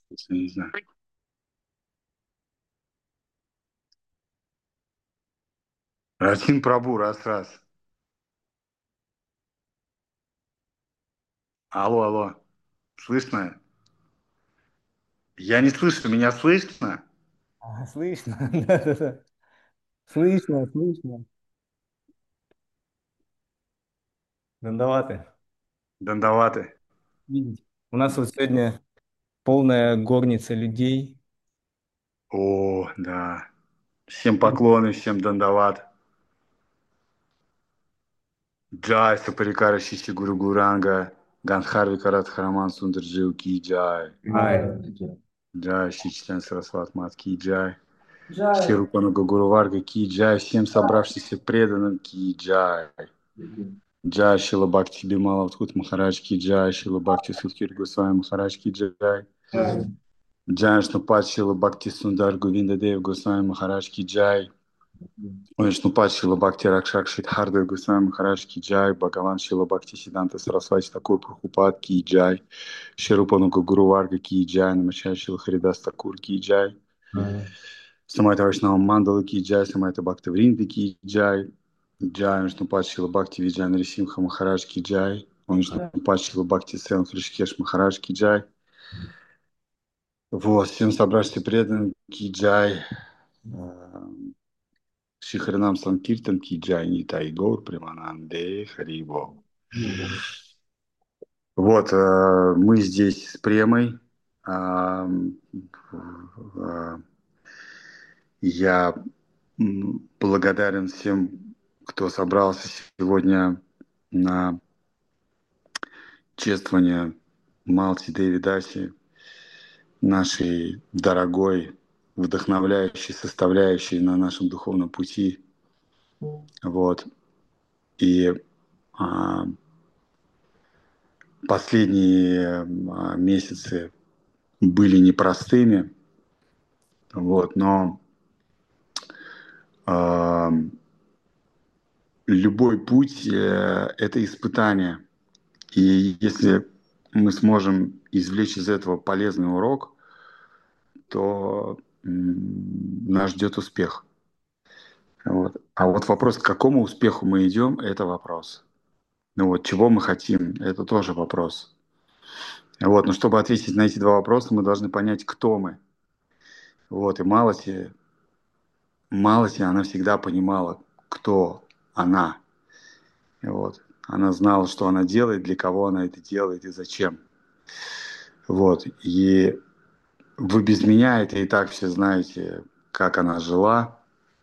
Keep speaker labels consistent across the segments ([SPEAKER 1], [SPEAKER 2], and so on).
[SPEAKER 1] Не знаю. Один пробу, раз. Алло, алло. Слышно? Я не слышу, меня слышно?
[SPEAKER 2] Слышно, да-да-да. Слышно, слышно. Рановато.
[SPEAKER 1] Дандаваты.
[SPEAKER 2] Видите? У нас вот сегодня полная горница людей.
[SPEAKER 1] О, да. Всем поклоны, всем дандават. Джай, Сапарикара, Шиши Гуру Гуранга, Гандхарви Карат Хараман Сундарджиу Ки Джай.
[SPEAKER 2] Ай.
[SPEAKER 1] Джай, Шичтан Сарасват Мат Ки Джай.
[SPEAKER 2] Джай.
[SPEAKER 1] Ширупану Гуру Варга Ки Джай. Всем собравшимся преданным Ки Джай. Джай Шила Бхакти Бимала Втхут Махарадж Ки Джай. Шила Бхакти Судхир Госвами Махарадж Ки Джай. Джай Шнупад Шила Бхакти Сундар Гувинда Дев Госвами Махарадж Ки Джай. Вишнупад Шила Бхакти Ракшак Шидхардев Госвами Махарадж Ки Джай. Бхагаван Шила Бхакти Сиданта Сарасвати Такур Прабхупад Ки Джай. Ширупану Гуру Варга Ки Джай. Намачай Шила Харидас Такур Ки Джай. Самайта Вайшнава Мандала Ки Джай. Самайта Бхакти Вринды Ки Джай. Джай Вишнупад Шила Бхакти Виджай Нарисимха Махарадж Ки Джай. Вишнупад Шила Бхакти Сен Хришкеш Махарадж Ки Джай. Вот, всем собравшимся преданным Ки Джай. Шихаринам Санкиртан Ки Джай Нитай Гаур Примананде Харибо. Вот, мы здесь с Премой. А, а, Я благодарен всем, кто собрался сегодня на чествование Малти Деви Даси, нашей дорогой, вдохновляющей, составляющей на нашем духовном пути. Вот. И а, последние месяцы были непростыми, вот, но а, любой путь это испытание. И если мы сможем извлечь из этого полезный урок, то нас ждет успех. Вот. А вот вопрос, к какому успеху мы идем, это вопрос. Ну вот, чего мы хотим, это тоже вопрос. Вот, но чтобы ответить на эти два вопроса, мы должны понять, кто мы. Вот, и Малоси, она всегда понимала, кто она. Вот. Она знала, что она делает, для кого она это делает и зачем. Вот. И вы без меня это и так все знаете, как она жила,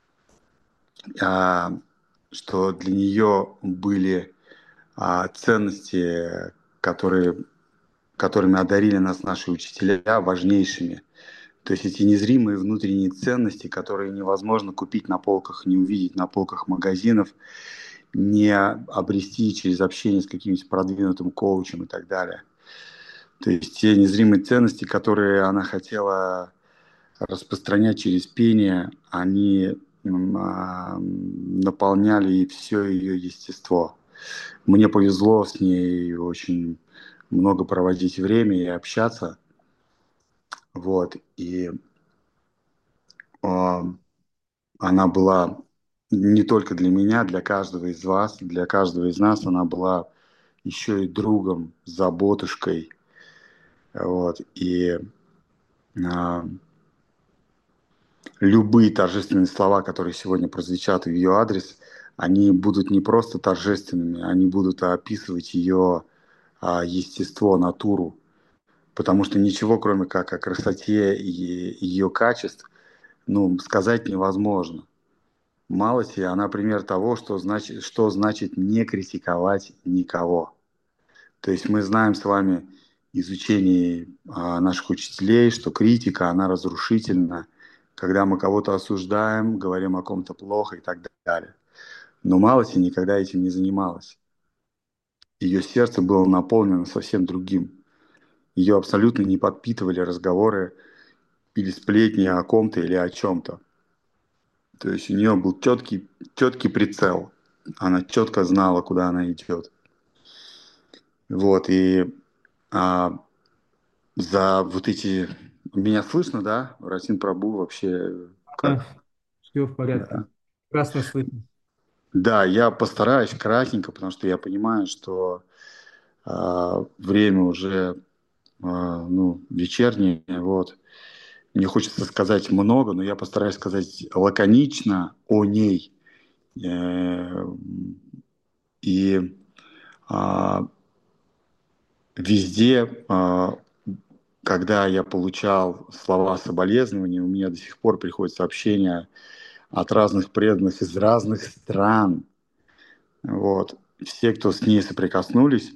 [SPEAKER 1] а, что для нее были ценности, которые, которыми одарили нас наши учителя, важнейшими. То есть эти незримые внутренние ценности, которые невозможно купить на полках, не увидеть на полках магазинов, не обрести через общение с каким-нибудь продвинутым коучем и так далее. То есть те незримые ценности, которые она хотела распространять через пение, они наполняли все ее естество. Мне повезло с ней очень много проводить время и общаться. Вот. И э, она была не только для меня, для каждого из вас, для каждого из нас. Она была еще и другом, заботушкой. Вот. И любые торжественные слова, которые сегодня прозвучат в ее адрес, они будут не просто торжественными, они будут описывать ее естество, натуру. Потому что ничего, кроме как о красоте и ее качеств, ну, сказать невозможно. Малость, она пример того, что значит не критиковать никого. То есть мы знаем с вами из учений наших учителей, что критика, она разрушительна, когда мы кого-то осуждаем, говорим о ком-то плохо и так далее. Но Малоси никогда этим не занималась. Ее сердце было наполнено совсем другим. Ее абсолютно не подпитывали разговоры или сплетни о ком-то или о чем-то. То есть у нее был четкий прицел. Она четко знала, куда она идет. Вот, и а, за вот эти Меня слышно, да? Расин Прабу вообще как?
[SPEAKER 2] Все в порядке.
[SPEAKER 1] Да.
[SPEAKER 2] Прекрасно слышно.
[SPEAKER 1] Да, я постараюсь кратенько, потому что я понимаю, что время уже ну, вечернее, вот. Мне хочется сказать много, но я постараюсь сказать лаконично о ней. Э, И а, везде, когда я получал слова соболезнования, у меня до сих пор приходят сообщения от разных преданных из разных стран. Вот. Все, кто с ней соприкоснулись,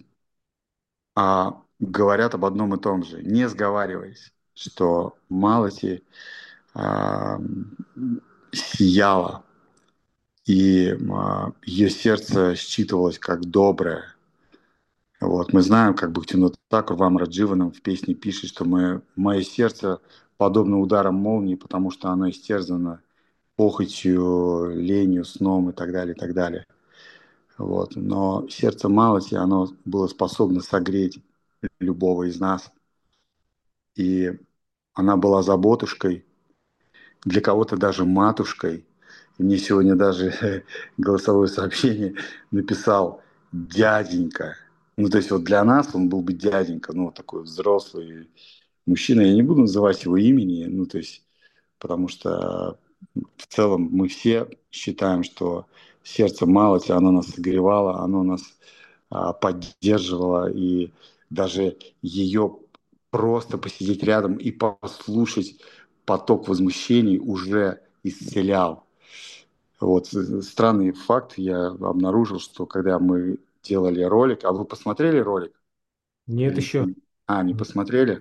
[SPEAKER 1] говорят об одном и том же, не сговариваясь, что Малати а, сияла, и ее сердце считывалось как доброе. Вот. Мы знаем, как Бхактивинод Такур в Амра Дживанам в песне пишет, что мое сердце подобно ударам молнии, потому что оно истерзано похотью, ленью, сном и так далее, и так далее. Вот. Но сердце Малати, оно было способно согреть любого из нас. И она была заботушкой, для кого-то даже матушкой. И мне сегодня даже голосовое сообщение написал дяденька. Ну, то есть вот для нас он был бы дяденька, ну, такой взрослый мужчина. Я не буду называть его имени, ну, то есть, потому что в целом мы все считаем, что сердце Малати, оно нас согревало, оно нас поддерживало, и даже ее просто посидеть рядом и послушать поток возмущений уже исцелял. Вот странный факт, я обнаружил, что когда мы делали ролик, а вы посмотрели ролик?
[SPEAKER 2] Нет
[SPEAKER 1] Или...
[SPEAKER 2] еще.
[SPEAKER 1] Не посмотрели?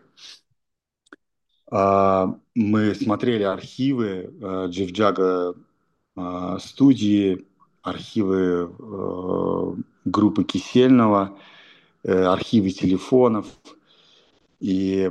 [SPEAKER 1] Мы смотрели архивы Джиф Джага студии, архивы группы Кисельного, архивы телефонов. И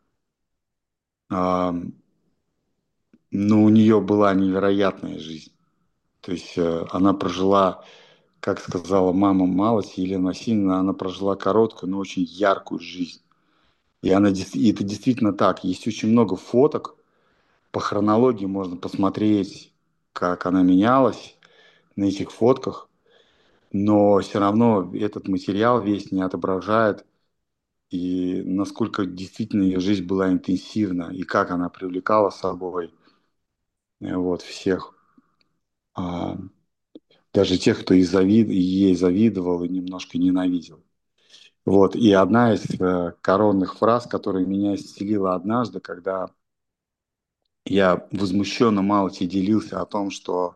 [SPEAKER 1] а, ну, у нее была невероятная жизнь. То есть она прожила, как сказала мама Малоси, Елена Васильевна, она прожила короткую, но очень яркую жизнь. И это действительно так. Есть очень много фоток. По хронологии можно посмотреть, как она менялась на этих фотках. Но все равно этот материал весь не отображает и насколько действительно ее жизнь была интенсивна, и как она привлекала с собой вот, всех, а, даже тех, кто ей завидовал и немножко ненавидел. Вот, и одна из коронных фраз, которая меня исцелила однажды, когда я возмущенно мало тебе делился о том, что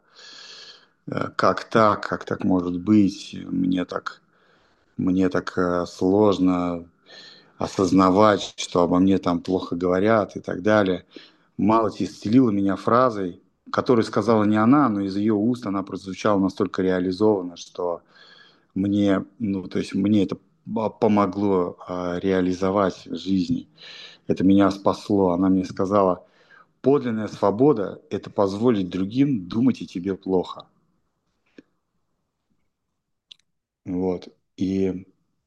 [SPEAKER 1] как так может быть, мне так сложно осознавать, что обо мне там плохо говорят и так далее. Малоти исцелила меня фразой, которую сказала не она, но из ее уст она прозвучала настолько реализованно, что ну, то есть мне это помогло реализовать в жизни. Это меня спасло. Она мне сказала, подлинная свобода – это позволить другим думать о тебе плохо. Вот. И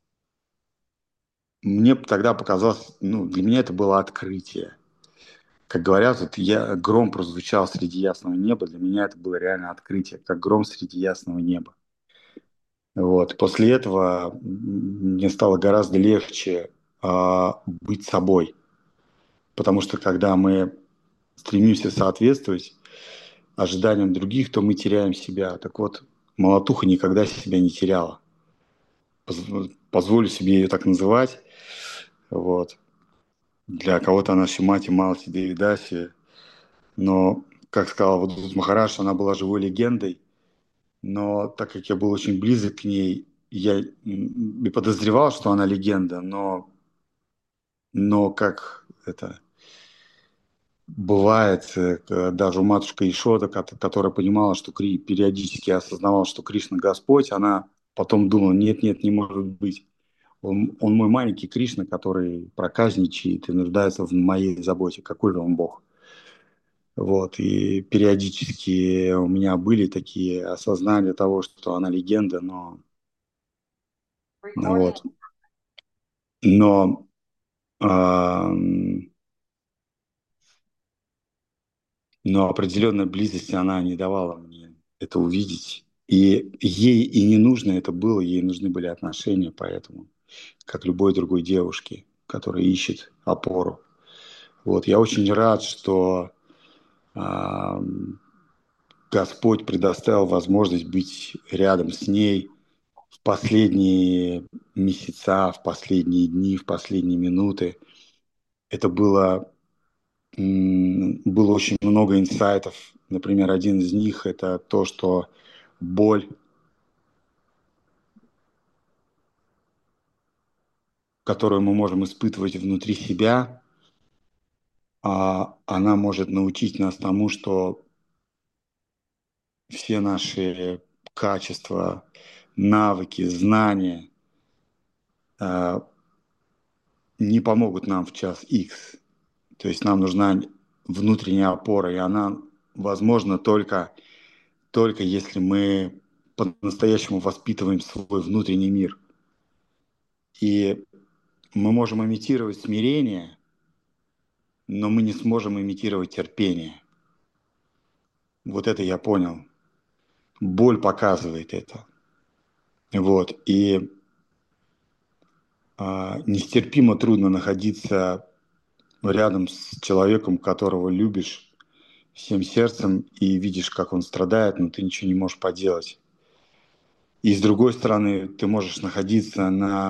[SPEAKER 1] мне тогда показалось, ну, для меня это было открытие. Как говорят, вот гром прозвучал среди ясного неба, для меня это было реально открытие, как гром среди ясного неба. Вот. После этого мне стало гораздо легче быть собой, потому что когда мы стремимся соответствовать ожиданиям других, то мы теряем себя. Так вот, Молотуха никогда себя не теряла. Позволю себе ее так называть. Вот. Для кого-то она Шимати Малти Девидаси, но, как сказал вот тут Махараш, она была живой легендой, но так как я был очень близок к ней, я и подозревал, что она легенда, но как это бывает, даже у матушка Ишода, которая понимала, что периодически осознавала, что Кришна Господь, она потом думала, нет, нет, не может быть. Он мой маленький Кришна, который проказничает и нуждается в моей заботе. Какой же он Бог? Вот, и периодически у меня были такие осознания того, что она легенда, вот. Но но определенная близость она не давала мне это увидеть. И ей и не нужно это было, ей нужны были отношения, поэтому, как любой другой девушке, которая ищет опору. Вот, я очень рад, что а, Господь предоставил возможность быть рядом с ней в последние месяца, в последние дни, в последние минуты. Это было очень много инсайтов. Например, один из них – это то, что боль, которую мы можем испытывать внутри себя, она может научить нас тому, что все наши качества, навыки, знания а, не помогут нам в час X. То есть нам нужна внутренняя опора, и она возможна только если мы по-настоящему воспитываем свой внутренний мир. И мы можем имитировать смирение, но мы не сможем имитировать терпение. Вот это я понял. Боль показывает это. Вот. И нестерпимо трудно находиться рядом с человеком, которого любишь всем сердцем и видишь, как он страдает, но ты ничего не можешь поделать. И с другой стороны, ты можешь находиться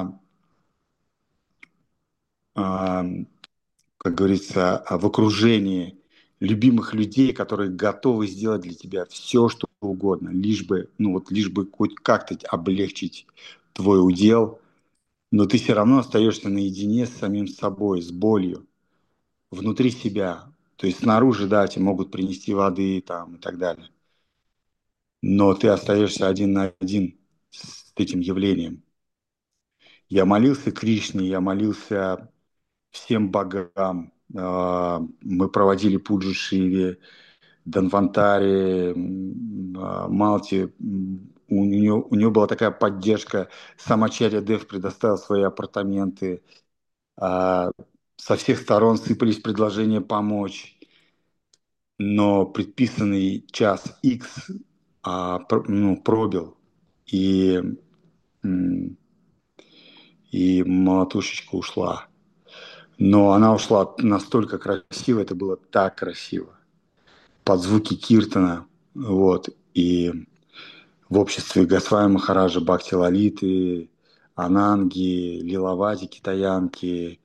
[SPEAKER 1] а, как говорится, в окружении любимых людей, которые готовы сделать для тебя все, что угодно, лишь бы хоть как-то облегчить твой удел, но ты все равно остаешься наедине с самим собой, с болью, внутри себя. То есть снаружи, да, тебе могут принести воды там, и так далее, но ты остаешься один на один с этим явлением. Я молился Кришне, я молился всем богам. Мы проводили пуджи Шиве, Данвантари, Малти. У нее была такая поддержка. Сам Ачарья Дев предоставил свои апартаменты. А, Со всех сторон сыпались предложения помочь. Но предписанный час X пробил. И, м, и молотушечка ушла. Но она ушла настолько красиво, это было так красиво. Под звуки Киртана, вот, и в обществе Госвами Махараджа, Бхакти Лалиты, Ананги, Лилавади, китаянки,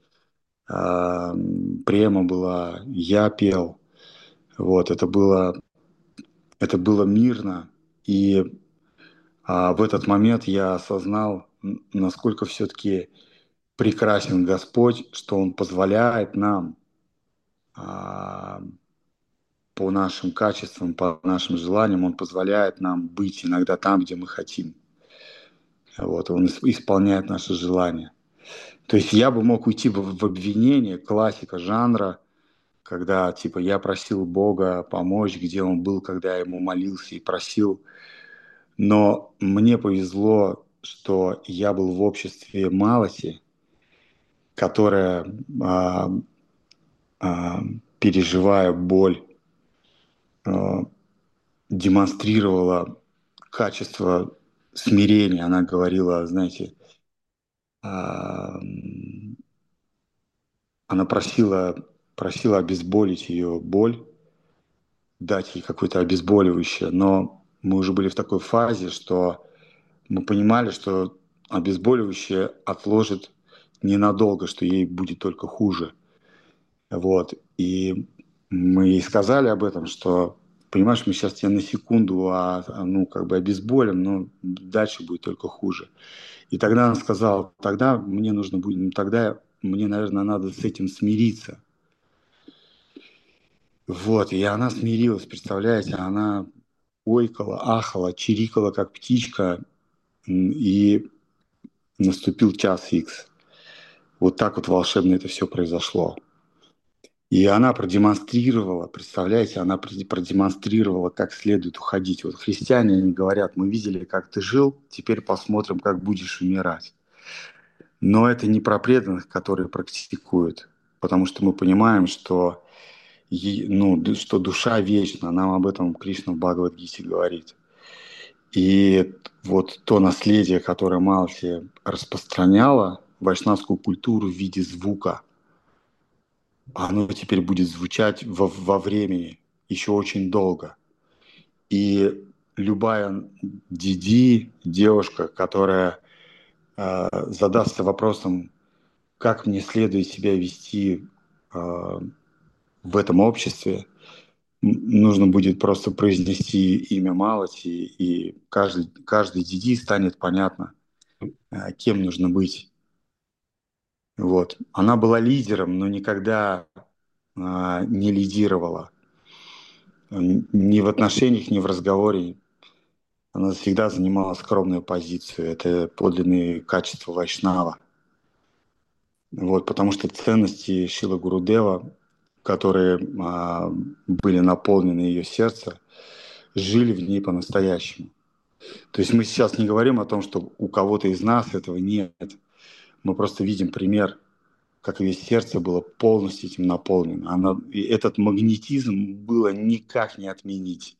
[SPEAKER 1] Према была, я пел, вот, это было мирно, и в этот момент я осознал, насколько все-таки прекрасен Господь, что Он позволяет нам а, по нашим качествам, по нашим желаниям, Он позволяет нам быть иногда там, где мы хотим. Вот, Он исполняет наши желания. То есть я бы мог уйти в обвинение, классика жанра, когда типа я просил Бога помочь, где Он был, когда я Ему молился и просил. Но мне повезло, что я был в обществе Малати, которая, а, а, переживая боль, а, демонстрировала качество смирения. Она говорила, знаете, а, она просила обезболить ее боль, дать ей какое-то обезболивающее, но мы уже были в такой фазе, что мы понимали, что обезболивающее отложит ненадолго, что ей будет только хуже. Вот. И мы ей сказали об этом, что, понимаешь, мы сейчас тебя на секунду, как бы обезболим, но дальше будет только хуже. И тогда она сказала, тогда мне нужно будет, тогда мне, наверное, надо с этим смириться. Вот, и она смирилась, представляете, она ойкала, ахала, чирикала, как птичка, и наступил час Икс. Вот так вот волшебно это все произошло. И она продемонстрировала, представляете, она продемонстрировала, как следует уходить. Вот христиане, они говорят, мы видели, как ты жил, теперь посмотрим, как будешь умирать. Но это не про преданных, которые практикуют, потому что мы понимаем, что ну, что душа вечна, нам об этом Кришна в Бхагавад-гите говорит. И вот то наследие, которое Малти распространяла, вайшнавскую культуру в виде звука, оно теперь будет звучать во времени еще очень долго. И любая диди, девушка, которая задастся вопросом, как мне следует себя вести в этом обществе, нужно будет просто произнести имя Малати, и каждый диди станет понятно, кем нужно быть. Вот. Она была лидером, но никогда не лидировала. Ни в отношениях, ни в разговоре. Она всегда занимала скромную позицию. Это подлинные качества Вайшнава. Вот, потому что ценности Шила Гурудева, которые были наполнены ее сердце, жили в ней по-настоящему. То есть мы сейчас не говорим о том, что у кого-то из нас этого нет. Мы просто видим пример, как ее сердце было полностью этим наполнено. И этот магнетизм было никак не отменить.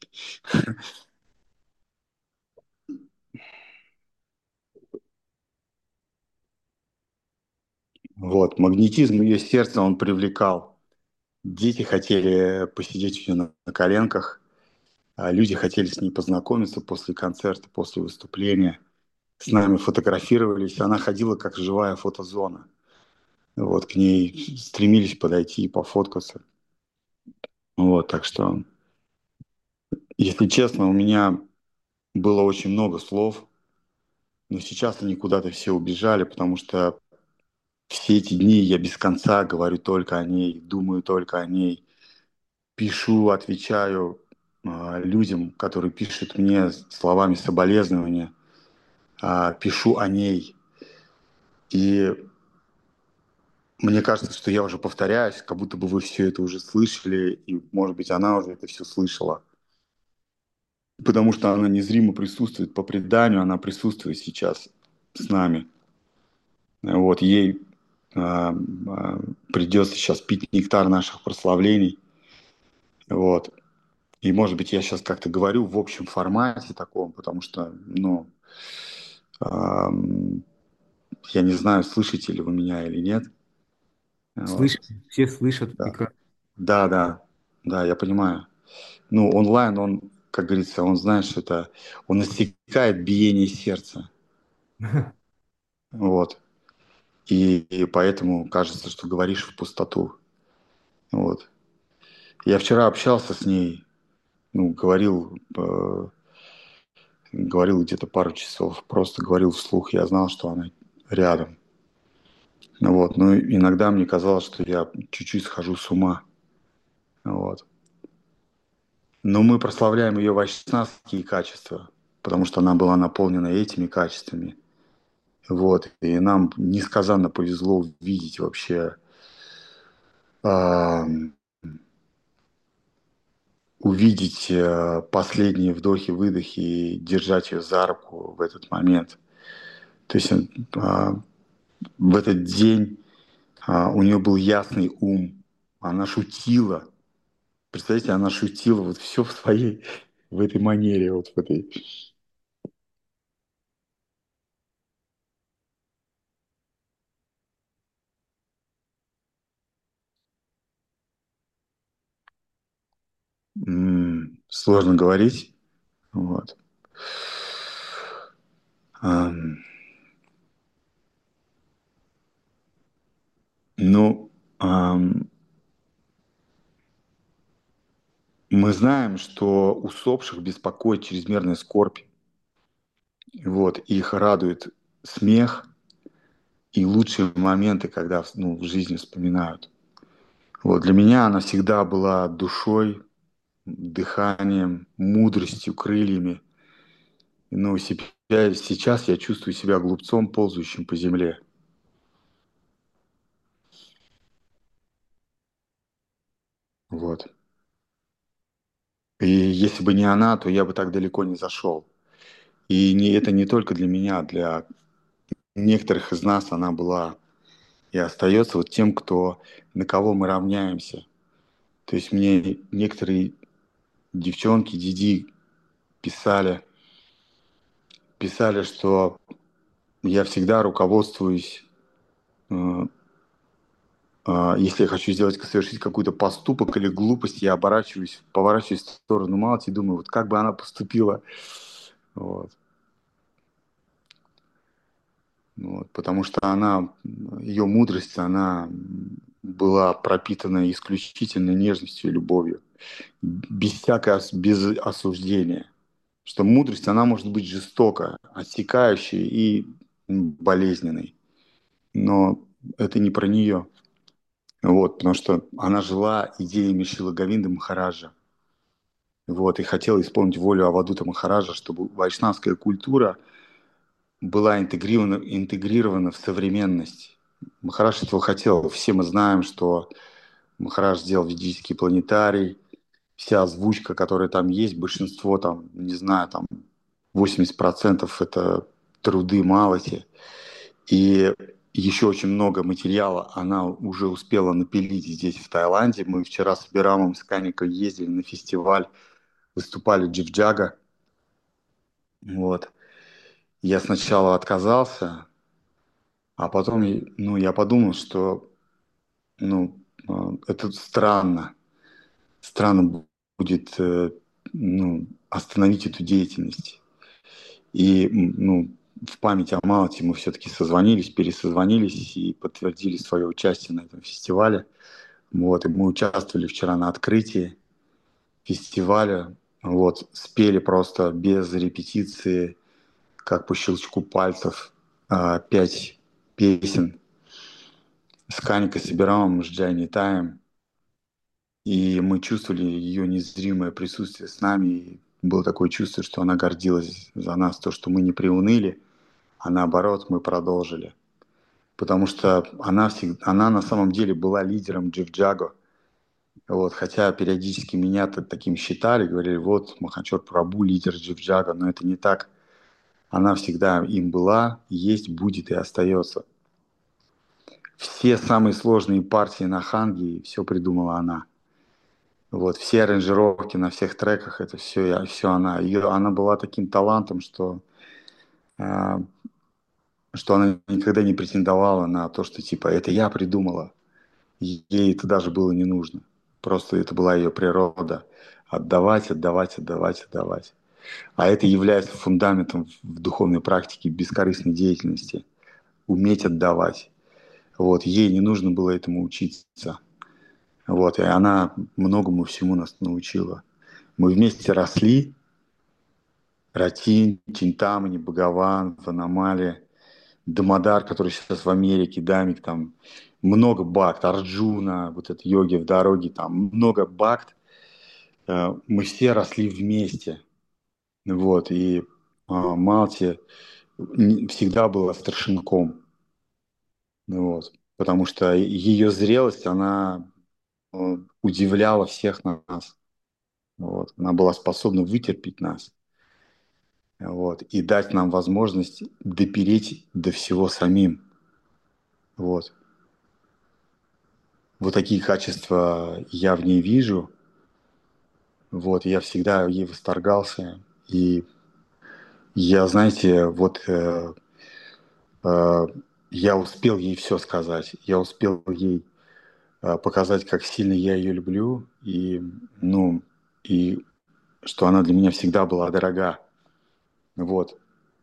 [SPEAKER 1] Вот, магнетизм ее сердца он привлекал. Дети хотели посидеть у нее на коленках, а люди хотели с ней познакомиться после концерта, после выступления. С нами фотографировались. Она ходила как живая фотозона. Вот, к ней стремились подойти и пофоткаться. Вот, так что, если честно, у меня было очень много слов, но сейчас они куда-то все убежали, потому что все эти дни я без конца говорю только о ней, думаю только о ней, пишу, отвечаю людям, которые пишут мне словами соболезнования, пишу о ней. И мне кажется, что я уже повторяюсь, как будто бы вы все это уже слышали, и, может быть, она уже это все слышала. Потому что она незримо присутствует по преданию, она присутствует сейчас с нами. Вот, ей придется сейчас пить нектар наших прославлений. Вот. И, может быть, я сейчас как-то говорю в общем формате таком, потому что, ну, ам, я не знаю, слышите ли вы меня или нет. Вот.
[SPEAKER 2] Слышат, все слышат
[SPEAKER 1] Да.
[SPEAKER 2] прекрасно.
[SPEAKER 1] Да, да, да, я понимаю. Ну, онлайн, он, как говорится, он, знаешь, он иссякает биение сердца. Вот. И поэтому кажется, что говоришь в пустоту. Вот. Я вчера общался с ней, ну, говорил где-то пару часов, просто говорил вслух, я знал, что она рядом. Вот. Но иногда мне казалось, что я чуть-чуть схожу с ума. Вот. Но мы прославляем ее вайшнавские качества, потому что она была наполнена этими качествами. Вот. И нам несказанно повезло увидеть вообще, а, увидеть последние вдохи-выдохи и держать ее за руку в этот момент. То есть а, в этот день у нее был ясный ум, она шутила. Представляете, она шутила вот все в этой манере, вот в этой. Сложно говорить. Вот. Ам, ну, мы знаем, что усопших беспокоит чрезмерная скорбь. Вот, их радует смех и лучшие моменты, когда ну, в жизни вспоминают. Вот, для меня она всегда была душой, дыханием, мудростью, крыльями. Ну, сейчас я чувствую себя глупцом, ползающим по земле. Вот. И если бы не она, то я бы так далеко не зашел. Это не только для меня, для некоторых из нас она была и остается вот тем, на кого мы равняемся. То есть мне некоторые девчонки, диди писали, что я всегда руководствуюсь, э, если я хочу совершить какой-то поступок или глупость, я поворачиваюсь в сторону Малти и думаю, вот как бы она поступила. Вот. Вот, потому что ее мудрость, она была пропитана исключительной нежностью и любовью, без осуждения. Что мудрость, она может быть жестока, отсекающей и болезненной. Но это не про нее. Вот, потому что она жила идеями Шилы Говинды Махараджа. Вот, и хотела исполнить волю Авадута Махараджа, чтобы вайшнавская культура была интегрирована в современность. Махарадж этого хотел. Все мы знаем, что Махарадж сделал ведический планетарий, вся озвучка, которая там есть, большинство там, не знаю, там 80% это труды Малати. И еще очень много материала она уже успела напилить здесь, в Таиланде. Мы вчера с Бирамом, с Каникой ездили на фестиваль, выступали в Дживджага. Вот. Я сначала отказался, а потом, ну, я подумал, что, ну, это странно. Странно будет, ну, остановить эту деятельность. И, ну, в память о Малте мы все-таки созвонились, пересозвонились и подтвердили свое участие на этом фестивале. Вот, и мы участвовали вчера на открытии фестиваля. Вот, спели просто без репетиции, как по щелчку пальцев, 5 песен с Каникой Собирамом, с Джайни Таем. И мы чувствовали ее незримое присутствие с нами. И было такое чувство, что она гордилась за нас, то, что мы не приуныли, а наоборот, мы продолжили. Потому что она на самом деле была лидером Дживджаго. Вот, хотя периодически меня таким считали, говорили, вот Махачор Прабу, лидер Дживджаго, но это не так. Она всегда им была, есть, будет и остается. Все самые сложные партии на Ханге, все придумала она. Вот, все аранжировки на всех треках, это все она. Она была таким талантом, а, что она никогда не претендовала на то, что типа это я придумала. Ей это даже было не нужно. Просто это была ее природа. Отдавать, отдавать, отдавать, отдавать. А это является фундаментом в духовной практике бескорыстной деятельности. Уметь отдавать. Вот. Ей не нужно было этому учиться. Вот. И она многому всему нас научила. Мы вместе росли. Ратин, Чинтамани, Бхагаван, Ванамали, Дамодар, который сейчас в Америке, Дамик, там много бхакт, Арджуна, вот это йоги в дороге, там много бхакт. Мы все росли вместе. Вот. И Малти всегда была старшинком. Вот. Потому что ее зрелость, она удивляла всех нас. Вот. Она была способна вытерпеть нас. Вот, и дать нам возможность допереть до всего самим. Вот. Вот такие качества я в ней вижу. Вот, я всегда ей восторгался. И я, знаете, э, я успел ей все сказать. Я успел ей показать, как сильно я ее люблю. И, ну, и что она для меня всегда была дорога. Вот.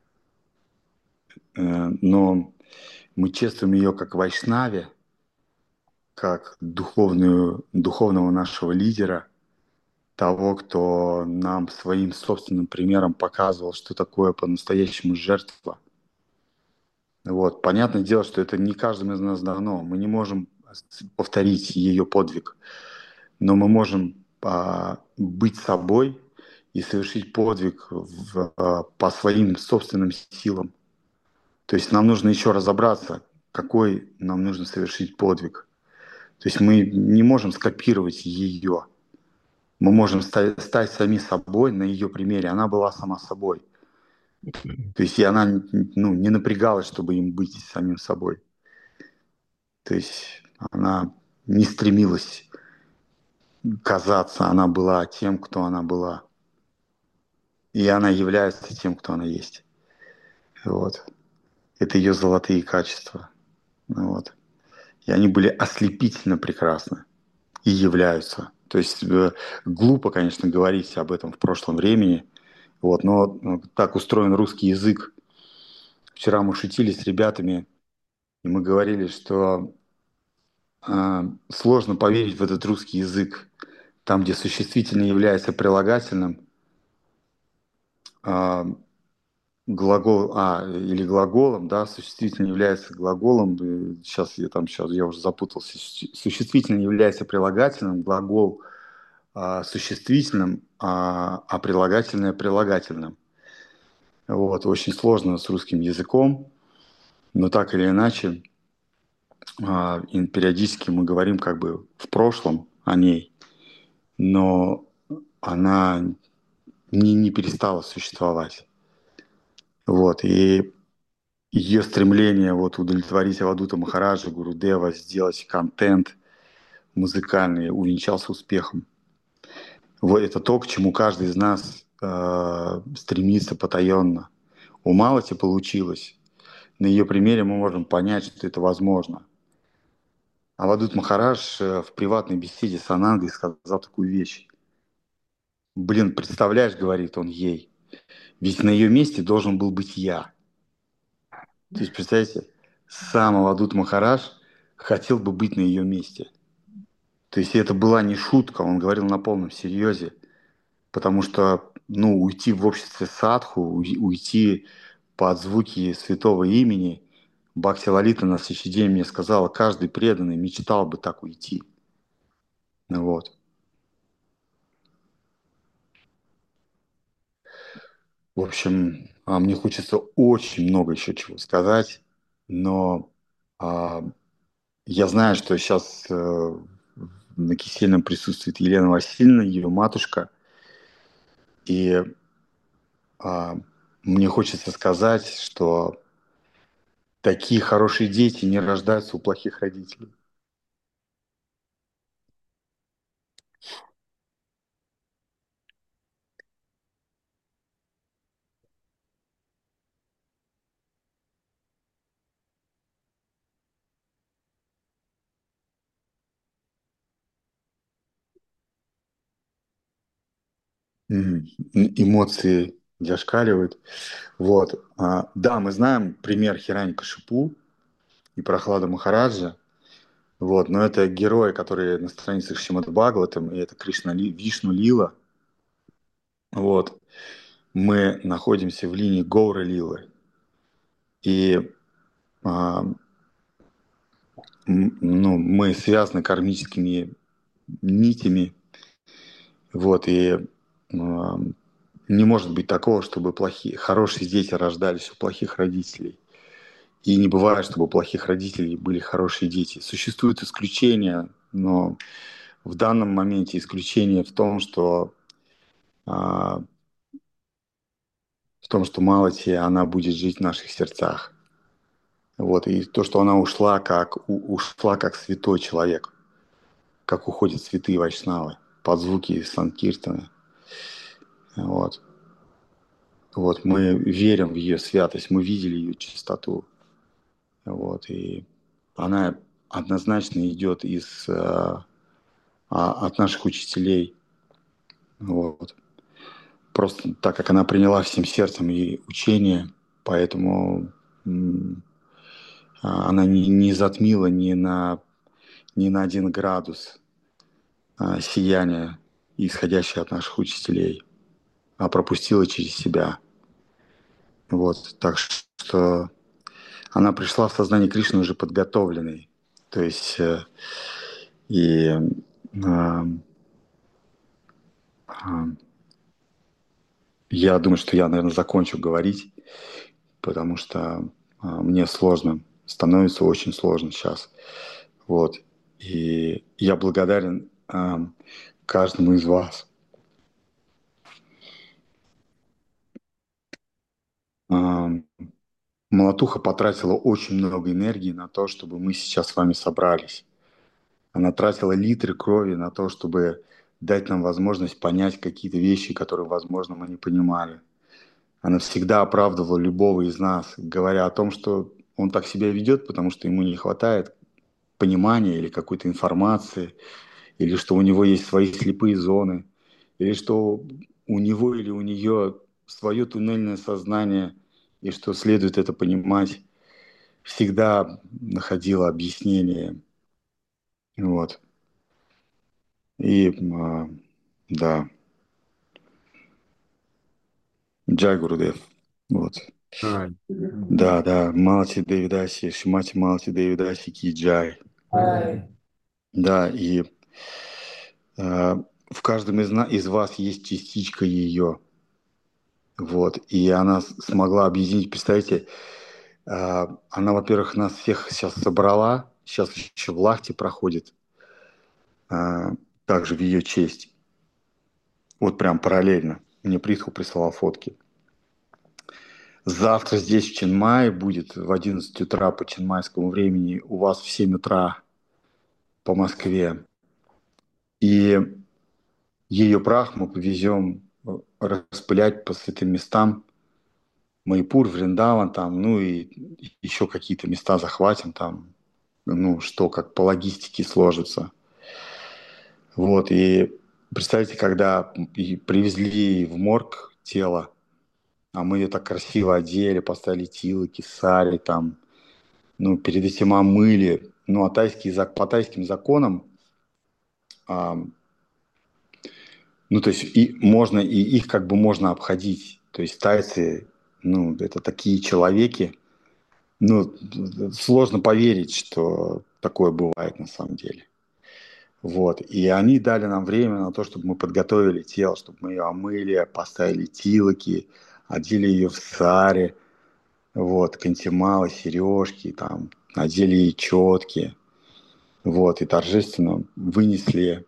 [SPEAKER 1] Но мы чествуем ее как вайшнави, как духовного нашего лидера, того, кто нам своим собственным примером показывал, что такое по-настоящему жертва. Вот. Понятное дело, что это не каждому из нас дано. Мы не можем повторить ее подвиг, но мы можем быть собой и совершить подвиг по своим собственным силам. То есть нам нужно еще разобраться, какой нам нужно совершить подвиг. То есть мы не можем скопировать ее. Мы можем стать сами собой на ее примере. Она была сама собой. То есть и она ну, не напрягалась, чтобы им быть самим собой. То есть она не стремилась казаться, она была тем, кто она была. И она является тем, кто она есть. Вот. Это ее золотые качества. Вот. И они были ослепительно прекрасны и являются. То есть глупо, конечно, говорить об этом в прошлом времени, вот, но так устроен русский язык. Вчера мы шутили с ребятами, и мы говорили, что сложно поверить в этот русский язык, там, где существительное является прилагательным, а, или глаголом, да, существительное является глаголом, сейчас я уже запутался, существительное является прилагательным, глагол существительным, а прилагательное прилагательным. Вот, очень сложно с русским языком, но так или иначе, и периодически мы говорим как бы в прошлом о ней, но она не перестала существовать. Вот, и ее стремление вот удовлетворить Авадута Махараджа, Гурудева, сделать контент музыкальный увенчался успехом. Вот это то, к чему каждый из нас стремится потаенно. У Малати получилось. На ее примере мы можем понять, что это возможно. Авадут Махарадж в приватной беседе с Анандой сказал такую вещь. Блин, представляешь, говорит он ей, ведь на ее месте должен был быть я. То есть, представьте, сам Авадут Махарадж хотел бы быть на ее месте. То есть это была не шутка, он говорил на полном серьезе, потому что, ну, уйти в обществе садху, уйти под звуки святого имени, Бхакти Лалита на следующий день мне сказала, каждый преданный мечтал бы так уйти. Вот. В общем, мне хочется очень много еще чего сказать, но а, я знаю, что сейчас на кисельном присутствует Елена Васильевна, ее матушка, и а, мне хочется сказать, что такие хорошие дети не рождаются у плохих родителей. Мгм. Эмоции зашкаливают. Вот. Да, мы знаем пример Хирани Кашипу и Прохлада Махараджа. Вот, но это герои, которые на страницах Шримад Бхагаватам, и это Вишну Лила. Вот, мы находимся в линии Гоура Лилы. И ну, мы связаны кармическими нитями. Вот, и не может быть такого, чтобы хорошие дети рождались у плохих родителей. И не бывает, чтобы у плохих родителей были хорошие дети. Существуют исключения, но в данном моменте исключение а, в том, что Малати, она будет жить в наших сердцах. Вот, и то, что она ушла как святой человек, как уходят святые вайшнавы под звуки Санкиртаны. Вот. Вот, мы верим в ее святость, мы видели ее чистоту. Вот, и она однозначно идет от наших учителей. Вот. Просто так как она приняла всем сердцем и учение, поэтому она не затмила ни на 1 градус сияния, исходящее от наших учителей, а пропустила через себя. Вот. Так что она пришла в сознание Кришны уже подготовленной. То есть и а, а, я думаю, что я, наверное, закончу говорить, потому что мне сложно, становится очень сложно сейчас. Вот. И я благодарен каждому из вас. Ам, Молотуха потратила очень много энергии на то, чтобы мы сейчас с вами собрались. Она тратила литры крови на то, чтобы дать нам возможность понять какие-то вещи, которые, возможно, мы не понимали. Она всегда оправдывала любого из нас, говоря о том, что он так себя ведет, потому что ему не хватает понимания или какой-то информации, или что у него есть свои слепые зоны, или что у него или у нее свое туннельное сознание, и что следует это понимать. Всегда находила объяснение. Вот. И да, Джай Гурудев. Вот.
[SPEAKER 2] А,
[SPEAKER 1] Да, да, Малти Девидаси, Шимати Малти Девидаси Ки Джай. Да, и в каждом из вас есть частичка ее. Вот. И она смогла объединить, представьте, она, во-первых, нас всех сейчас собрала, сейчас еще в Лахте проходит, а, также в ее честь. Вот прям параллельно. Мне Притху прислала фотки. Завтра здесь в Ченмае будет в 11 утра по ченмайскому времени, у вас в 7 утра по Москве. И ее прах мы повезем распылять по святым местам. Майпур, Вриндаван там, ну и еще какие-то места захватим там, ну, что как по логистике сложится. Вот, и представьте, когда и привезли в морг тело, а мы ее так красиво одели, поставили тилоки, сари там, ну, перед этим омыли. Ну, а по тайским законам, а, ну, то есть и их как бы можно обходить. То есть тайцы, ну, это такие человеки, ну, сложно поверить, что такое бывает на самом деле. Вот. И они дали нам время на то, чтобы мы подготовили тело, чтобы мы ее омыли, поставили тилоки, одели ее в сари, вот, кантемалы, сережки, там, надели ей четки, вот, и торжественно вынесли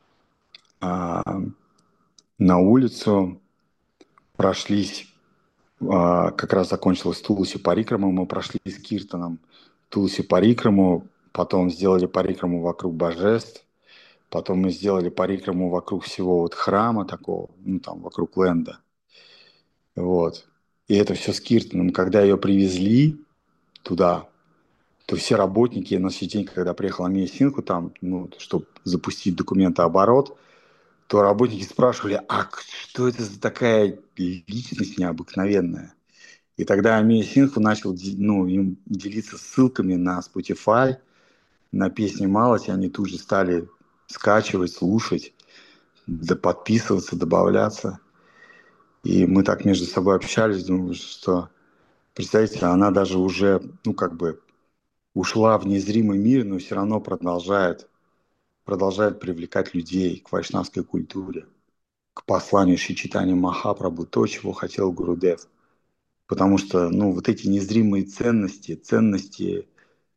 [SPEAKER 1] а, на улицу, прошлись, как раз закончилась Тулси Парикрама, мы прошли с Киртаном Тулси Парикраму, потом сделали парикраму вокруг божеств, потом мы сделали парикраму вокруг всего вот храма такого, ну там вокруг Ленда. Вот. И это все с Киртоном. Когда ее привезли туда, то все работники на следующий день, когда приехала Мия Синху там, ну, чтобы запустить документооборот, то работники спрашивали, а что это за такая личность необыкновенная? И тогда Мия Синху начал ну, им делиться ссылками на Spotify, на песни Малати, они тут же стали скачивать, слушать, да подписываться, добавляться. И мы так между собой общались, думаю, что, представьте, она даже уже, ну, как бы ушла в незримый мир, но все равно продолжает привлекать людей к вайшнавской культуре, к посланию Шри Чайтаньи Махапрабху, то, чего хотел Гурудев. Потому что, ну, вот эти незримые ценности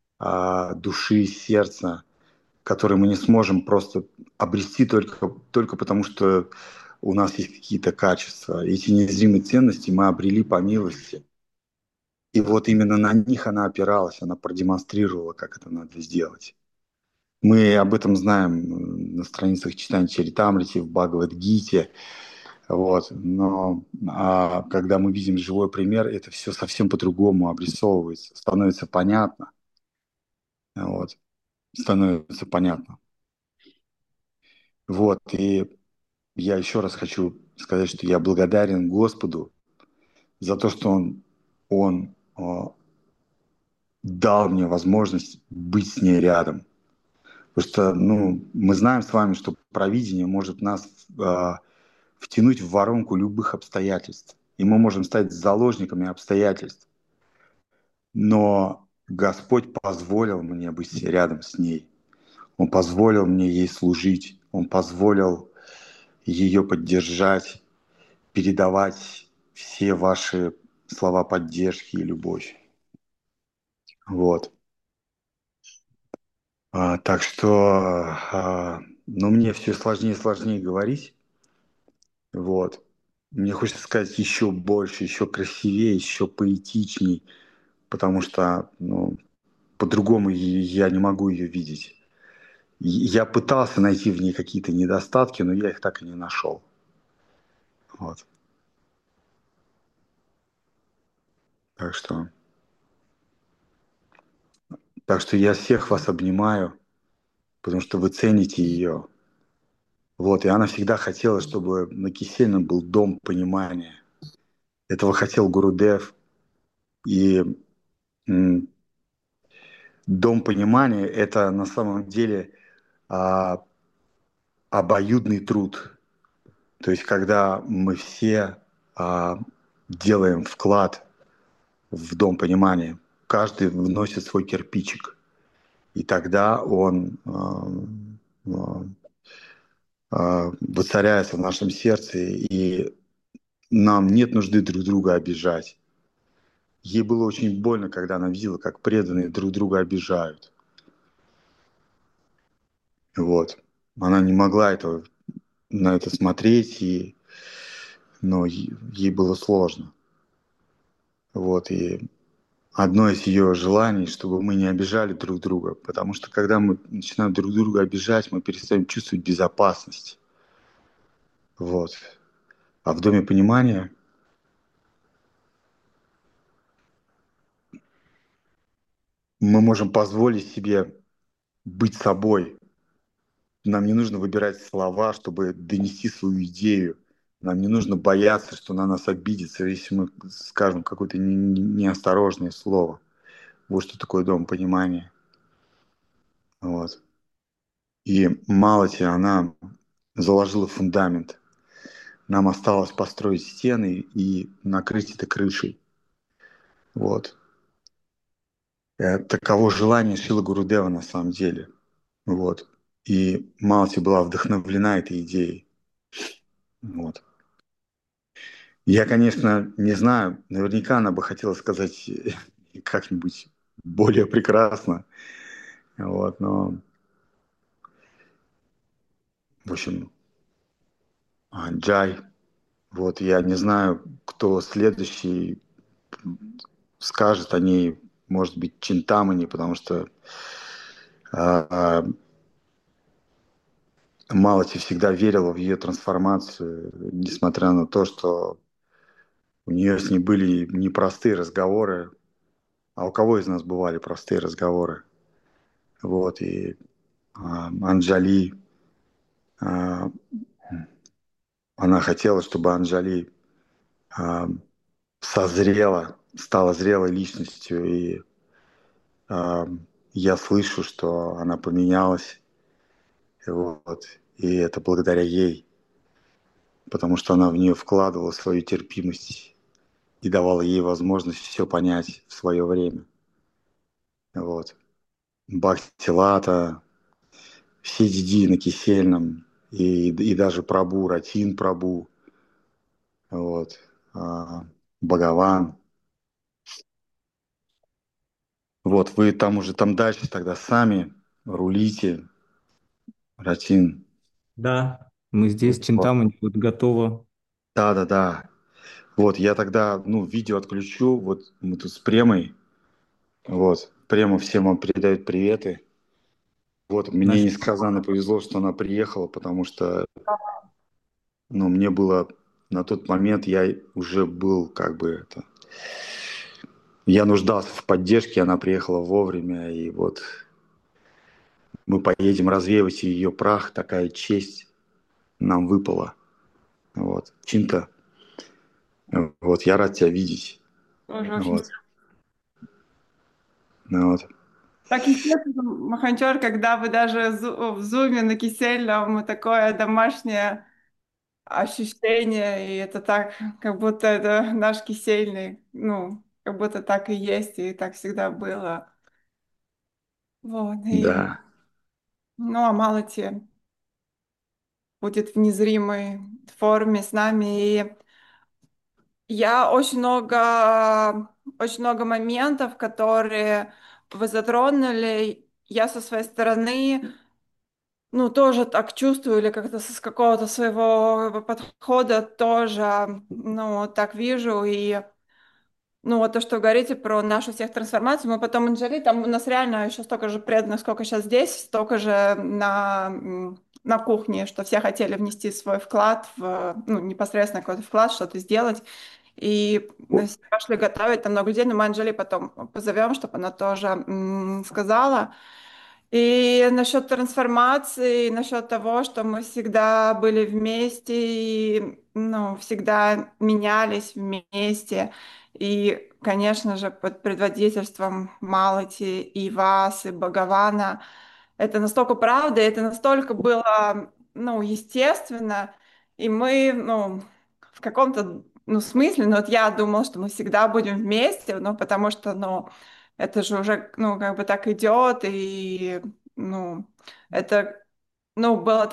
[SPEAKER 1] души, сердца, которые мы не сможем просто обрести только потому, что у нас есть какие-то качества. Эти незримые ценности мы обрели по милости. И вот именно на них она опиралась, она продемонстрировала, как это надо сделать. Мы об этом знаем на страницах читания Чаритамрити, в Бхагавад-гите, вот. Но когда мы видим живой пример, это все совсем по-другому обрисовывается, становится понятно. Вот. Становится понятно. Вот. И я еще раз хочу сказать, что я благодарен Господу за то, что Он дал мне возможность быть с ней рядом. Потому что, ну, мы знаем с вами, что провидение может нас втянуть в воронку любых обстоятельств. И мы можем стать заложниками обстоятельств. Но Господь позволил мне быть рядом с ней. Он позволил мне ей служить. Он позволил ее поддержать, передавать все ваши слова поддержки и любовь. Вот. Так что, ну, мне все сложнее и сложнее говорить. Вот. Мне хочется сказать еще больше, еще красивее, еще поэтичней, потому что, ну, по-другому я не могу ее видеть. Я пытался найти в ней какие-то недостатки, но я их так и не нашел. Вот. Так что, так что я всех вас обнимаю, потому что вы цените ее. Вот, и она всегда хотела, чтобы на Кисельном был дом понимания. Этого хотел Гурудев. И м, дом понимания – это на самом деле а, обоюдный труд. То есть, когда мы все а, делаем вклад в дом понимания, каждый вносит свой кирпичик, и тогда он воцаряется в нашем сердце, и нам нет нужды друг друга обижать. Ей было очень больно, когда она видела, как преданные друг друга обижают. Вот. Она не могла на это смотреть, но ей было сложно. Вот. И одно из ее желаний, чтобы мы не обижали друг друга, потому что когда мы начинаем друг друга обижать, мы перестаем чувствовать безопасность. Вот. А в Доме понимания мы можем позволить себе быть собой. Нам не нужно выбирать слова, чтобы донести свою идею. Нам не нужно бояться, что на нас обидится, если мы скажем какое-то неосторожное слово. Вот что такое Дом понимания. Вот. И Малати, она заложила фундамент. Нам осталось построить стены и накрыть это крышей. Вот. Таково желание Шила Гурудева на самом деле. Вот. И Малти была вдохновлена этой идеей. Вот. Я, конечно, не знаю, наверняка она бы хотела сказать как-нибудь более прекрасно. Вот, но, в общем, Джай, вот я не знаю, кто следующий скажет о ней, может быть, Чинтамани, потому что а, Малати всегда верила в ее трансформацию, несмотря на то, что у нее с ней были непростые разговоры. А у кого из нас бывали простые разговоры? Вот, и Анджали, а, она хотела, чтобы Анджали а, созрела, стала зрелой личностью, и а, я слышу, что она поменялась, вот, и это благодаря ей, потому что она в нее вкладывала свою терпимость и давала ей возможность все понять в свое время. Вот. Бхактилата, все диди на Кисельном, и даже Прабу, Ратин Прабу, вот, Бхагаван. Вот, вы там уже там дальше тогда сами рулите, Ратин.
[SPEAKER 2] Да, мы здесь,
[SPEAKER 1] Вот.
[SPEAKER 2] Чинтамани, вот готово.
[SPEAKER 1] Да, да, да. Вот, я тогда, ну, видео отключу. Вот мы тут с Премой. Вот, Према всем вам передает приветы. Вот, мне
[SPEAKER 2] Наш...
[SPEAKER 1] несказанно повезло, что она приехала, потому что, ну, мне было на тот момент, я уже был как бы это... Я нуждался в поддержке, она приехала вовремя, и вот мы поедем развеивать ее прах, такая честь нам выпала. Вот. Чинта, вот, я рад тебя видеть.
[SPEAKER 3] Тоже очень.
[SPEAKER 1] Вот. Ну, вот.
[SPEAKER 3] Так естественно, Маханчор, когда вы даже в зуме на кисельном, такое домашнее ощущение, и это так, как будто это наш кисельный, ну, как будто так и есть, и так всегда было. Вот, и,
[SPEAKER 1] Да,
[SPEAKER 3] ну, а Малати будет в незримой форме с нами, и я очень много моментов, которые вы затронули, я со своей стороны ну, тоже так чувствую, или как-то с какого-то своего подхода тоже, ну, так вижу. И Ну, вот то, что вы говорите про нашу всех трансформацию, мы потом Анжели, там у нас реально еще столько же преданных, сколько сейчас здесь, столько же на кухне, что все хотели внести свой вклад в, ну, непосредственно какой-то вклад, что-то сделать. И все пошли готовить, там много людей, но мы Анжели потом позовем, чтобы она тоже сказала. И насчет трансформации, насчет того, что мы всегда были вместе и, ну, всегда менялись вместе. И, конечно же, под предводительством Малати и вас, и Бхагавана, это настолько правда, и это настолько было, ну, естественно. И мы, ну, в каком-то, ну, смысле, ну, вот я думала, что мы всегда будем вместе, ну, потому что, ну, это же уже, ну, как бы так идет, и, ну, это, ну, было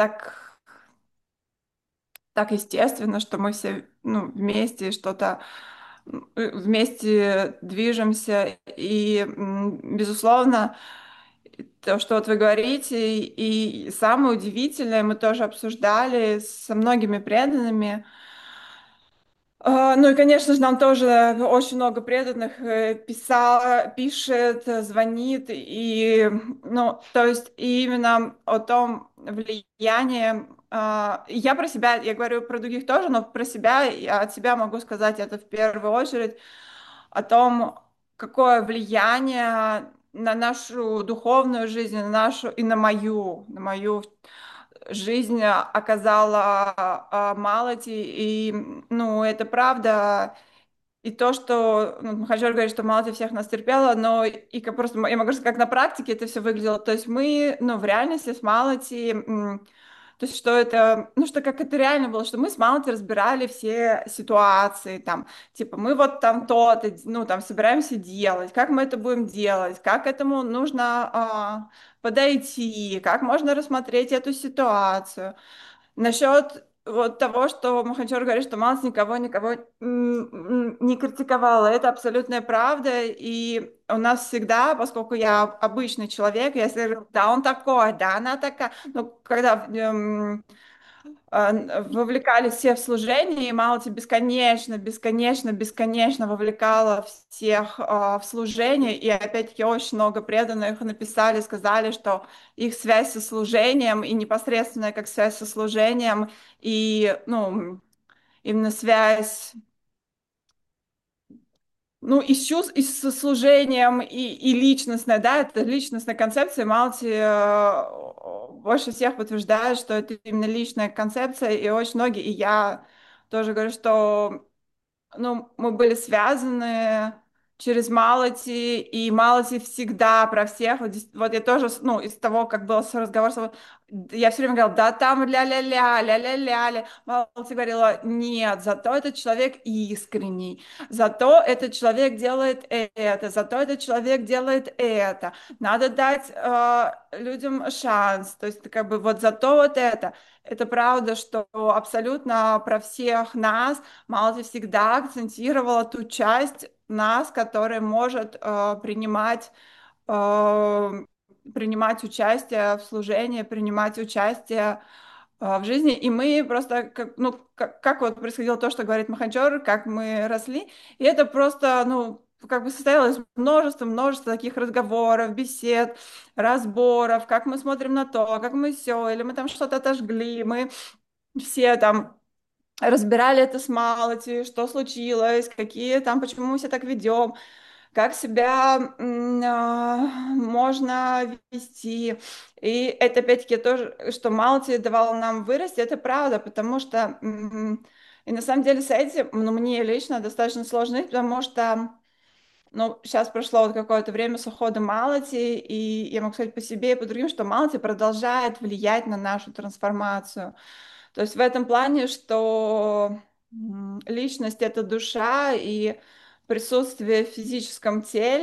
[SPEAKER 3] так естественно, что мы все, ну, вместе что-то, вместе движемся, и, безусловно, то, что вот вы говорите, и самое удивительное, мы тоже обсуждали со многими преданными. Ну и, конечно же, нам тоже очень много преданных пишет, звонит, и, ну, то есть и именно о том влиянии. Я про себя, я говорю про других тоже, но про себя, я от себя могу сказать это в первую очередь, о том, какое влияние на нашу духовную жизнь, на нашу и на мою жизнь оказала Малати. И, ну, это правда. И то, что ну, Махаджор говорит, что Малати всех нас терпела, но и как просто, я могу сказать, как на практике это все выглядело. То есть мы, ну, в реальности с Малати, то есть что это, ну, что как это реально было, что мы с Малати разбирали все ситуации, там, типа, мы вот там то-то, ну, там, собираемся делать, как мы это будем делать, как к этому нужно подойти, как можно рассмотреть эту ситуацию. Насчет вот того, что Махачер говорит, что Малс никого не критиковала, это абсолютная правда. И у нас всегда, поскольку я обычный человек, я всегда говорю, да, он такой, да, она такая. Ну, когда вовлекались все в служение, и Малти бесконечно вовлекала всех в служение, и опять-таки очень много преданных написали, сказали, что их связь со служением и непосредственная как связь со служением, и, ну, именно связь, ну, и со служением, и личностная, да, это личностная концепция. Малти больше всех подтверждает, что это именно личная концепция, и очень многие, и я тоже говорю, что ну, мы были связаны через Малати, и Малати всегда про всех. Вот, вот я тоже, ну, из того, как был разговор с тобой, я все время говорила, да там ля-ля-ля, ля-ля-ля. Малати говорила, нет, зато этот человек искренний, зато этот человек делает это, зато этот человек делает это. Надо дать людям шанс. То есть, как бы, вот зато вот это. Это правда, что абсолютно про всех нас Малти всегда акцентировала ту часть нас, которая может э, принимать участие в служении, принимать участие в жизни. И мы просто, как, ну, как вот происходило то, что говорит Махаджор, как мы росли. И это просто, ну, как бы состоялось множество таких разговоров, бесед, разборов, как мы смотрим на то, как мы все, или мы там что-то отожгли, мы все там разбирали это с Малати, что случилось, какие там, почему мы себя так ведем, как себя можно вести. И это опять-таки тоже, что Малти давало нам вырасти, это правда, потому что и на самом деле с этим, ну, мне лично достаточно сложно, потому что ну, сейчас прошло вот какое-то время с уходом Малати, и я могу сказать по себе и по другим, что Малати продолжает влиять на нашу трансформацию. То есть в этом плане, что личность — это душа, и присутствие в физическом теле —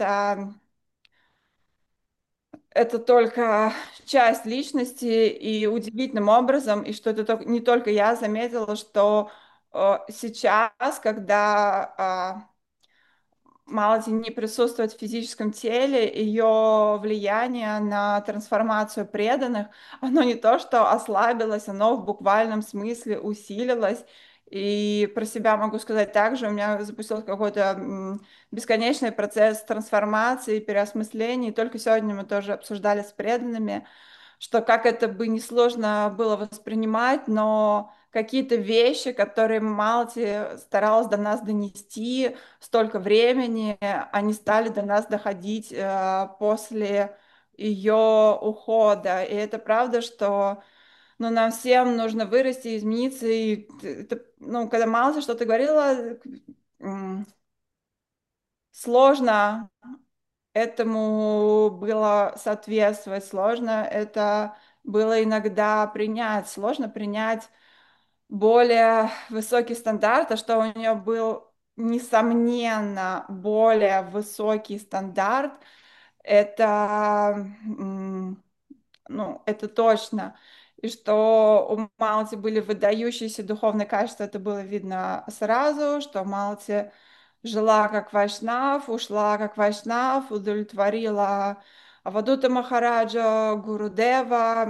[SPEAKER 3] это только часть личности, и удивительным образом, и что это не только я заметила, что сейчас, когда Малати не присутствует в физическом теле, ее влияние на трансформацию преданных, оно не то что ослабилось, оно в буквальном смысле усилилось. И про себя могу сказать также, у меня запустился какой-то бесконечный процесс трансформации, переосмысления. И только сегодня мы тоже обсуждали с преданными, что как это бы несложно было воспринимать, но какие-то вещи, которые Малти старалась до нас донести столько времени, они стали до нас доходить после ее ухода. И это правда, что ну, нам всем нужно вырасти, измениться. И ну, когда Малти что-то говорила, м, сложно этому было соответствовать, сложно это было иногда принять, сложно принять более высокий стандарт, а что у нее был, несомненно, более высокий стандарт, это, ну, это точно. И что у Малти были выдающиеся духовные качества, это было видно сразу, что Малти жила как вайшнав, ушла как вайшнав, удовлетворила Авадута Махараджа, Гурудева,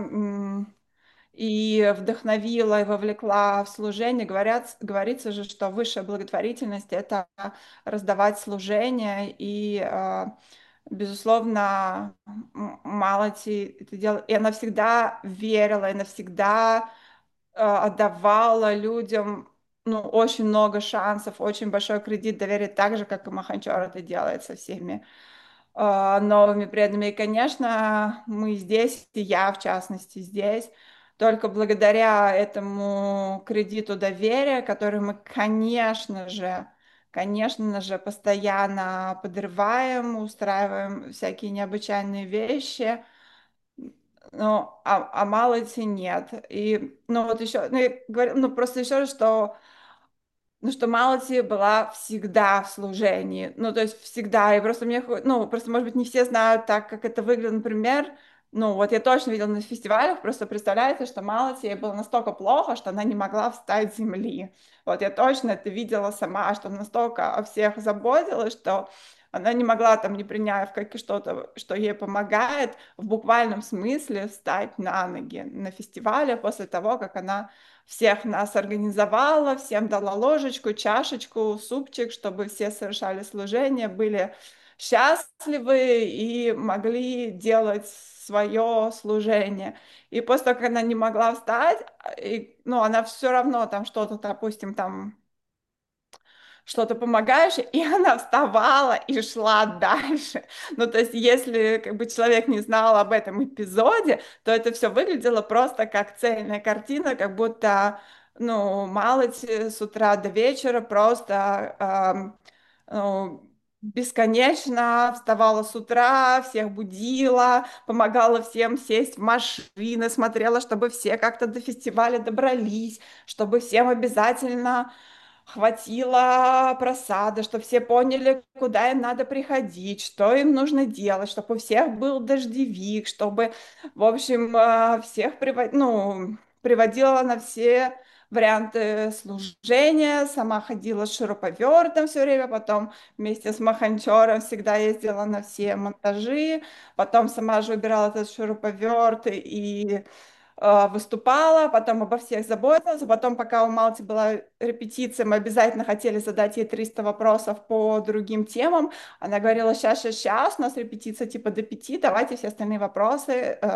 [SPEAKER 3] и вдохновила и вовлекла в служение. Говорится же, что высшая благотворительность — это раздавать служение, и, безусловно, Малати это делала, и она всегда верила, и она всегда отдавала людям ну, очень много шансов, очень большой кредит доверия, так же, как и Маханчор это делает со всеми новыми преданными. И, конечно, мы здесь, и я, в частности, здесь, только благодаря этому кредиту доверия, который мы, конечно же, постоянно подрываем, устраиваем всякие необычайные вещи, ну, а малости нет. И, ну, вот еще, ну, я говорю, ну, просто еще раз, что ну, что Малати была всегда в служении, ну, то есть всегда, и просто ну, просто, может быть, не все знают так, как это выглядит, например, ну, вот я точно видела на фестивалях, просто представляете, что Малати ей было настолько плохо, что она не могла встать с земли. Вот я точно это видела сама, что настолько о всех заботилась, что она не могла там, не приняв как что-то, что ей помогает, в буквальном смысле встать на ноги на фестивале после того, как она всех нас организовала, всем дала ложечку, чашечку, супчик, чтобы все совершали служение, были счастливы и могли делать свое служение. И после того, как она не могла встать, ну, она все равно там что-то, допустим, там что-то помогаешь, и она вставала и шла дальше. Ну, то есть, если как бы человек не знал об этом эпизоде, то это все выглядело просто как цельная картина, как будто, ну, Малати с утра до вечера просто ну, бесконечно вставала с утра, всех будила, помогала всем сесть в машины, смотрела, чтобы все как-то до фестиваля добрались, чтобы всем обязательно хватило просада, чтобы все поняли, куда им надо приходить, что им нужно делать, чтобы у всех был дождевик, чтобы, в общем, всех ну, приводила на все варианты служения, сама ходила с шуруповертом все время, потом вместе с Маханчором всегда ездила на все монтажи, потом сама же убирала этот шуруповерт и выступала, потом обо всех заботилась, а потом, пока у Малти была репетиция, мы обязательно хотели задать ей 300 вопросов по другим темам. Она говорила, сейчас, у нас репетиция типа до 5, давайте все остальные вопросы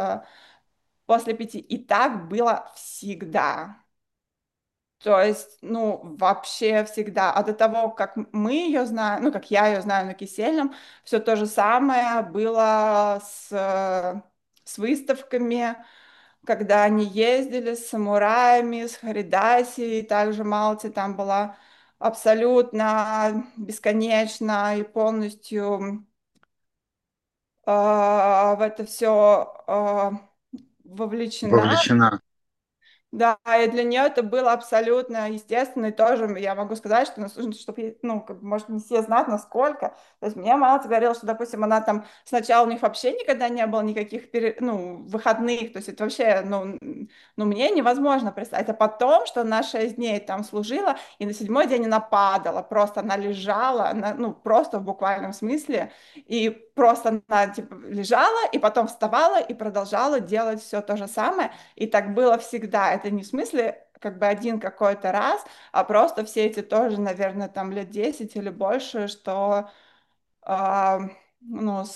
[SPEAKER 3] после 5. И так было всегда. То есть, ну, вообще всегда. А до того, как мы ее знаем, ну, как я ее знаю на Кисельном, все то же самое было с выставками, когда они ездили с самураями, с Харидаси, и также Малти там была абсолютно бесконечно и полностью в это все вовлечена.
[SPEAKER 1] Вовлечена.
[SPEAKER 3] Да, и для нее это было абсолютно естественно, и тоже я могу сказать, что, чтобы, ну, как бы, может, не все знают, насколько. То есть мне мама говорила, что, допустим, она там, сначала у них вообще никогда не было никаких, ну, выходных, то есть это вообще, ну, мне невозможно представить. А потом, что она 6 дней там служила, и на 7-й день она падала, просто она лежала, она, ну, просто в буквальном смысле, и просто она, типа, лежала, и потом вставала, и продолжала делать все то же самое, и так было всегда. Это не в смысле как бы один какой-то раз, а просто все эти тоже, наверное, там лет 10 или больше, что а, ну,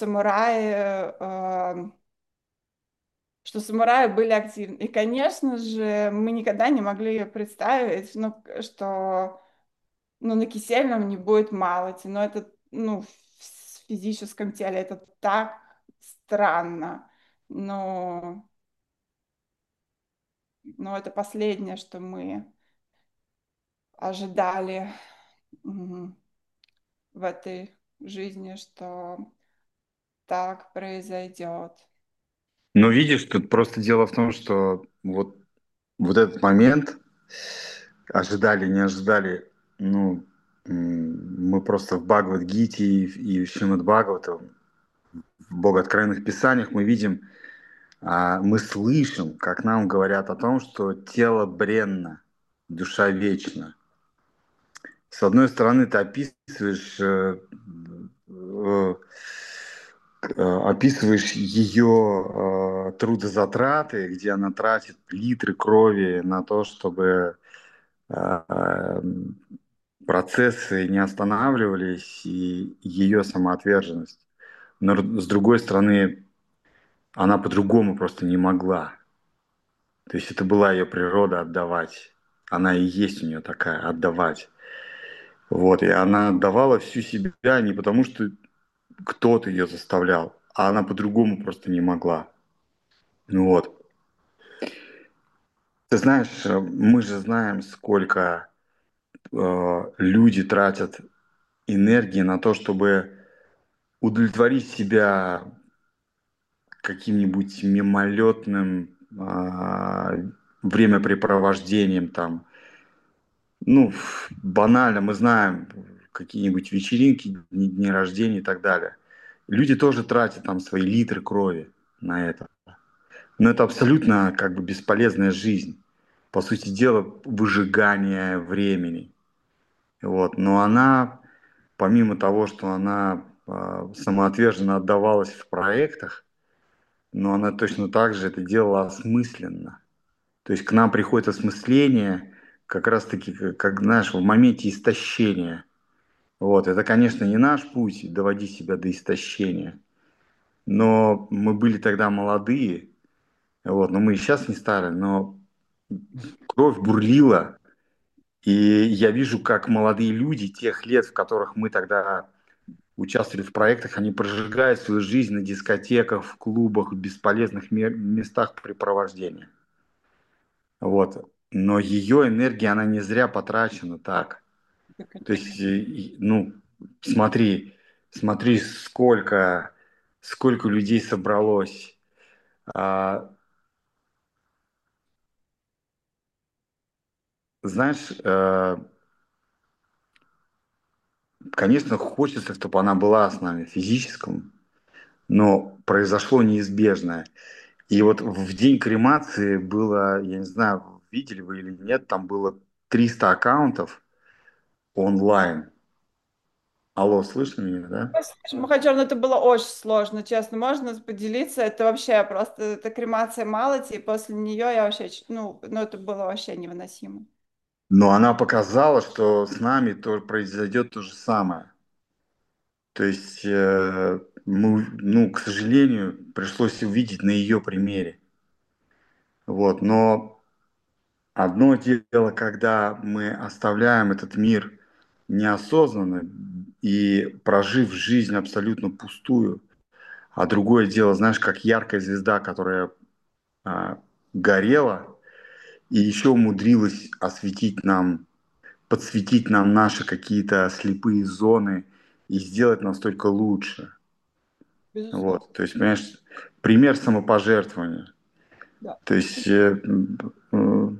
[SPEAKER 3] что самураи были активны. И, конечно же, мы никогда не могли представить, ну, что ну, на кисельном не будет малости, но это, ну, в физическом теле это так странно. Но, но это последнее, что мы ожидали м, в этой жизни, что так произойдет.
[SPEAKER 1] Но видишь, тут просто дело в том, что вот этот момент ожидали, не ожидали, ну, мы просто в Бхагавад-гите и в Шримад Бхагаватам, в Богооткровенных Писаниях мы видим, мы слышим, как нам говорят о том, что тело бренно, душа вечна. С одной стороны, ты э, описываешь ее трудозатраты, где она тратит литры крови на то, чтобы э, процессы не останавливались, и ее самоотверженность. Но с другой стороны, она по-другому просто не могла. То есть это была ее природа отдавать. Она и есть у нее такая, отдавать. Вот, и она отдавала всю себя не потому, что кто-то ее заставлял, а она по-другому просто не могла. Ну вот. Ты знаешь, мы же знаем, сколько люди тратят энергии на то, чтобы удовлетворить себя каким-нибудь мимолетным времяпрепровождением там. Ну, банально, мы знаем какие-нибудь вечеринки, дни рождения и так далее. Люди тоже тратят там свои литры крови на это. Но это абсолютно как бы бесполезная жизнь. По сути дела, выжигание времени. Вот. Но она, помимо того, что она самоотверженно отдавалась в проектах, но она точно так же это делала осмысленно. То есть к нам приходит осмысление как раз-таки, как, знаешь, в моменте истощения. Вот. Это, конечно, не наш путь доводить себя до истощения, но мы были тогда молодые, вот, но мы и сейчас не старые, но кровь бурлила, и я вижу, как молодые люди тех лет, в которых мы тогда участвовали в проектах, они прожигают свою жизнь на дискотеках, в клубах, в бесполезных местах препровождения. Вот. Но ее энергия, она не зря потрачена так.
[SPEAKER 3] Так
[SPEAKER 1] То
[SPEAKER 3] это
[SPEAKER 1] есть, ну, смотри, смотри, сколько людей собралось. А, знаешь, конечно, хочется, чтобы она была с нами в физическом, но произошло неизбежное. И вот в день кремации было, я не знаю, видели вы или нет, там было 300 аккаунтов онлайн. Алло, слышно меня, да?
[SPEAKER 3] Махачев, ну это было очень сложно, честно. Можно поделиться? Это вообще просто, это кремация малости, и после нее я вообще, ну это было вообще невыносимо.
[SPEAKER 1] Но она показала, что с нами тоже произойдет то же самое. То есть, ну, к сожалению, пришлось увидеть на ее примере. Вот, но одно дело, когда мы оставляем этот мир неосознанно и прожив жизнь абсолютно пустую, а другое дело, знаешь, как яркая звезда, которая а, горела и еще умудрилась осветить нам, подсветить нам наши какие-то слепые зоны и сделать нас только лучше.
[SPEAKER 3] Безусловно,
[SPEAKER 1] Вот, то есть, понимаешь, пример самопожертвования.
[SPEAKER 3] да.
[SPEAKER 1] То есть э,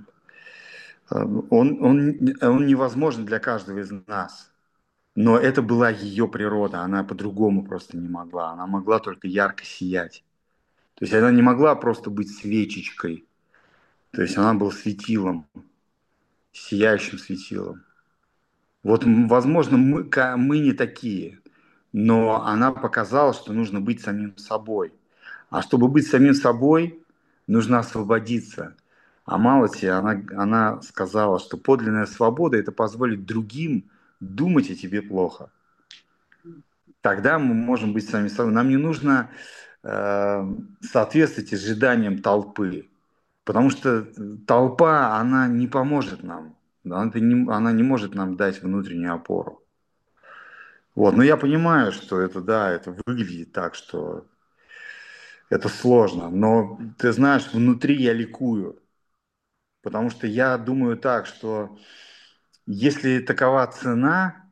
[SPEAKER 1] он невозможен для каждого из нас. Но это была ее природа, она по-другому просто не могла. Она могла только ярко сиять. То есть она не могла просто быть свечечкой. То есть она была светилом, сияющим светилом. Вот, возможно, мы не такие, но она показала, что нужно быть самим собой. А чтобы быть самим собой, нужно освободиться. А Малати, она сказала, что подлинная свобода – это позволить другим думать о тебе плохо. Тогда мы можем быть сами собой. Нам не нужно соответствовать ожиданиям толпы, потому что толпа, она не поможет нам. Она не может нам дать внутреннюю опору. Вот. Но я понимаю, что это, да, это выглядит так, что это сложно. Но ты знаешь, внутри я ликую, потому что я думаю так, что если такова цена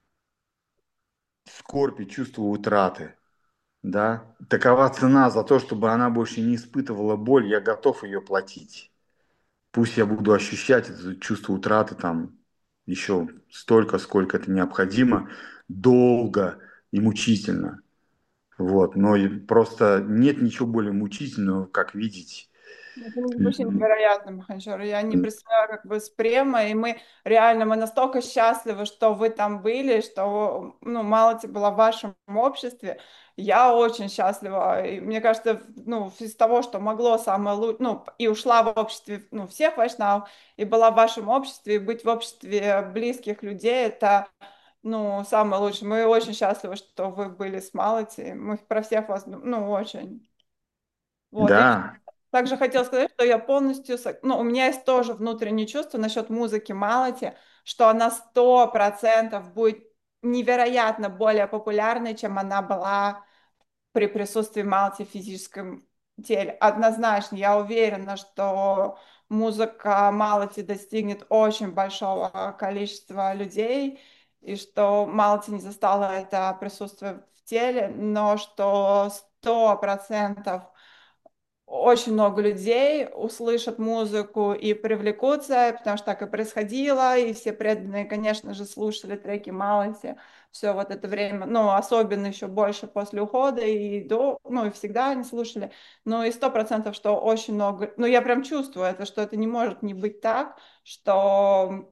[SPEAKER 1] скорби, чувства утраты, да, такова цена за то, чтобы она больше не испытывала боль, я готов ее платить. Пусть я буду ощущать это чувство утраты там еще столько, сколько это необходимо, долго и мучительно. Вот. Но просто нет ничего более мучительного, как видеть.
[SPEAKER 3] Это вообще невероятно, Маханчар. Я не представляю, как вы с Премой, и мы настолько счастливы, что вы там были, что, ну, Малати была в вашем обществе. Я очень счастлива. И мне кажется, ну, из того, что могло самое лучшее, ну, и ушла в обществе, ну, всех вайшнав, и была в вашем обществе, и быть в обществе близких людей, это, ну, самое лучшее. Мы очень счастливы, что вы были с Малати. Мы про всех вас, ну, очень. Вот, я
[SPEAKER 1] Да,
[SPEAKER 3] также хотела сказать, что я полностью, ну, у меня есть тоже внутреннее чувство насчет музыки Малати, что она 100% будет невероятно более популярной, чем она была при присутствии Малти в физическом теле. Однозначно, я уверена, что музыка Малти достигнет очень большого количества людей, и что Малти не застала это присутствие в теле, но что 100% очень много людей услышат музыку и привлекутся, потому что так и происходило, и все преданные, конечно же, слушали треки Малати все вот это время, ну, особенно еще больше после ухода и до, ну, и всегда они слушали, ну, и 100%, что очень много, ну, я прям чувствую это, что это не может не быть так, что,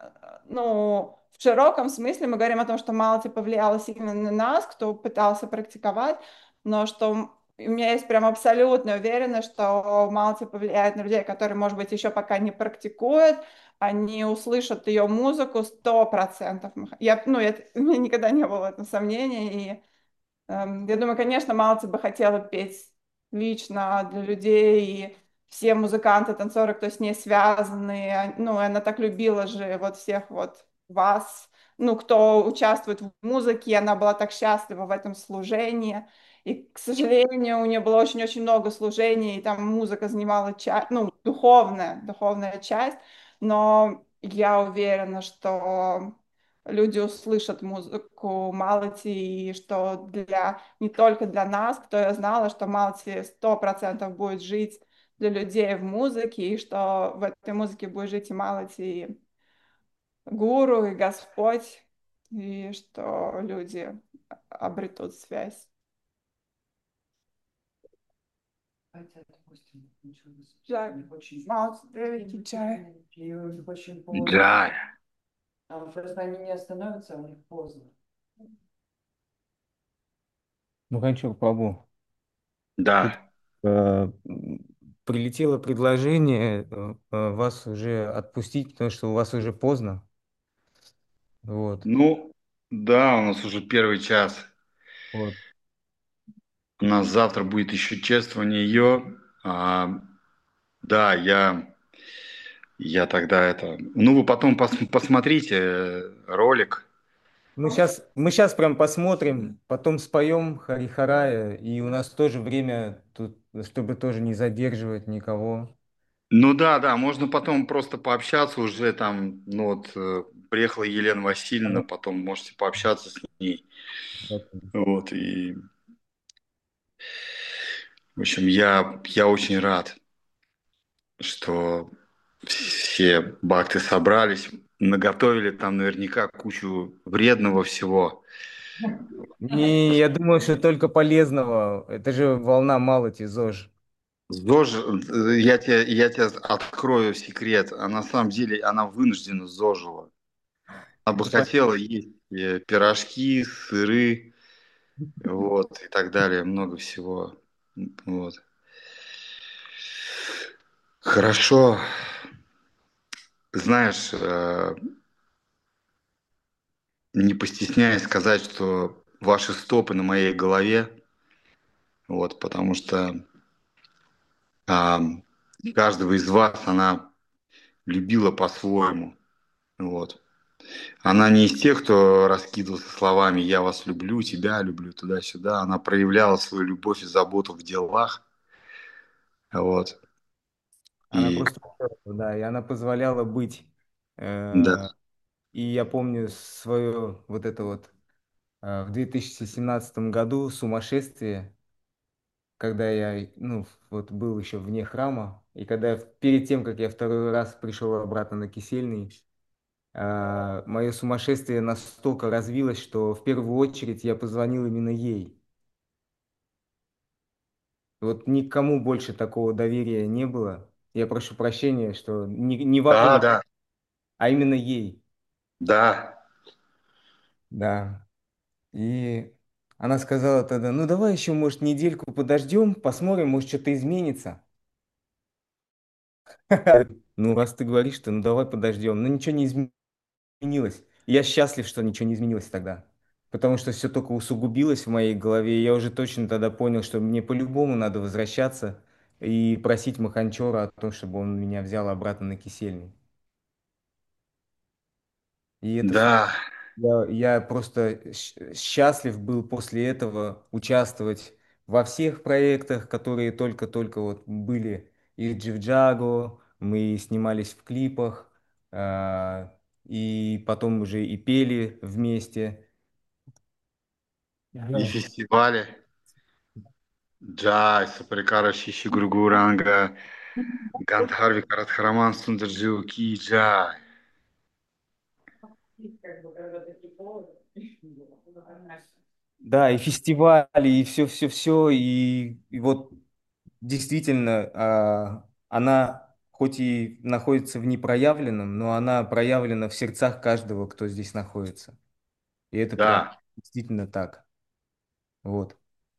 [SPEAKER 3] ну, в широком смысле мы говорим о том, что Малати повлияло сильно на нас, кто пытался практиковать, но что у меня есть прям абсолютная уверенность, что Малти повлияет на людей, которые, может быть, еще пока не практикуют, они услышат ее музыку 100%. У меня никогда не было в этом сомнений. И я думаю, конечно, Малти бы хотела петь лично для людей, и все музыканты, танцоры, кто с ней связаны, ну, и она так любила же вот всех вот вас, ну, кто участвует в музыке, и она была так счастлива в этом служении. И, к сожалению, у нее было очень-очень много служений, и там музыка занимала часть, ну, духовная часть, но я уверена, что люди услышат музыку Малати, и что для не только для нас, кто я знала, что Малати 100% будет жить для людей в музыке, и что в этой музыке будет жить и Малати, и Гуру, и Господь, и что люди обретут связь. Джай, Малати, Девики, Джай.
[SPEAKER 4] Очень поздно.
[SPEAKER 1] да,
[SPEAKER 4] Просто они не остановятся, у них поздно.
[SPEAKER 2] Муханчур Прабу. Тут
[SPEAKER 1] да.
[SPEAKER 2] прилетело предложение вас уже отпустить, потому что у вас уже поздно. Вот.
[SPEAKER 1] Ну, да, у нас уже первый час.
[SPEAKER 2] Вот.
[SPEAKER 1] У нас завтра будет еще чествование ее. Да, я тогда это... Ну, вы потом посмотрите ролик.
[SPEAKER 2] Мы сейчас прям посмотрим, потом споем Харихарая, и у нас тоже время тут, чтобы тоже не задерживать никого.
[SPEAKER 1] Ну да, да, можно потом просто пообщаться уже там, ну вот приехала Елена Васильевна, потом можете пообщаться с ней. Вот, и, в общем, я очень рад, что все бхакты собрались, наготовили там наверняка кучу вредного всего.
[SPEAKER 2] Не, я думаю, что только полезного. Это же волна Малати, ЗОЖ.
[SPEAKER 1] ЗОЖ, я тебе открою секрет, а на самом деле она вынуждена зожила. Она бы
[SPEAKER 2] Это
[SPEAKER 1] хотела есть пирожки, сыры, вот, и так далее, много всего. Вот. Хорошо. Знаешь, не постесняясь сказать, что ваши стопы на моей голове, вот, потому что а, каждого из вас она любила по-своему, вот. Она не из тех, кто раскидывался словами «я вас люблю, тебя люблю», туда-сюда. Она проявляла свою любовь и заботу в делах, вот.
[SPEAKER 2] Она
[SPEAKER 1] И
[SPEAKER 2] просто, да, и она позволяла быть.
[SPEAKER 1] да,
[SPEAKER 2] Э, И я помню свое вот это вот в 2017 году сумасшествие, когда я, ну, вот был еще вне храма, и когда перед тем, как я второй раз пришел обратно на Кисельный, мое сумасшествие настолько развилось, что в первую очередь я позвонил именно ей. Вот никому больше такого доверия не было. Я прошу прощения, что не
[SPEAKER 1] да,
[SPEAKER 2] вам,
[SPEAKER 1] да,
[SPEAKER 2] а именно ей.
[SPEAKER 1] да,
[SPEAKER 2] Да. И она сказала тогда, ну давай еще, может, недельку подождем, посмотрим, может, что-то изменится. Ну, раз ты говоришь, то ну давай подождем. Но ничего не изменилось. И я счастлив, что ничего не изменилось тогда. Потому что все только усугубилось в моей голове. И я уже точно тогда понял, что мне по-любому надо возвращаться и просить Маханчора о том, чтобы он меня взял обратно на кисельный. И это
[SPEAKER 1] да,
[SPEAKER 2] я просто счастлив был после этого участвовать во всех проектах, которые только-только вот были. И Дживджаго, мы снимались в клипах, и потом уже и пели вместе.
[SPEAKER 1] и
[SPEAKER 2] Да.
[SPEAKER 1] фестивали. Джай, Сапарикара, Шиши, Гургуранга, Гандхарви, Карадхараман, Сундарджиу, Ки, Джай.
[SPEAKER 2] Да, и фестивали, и все-все-все, и вот действительно, она хоть и находится в непроявленном, но она проявлена в сердцах каждого, кто здесь находится. И это прям
[SPEAKER 1] Да.
[SPEAKER 2] действительно так. Вот.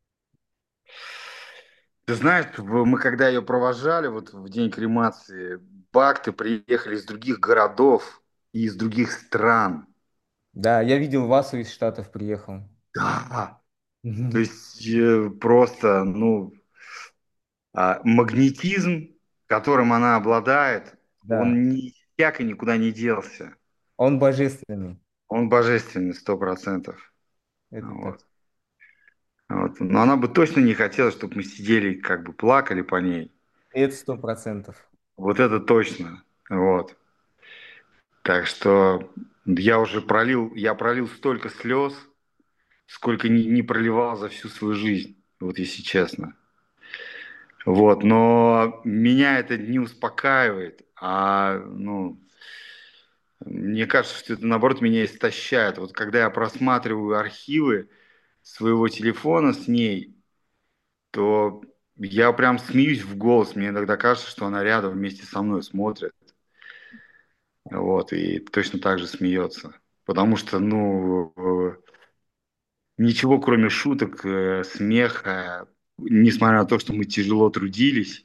[SPEAKER 1] Ты знаешь, мы когда ее провожали, вот в день кремации, бакты приехали из других городов и из других стран.
[SPEAKER 2] Да, я видел Васу из Штатов приехал.
[SPEAKER 1] Да. То
[SPEAKER 2] Мгм.
[SPEAKER 1] есть просто, ну, магнетизм, которым она обладает,
[SPEAKER 2] Да,
[SPEAKER 1] он ни всяко никуда не делся.
[SPEAKER 2] он божественный.
[SPEAKER 1] Он божественный, 100%.
[SPEAKER 2] Это так.
[SPEAKER 1] Вот. Вот. Но она бы точно не хотела, чтобы мы сидели, как бы плакали по ней.
[SPEAKER 2] Это 100%.
[SPEAKER 1] Вот это точно. Вот. Так что я пролил столько слез, сколько не проливал за всю свою жизнь, вот если честно. Вот, но меня это не успокаивает, ну, мне кажется, что это, наоборот, меня истощает. Вот когда я просматриваю архивы своего телефона с ней, то я прям смеюсь в голос. Мне иногда кажется, что она рядом вместе со мной смотрит. Вот, и точно так же смеется. Потому что, ну, ничего кроме шуток, смеха, несмотря на то, что мы тяжело трудились,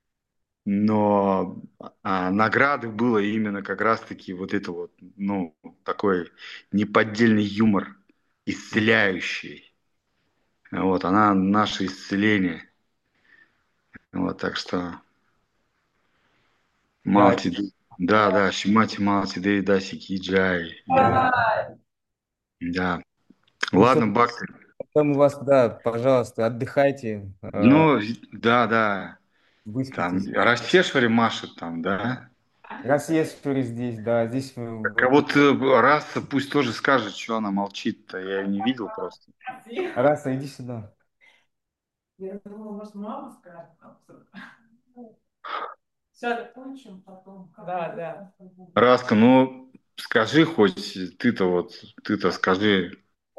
[SPEAKER 1] но награды было именно как раз-таки вот это вот, ну, такой неподдельный юмор, исцеляющий. Вот, она наше исцеление. Вот, так что
[SPEAKER 2] Да,
[SPEAKER 1] Малти, да, да, Шимати Малти, Даси Киджай, да.
[SPEAKER 2] ну все,
[SPEAKER 1] Ладно, Бак,
[SPEAKER 2] потом у вас, да, пожалуйста, отдыхайте,
[SPEAKER 1] ну, да, да, там,
[SPEAKER 2] выспитесь.
[SPEAKER 1] Растешвари машет там, да?
[SPEAKER 2] Раз есть здесь, да, здесь
[SPEAKER 1] Так, а вот раз пусть тоже скажет, что она молчит-то, я ее не видел просто.
[SPEAKER 2] Раса, иди сюда.
[SPEAKER 4] Я думала, может, мама скажет. Все закончим потом. Да, да.
[SPEAKER 1] Раска, ну, скажи хоть, ты-то скажи,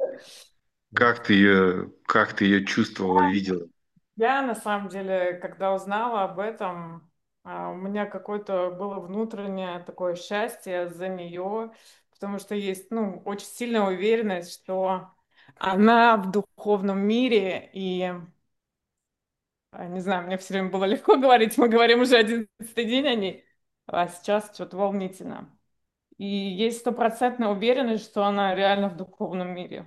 [SPEAKER 1] как ты ее чувствовала, видела?
[SPEAKER 5] Я на самом деле, когда узнала об этом, у меня какое-то было внутреннее такое счастье за нее, потому что есть, ну, очень сильная уверенность, что она в духовном мире, и Не знаю, мне все время было легко говорить, мы говорим уже 11-й день о ней, а сейчас что-то волнительно. И есть стопроцентная уверенность, что она реально в духовном мире.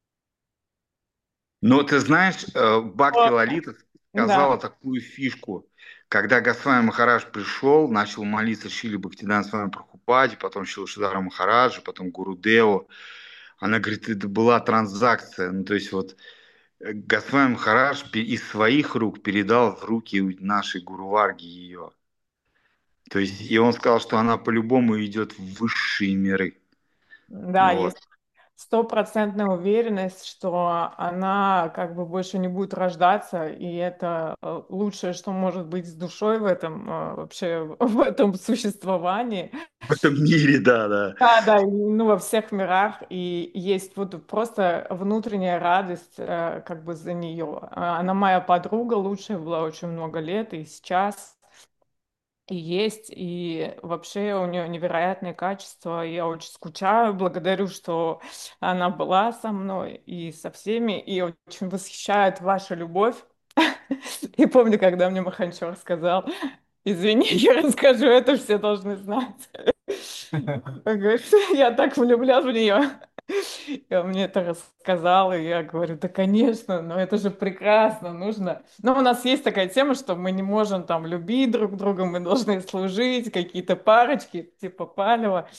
[SPEAKER 1] Но ты знаешь, Бхакти
[SPEAKER 5] О,
[SPEAKER 1] Лалита
[SPEAKER 5] да.
[SPEAKER 1] сказала такую фишку. Когда Госвами Махарадж пришел, начал молиться Шили Бхактидан с вами Прабхупаде, потом Шилашидара Махараджа, потом Гуру Деву. Она говорит, это была транзакция. Ну, то есть вот Госвами Махарадж из своих рук передал в руки нашей Гуру Варги ее. То есть, и он сказал, что она по-любому идет в высшие миры.
[SPEAKER 5] Да,
[SPEAKER 1] Вот.
[SPEAKER 5] есть стопроцентная уверенность, что она как бы больше не будет рождаться, и это лучшее, что может быть с душой в этом вообще в этом существовании.
[SPEAKER 1] В этом мире, да, да.
[SPEAKER 5] Да, да, ну во всех мирах, и есть вот просто внутренняя радость как бы за нее. Она моя подруга, лучшая была очень много лет, и сейчас. И есть, и вообще у нее невероятные качества. Я очень скучаю, благодарю, что она была со мной и со всеми, и очень восхищает ваша любовь. И помню, когда мне Маханчор сказал, извини, я расскажу, это все должны знать. Он говорит, я так влюблен в нее. И он мне это рассказал, и я говорю, да, конечно, но это же прекрасно, нужно. Но у нас есть такая тема, что мы не можем там любить друг друга, мы должны служить, какие-то парочки, типа Палева.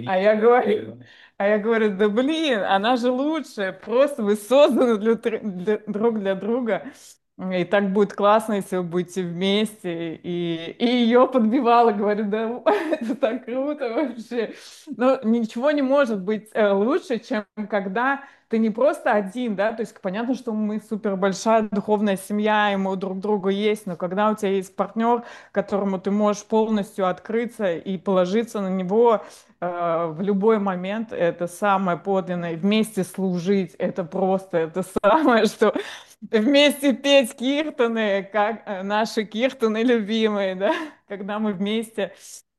[SPEAKER 5] А я говорю, да блин, она же лучшая, просто вы созданы друг для друга. И так будет классно, если вы будете вместе. И ее подбивала, говорю, да, это так круто вообще. Но ничего не может быть лучше, чем когда ты не просто один, да, то есть понятно, что мы супер большая духовная семья, и мы у друг друга есть, но когда у тебя есть партнер, которому ты можешь полностью открыться и положиться на него в любой момент, это самое подлинное. И вместе служить, это просто, это самое, что вместе петь киртаны, как наши киртаны любимые, да, когда мы вместе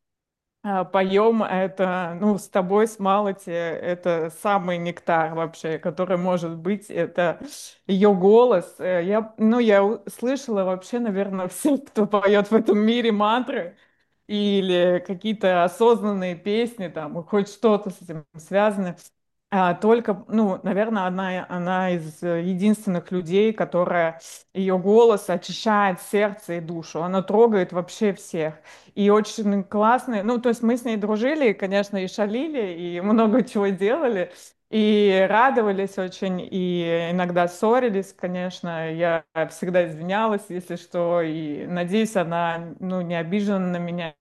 [SPEAKER 5] поем, это, ну, с тобой, с Малати, это самый нектар вообще, который может быть, это ее голос. Я слышала вообще, наверное, всех, кто поет в этом мире мантры или какие-то осознанные песни, там, хоть что-то с этим связано. Только, ну, наверное, она из единственных людей, которая ее голос очищает сердце и душу. Она трогает вообще всех. И очень классные. Ну, то есть мы с ней дружили, конечно, и шалили, и много чего делали. И радовались очень, и иногда ссорились, конечно. Я всегда извинялась, если что, и надеюсь, она, ну, не обижена на меня,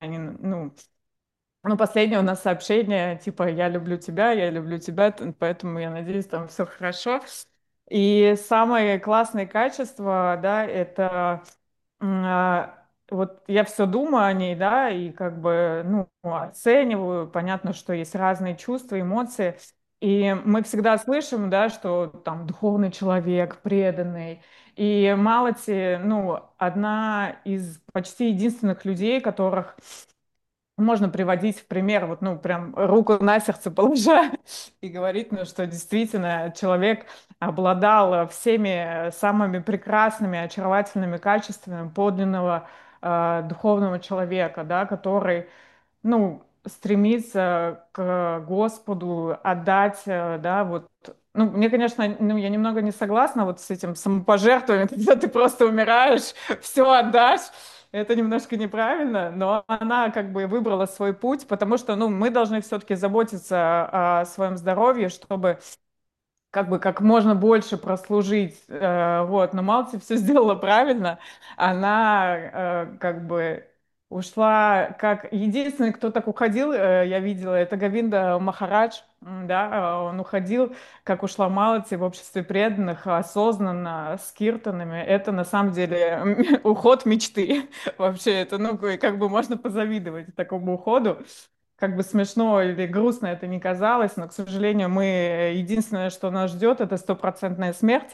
[SPEAKER 5] ну, последнее у нас сообщение, типа, я люблю тебя, поэтому я надеюсь, там все хорошо. И самые классные качества, да, это вот я все думаю о ней, да, и как бы, ну, оцениваю. Понятно, что есть разные чувства, эмоции. И мы всегда слышим, да, что там духовный человек, преданный. И Малати, ну, одна из почти единственных людей, которых можно приводить в пример, вот, ну, прям руку на сердце положа и говорить, ну, что действительно человек обладал всеми самыми прекрасными, очаровательными качествами подлинного духовного человека, да, который, ну, стремится к Господу отдать, да, вот. Ну, мне, конечно, ну, я немного не согласна вот с этим самопожертвованием, когда ты просто умираешь, все отдашь. Это немножко неправильно, но она как бы выбрала свой путь, потому что, ну, мы должны все-таки заботиться о своем здоровье, чтобы как бы как можно больше прослужить, вот, но Малти все сделала правильно, она как бы ушла, как единственный, кто так уходил, я видела, это Гавинда Махарадж, да, он уходил, как ушла Малти в обществе преданных, осознанно, с киртанами, это на самом деле уход мечты, вообще, это, ну, как бы можно позавидовать такому уходу, как бы смешно или грустно это не казалось, но, к сожалению, единственное, что нас ждет, это стопроцентная смерть.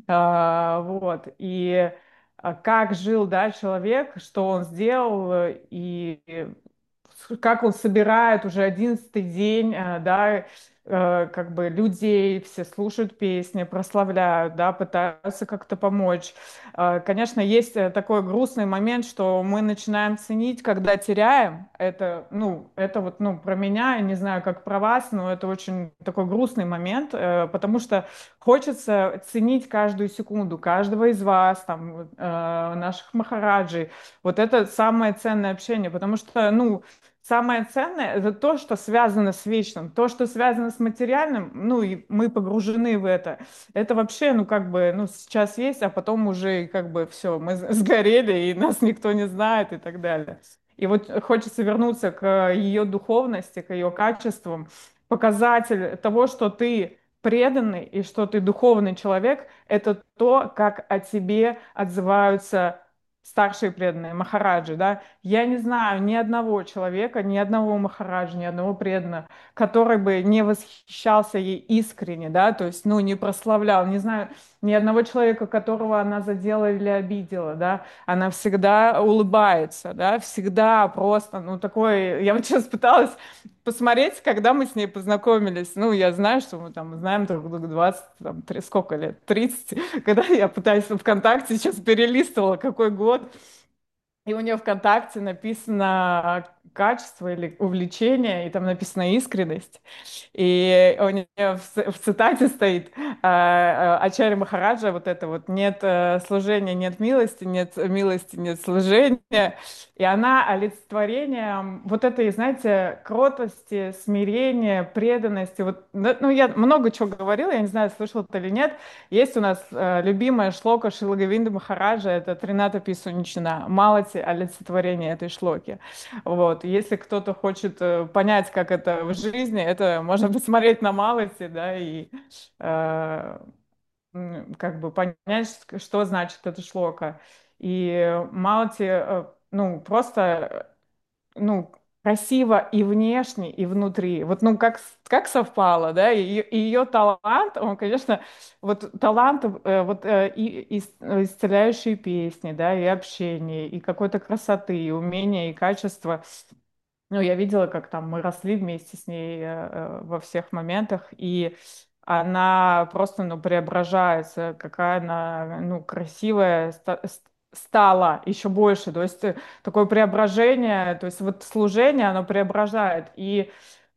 [SPEAKER 5] Вот. И как жил, да, человек, что он сделал, и как он собирает уже 11-й день, да, как бы людей, все слушают песни, прославляют, да, пытаются как-то помочь. Конечно, есть такой грустный момент, что мы начинаем ценить, когда теряем. Это, ну, это вот, ну, про меня, я не знаю, как про вас, но это очень такой грустный момент, потому что хочется ценить каждую секунду, каждого из вас, там, наших махараджей. Вот это самое ценное общение, потому что, ну, самое ценное — это то, что связано с вечным, то, что связано с материальным, ну, и мы погружены в это. Это вообще, ну, как бы, ну, сейчас есть, а потом уже, как бы, все, мы сгорели, и нас никто не знает, и так далее. И вот хочется вернуться к ее духовности, к ее качествам. Показатель того, что ты преданный и что ты духовный человек, это то, как о тебе отзываются старшие преданные, махараджи, да. Я не знаю ни одного человека, ни одного махараджа, ни одного преданного, который бы не восхищался ей искренне, да, то есть, ну, не прославлял, не знаю, ни одного человека, которого она задела или обидела, да, она всегда улыбается, да, всегда просто, ну, такой, я вот сейчас пыталась посмотреть, когда мы с ней познакомились, ну, я знаю, что мы там знаем друг друга 20, там, сколько лет, 30, когда я пытаюсь ВКонтакте, сейчас перелистывала, какой год, и у нее ВКонтакте написано качество или увлечение, и там написано искренность. И у нее в цитате стоит Ачарья Махараджа, вот это вот: нет служения, нет милости, нет служения. И она олицетворением вот этой, знаете, кротости, смирения, преданности. Вот, ну, я много чего говорила, я не знаю, слышал это или нет. Есть у нас любимая шлока Шрила Говинды Махараджа, это Трината Писуничина, Малати, олицетворение этой шлоки. Вот. Если кто-то хочет понять, как это в жизни, это можно посмотреть на Малати, да, и э, как бы понять, что значит эта шлока. И Малати, ну, просто ну, красиво и внешне, и внутри. Вот, ну, как совпало, да, и ее талант, он, конечно, вот талант, исцеляющие песни, да, и общение, и какой-то красоты, и умения, и качества. Ну, я видела, как там мы росли вместе с ней во всех моментах, и она просто, ну, преображается, какая она, ну, красивая стала еще больше. То есть такое преображение, то есть вот служение, оно преображает. И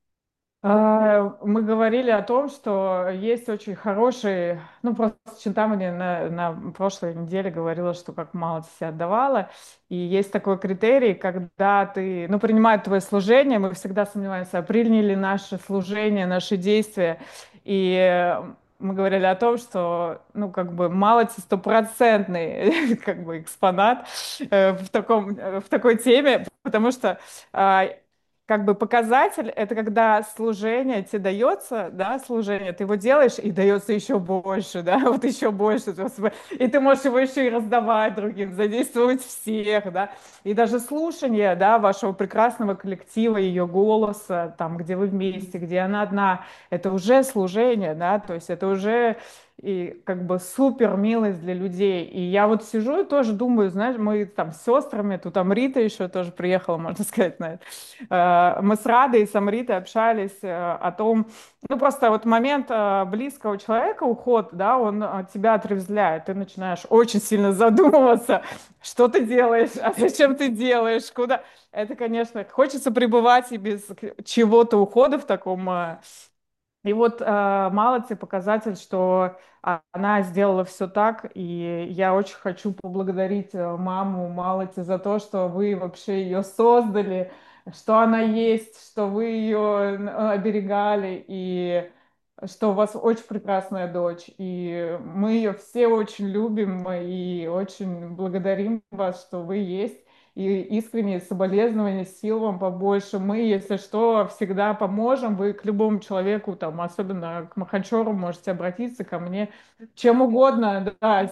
[SPEAKER 5] мы говорили о том, что есть очень хороший, ну, просто Чинтамани на прошлой неделе говорила, что как мало ты себя отдавала, и есть такой критерий, когда ты, ну, принимают твое служение, мы всегда сомневаемся, а приняли наше служение, наши действия, и мы говорили о том, что, ну, как бы Малати стопроцентный, как бы, экспонат в такой теме, потому что как бы показатель — это когда служение тебе дается, да, служение, ты его делаешь, и дается еще больше, да, вот еще больше. И ты можешь его еще и раздавать другим, задействовать всех, да. И даже слушание, да, вашего прекрасного коллектива, ее голоса, там, где вы вместе, где она одна, это уже служение, да, то есть это уже и как бы супер милость для людей. И я вот сижу и тоже думаю, знаешь, мы там с сестрами, тут Амрита еще тоже приехала, можно сказать, на это. Мы с Радой и с Амритой общались о том, ну просто вот момент близкого человека, уход, да, он тебя отрезвляет, ты начинаешь очень сильно задумываться, что ты делаешь, а зачем ты делаешь, куда. Это, конечно, хочется пребывать и без чего-то ухода в таком и вот Малати показатель, что она сделала все так, и я очень хочу поблагодарить маму Малати за то, что вы вообще ее создали, что она есть, что вы ее оберегали, и что у вас очень прекрасная дочь. И мы ее все очень любим и очень благодарим вас, что вы есть. И искренние соболезнования, сил вам побольше. Мы, если что, всегда поможем. Вы к любому человеку, там, особенно к Махачору, можете обратиться ко мне. Чем угодно, да,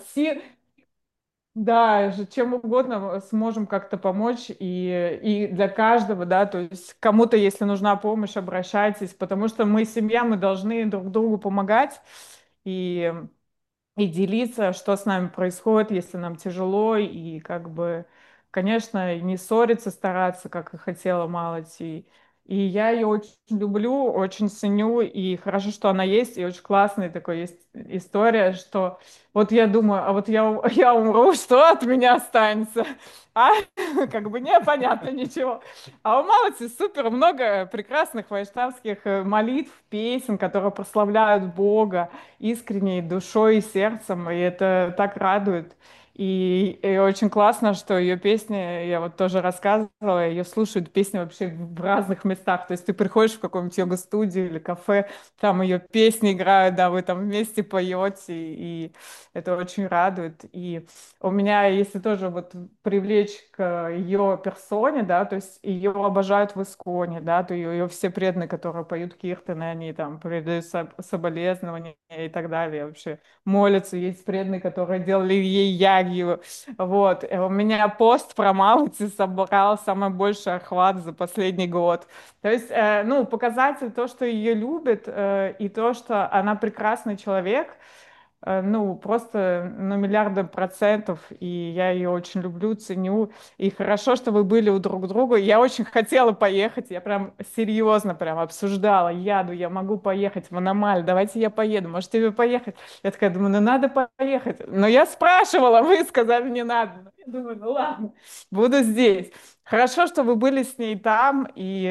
[SPEAKER 5] да, чем угодно сможем как-то помочь. И для каждого, да, то есть кому-то, если нужна помощь, обращайтесь, потому что мы семья, мы должны друг другу помогать. И и делиться, что с нами происходит, если нам тяжело, и как бы, конечно, не ссориться, стараться, как и хотела Малати, И я ее очень люблю, очень ценю, и хорошо, что она есть, и очень классная такая есть история, что вот я думаю, а вот я умру, что от меня останется? А как бы непонятно ничего. А у Малати супер много прекрасных вайшнавских молитв, песен, которые прославляют Бога искренней душой и сердцем, и это так радует. И очень классно, что ее песни, я вот тоже рассказывала, ее слушают песни вообще в разных местах. То есть ты приходишь в какую-нибудь йога-студию или кафе, там ее песни играют, да, вы там вместе поете, и это очень радует. И у меня, если тоже вот привлечь к ее персоне, да, то есть ее обожают в Исконе, да, то ее все преданные, которые поют киртаны, они там передают соболезнования и так далее, вообще молятся. Есть преданные, которые делали ей ягью. Вот. У меня пост про Малати собрал самый большой охват за последний год. То есть, ну, показатель то, что ее любят, и то, что она прекрасный человек, ну, просто на миллиарды процентов, и я ее очень люблю, ценю, и хорошо, что вы были у друг друга. Я очень хотела поехать, я прям серьезно прям обсуждала, яду, я могу поехать в Аномаль, давайте я поеду, может тебе поехать? Я такая думаю, ну надо поехать. Но я спрашивала, вы сказали, не надо. Я думаю, ну ладно, буду здесь. Хорошо, что вы были с ней там,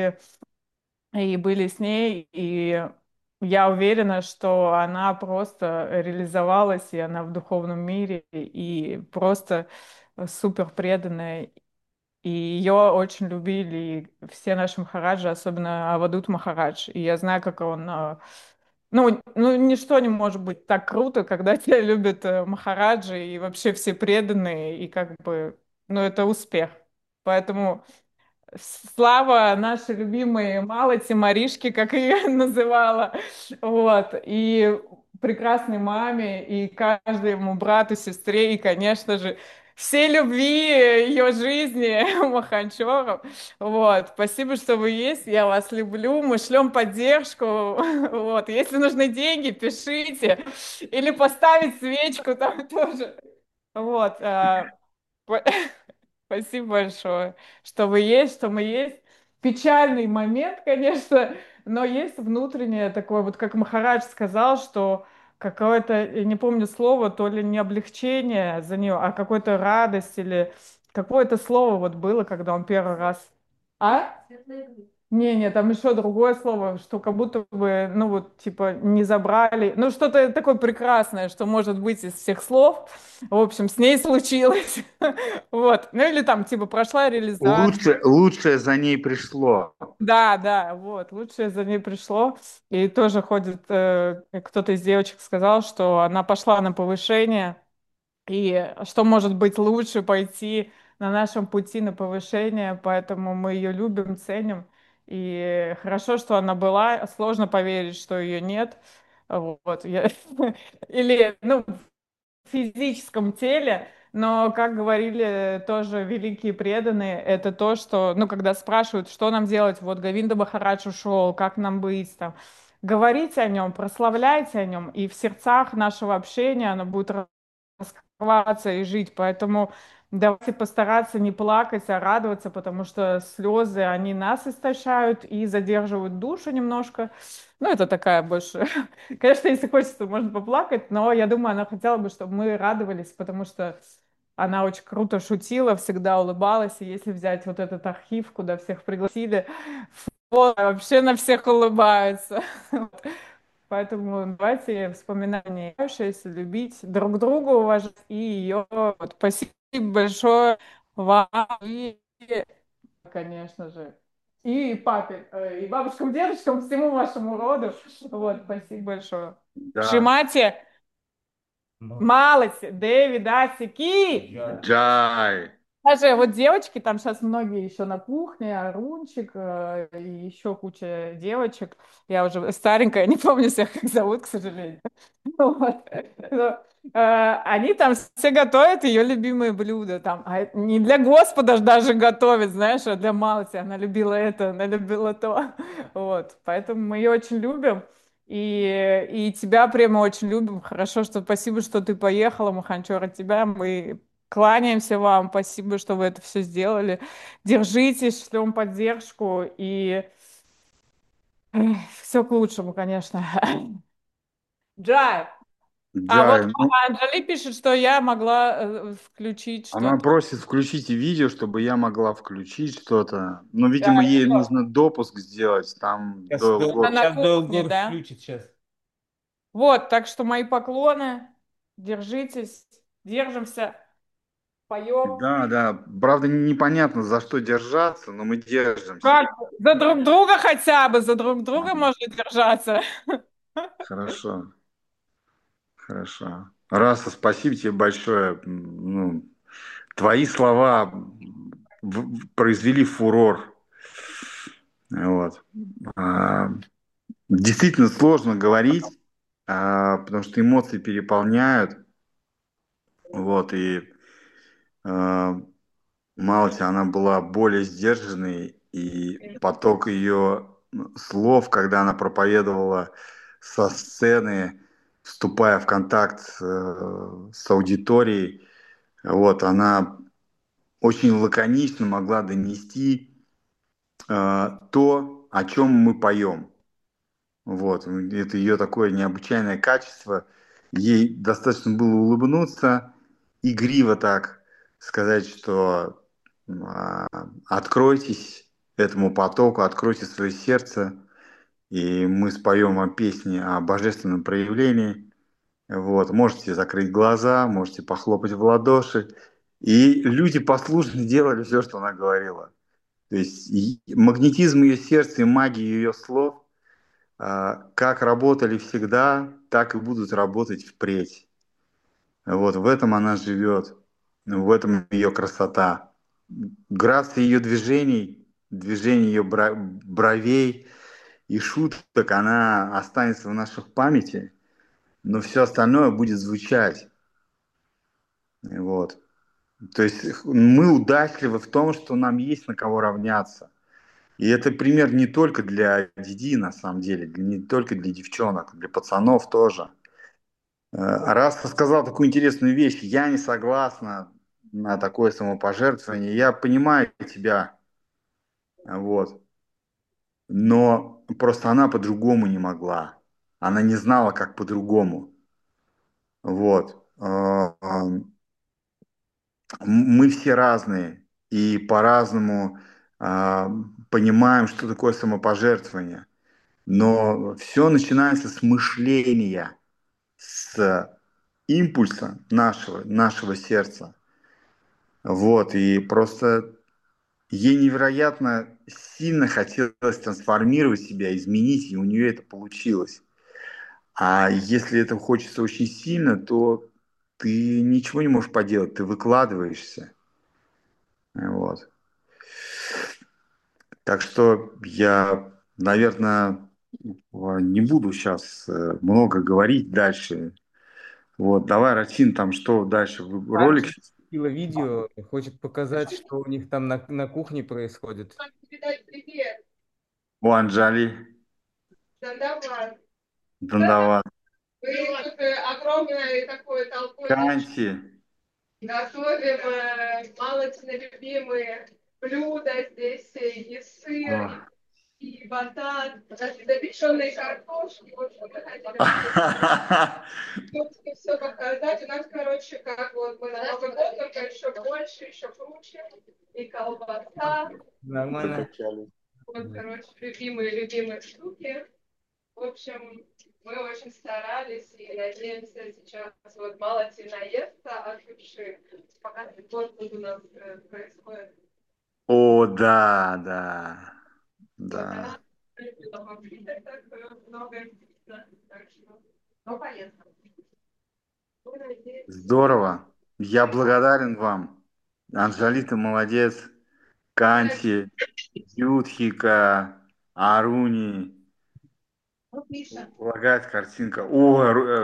[SPEAKER 5] и были с ней, и я уверена, что она просто реализовалась, и она в духовном мире, и просто супер преданная. И ее очень любили все наши махараджи, особенно Авадут Махарадж. И я знаю, как он... ну, ничто не может быть так круто, когда тебя любят махараджи и вообще все преданные, и как бы... Ну, это успех. Поэтому Слава, наши любимые Малати, Маришки, как ее называла, вот, и прекрасной маме, и каждому брату, сестре, и, конечно же, всей любви ее жизни Маханчору. Вот, спасибо, что вы есть, я вас люблю, мы шлем поддержку, вот, если нужны деньги, пишите, или поставить свечку там тоже, вот, спасибо большое, что вы есть, что мы есть. Печальный момент, конечно, но есть внутреннее такое, вот как Махарадж сказал, что какое-то, я не помню слово, то ли не облегчение за нее, а какой-то радость или какое-то слово вот было, когда он первый раз... А? Не, там еще другое слово, что как будто бы, ну вот, типа, не забрали. Ну, что-то такое прекрасное, что может быть из всех слов. В общем, с ней случилось. Вот. Ну, или там, типа, прошла реализация.
[SPEAKER 1] Лучшее за ней пришло.
[SPEAKER 5] Да, вот, лучшее за ней пришло. И тоже ходит, кто-то из девочек сказал, что она пошла на повышение, и что может быть лучше пойти на нашем пути на повышение, поэтому мы ее любим, ценим. И хорошо, что она была. Сложно поверить, что ее нет. Вот. Или, ну, в физическом теле, но, как говорили тоже великие преданные, это то, что, ну, когда спрашивают, что нам делать, вот Говинда Махарадж ушел, как нам быть, там, говорите о нем, прославляйте о нем, и в сердцах нашего общения оно будет раскрываться и жить. Поэтому давайте постараться не плакать, а радоваться, потому что слезы, они нас истощают и задерживают душу немножко. Ну, это такая больше... Конечно, если хочется, можно поплакать, но я думаю, она хотела бы, чтобы мы радовались, потому что она очень круто шутила, всегда улыбалась. И если взять вот этот архив, куда всех пригласили, вот, вообще на всех улыбаются. Поэтому давайте вспоминания, любить друг друга, уважать и ее. Вот, спасибо большое вам и, конечно же, и папе, и бабушкам, дедушкам, всему вашему роду. Вот, спасибо большое.
[SPEAKER 1] Да.
[SPEAKER 5] Шимати, Малоси, Дэвид, Асики.
[SPEAKER 1] Джай.
[SPEAKER 5] Даже вот девочки, там сейчас многие еще на кухне, Арунчик, и еще куча девочек. Я уже старенькая, не помню всех, как зовут, к сожалению. Вот. Но, они там все готовят ее любимые блюда. Там, не для Господа ж даже готовят, знаешь, а для Малти. Она любила это, она любила то. Вот. Поэтому мы ее очень любим. И тебя прямо очень любим. Хорошо, что спасибо, что ты поехала, Маханчор, от тебя. Мы кланяемся вам. Спасибо, что вы это все сделали. Держитесь, шлем поддержку. И Все к лучшему, конечно. Джай. А вот
[SPEAKER 1] Джай, ну,
[SPEAKER 5] Анжели пишет, что я могла включить
[SPEAKER 1] она
[SPEAKER 5] что-то.
[SPEAKER 1] просит включите видео, чтобы я могла включить что-то. Но,
[SPEAKER 2] Да,
[SPEAKER 1] видимо, ей
[SPEAKER 2] всё.
[SPEAKER 1] нужно допуск сделать. Там
[SPEAKER 2] Сейчас
[SPEAKER 1] Дойл
[SPEAKER 5] Она
[SPEAKER 1] Гор.
[SPEAKER 5] на
[SPEAKER 2] Дойл
[SPEAKER 5] кухне,
[SPEAKER 2] Гор
[SPEAKER 5] да?
[SPEAKER 2] включит сейчас.
[SPEAKER 5] Вот, так что мои поклоны. Держитесь, держимся, поем.
[SPEAKER 1] Да, да. Правда, непонятно, за что держаться, но мы держимся.
[SPEAKER 5] Как? За друг друга хотя бы, за друг друга
[SPEAKER 1] Ага.
[SPEAKER 5] можно держаться.
[SPEAKER 1] Хорошо, хорошо. Раса, спасибо тебе большое. Ну, твои слова произвели фурор. Вот. А, Действительно сложно говорить, потому что эмоции переполняют. Вот, и а, Малти, она была более сдержанной, и поток ее слов, когда она проповедовала со сцены, вступая в контакт с аудиторией, вот, она очень лаконично могла донести то, о чем мы поем. Вот, это ее такое необычайное качество. Ей достаточно было улыбнуться, игриво так сказать, что а, откройтесь этому потоку, откройте свое сердце, и мы споем о песне о божественном проявлении. Вот, можете закрыть глаза, можете похлопать в ладоши. И люди послушно делали все, что она говорила. То есть магнетизм ее сердца и магия ее слов как работали всегда, так и будут работать впредь. Вот в этом она живет, в этом ее красота. Грация ее движений, движение ее бровей и шуток, она останется в наших памяти, но все остальное будет звучать. Вот. То есть мы удачливы в том, что нам есть на кого равняться. И это пример не только для Диди, на самом деле, не только для девчонок, для пацанов тоже. Раз ты сказал такую интересную вещь, я не согласна на такое самопожертвование. Я понимаю тебя, вот, но просто она по-другому не могла. Она не знала, как по-другому. Вот. Мы все разные и по-разному понимаем, что такое самопожертвование. Но все начинается с мышления, с импульса нашего сердца. Вот, и просто ей невероятно сильно хотелось трансформировать себя, изменить, и у нее это получилось. А если это хочется очень сильно, то ты ничего не можешь поделать, ты выкладываешься. Вот. Так что я, наверное, не буду сейчас много говорить дальше. Вот, давай, Ратин, там что дальше? Ролик
[SPEAKER 2] Анжела скипела видео, хочет показать, что у них там на кухне происходит.
[SPEAKER 6] Передать привет.
[SPEAKER 1] у Анжали
[SPEAKER 6] Давай.
[SPEAKER 1] Дандават.
[SPEAKER 6] Мы тут огромной такой толпой
[SPEAKER 1] Канти.
[SPEAKER 6] готовим Малочкины любимые блюда. Здесь и сыр,
[SPEAKER 1] О.
[SPEAKER 6] и батат, запеченные картошки. В общем, мы хотели вам все показать. У нас, короче, как вот мы на Новый год, только еще больше, еще круче. И колбаса.
[SPEAKER 2] Нормально.
[SPEAKER 6] Вот, короче, любимые штуки. В общем, мы очень старались и надеемся сейчас вот мало наестся от души. Пока вот тут у нас происходит.
[SPEAKER 1] О, да, да,
[SPEAKER 6] Вот
[SPEAKER 1] да.
[SPEAKER 6] она любила попить так много вкусно. Так что, ну, полезно. Ну, надеюсь.
[SPEAKER 1] Здорово. Я благодарен вам. Анжали, ты молодец. Канти, Юдхика, Аруни.
[SPEAKER 6] Ну, Миша.
[SPEAKER 1] Полагает картинка. О,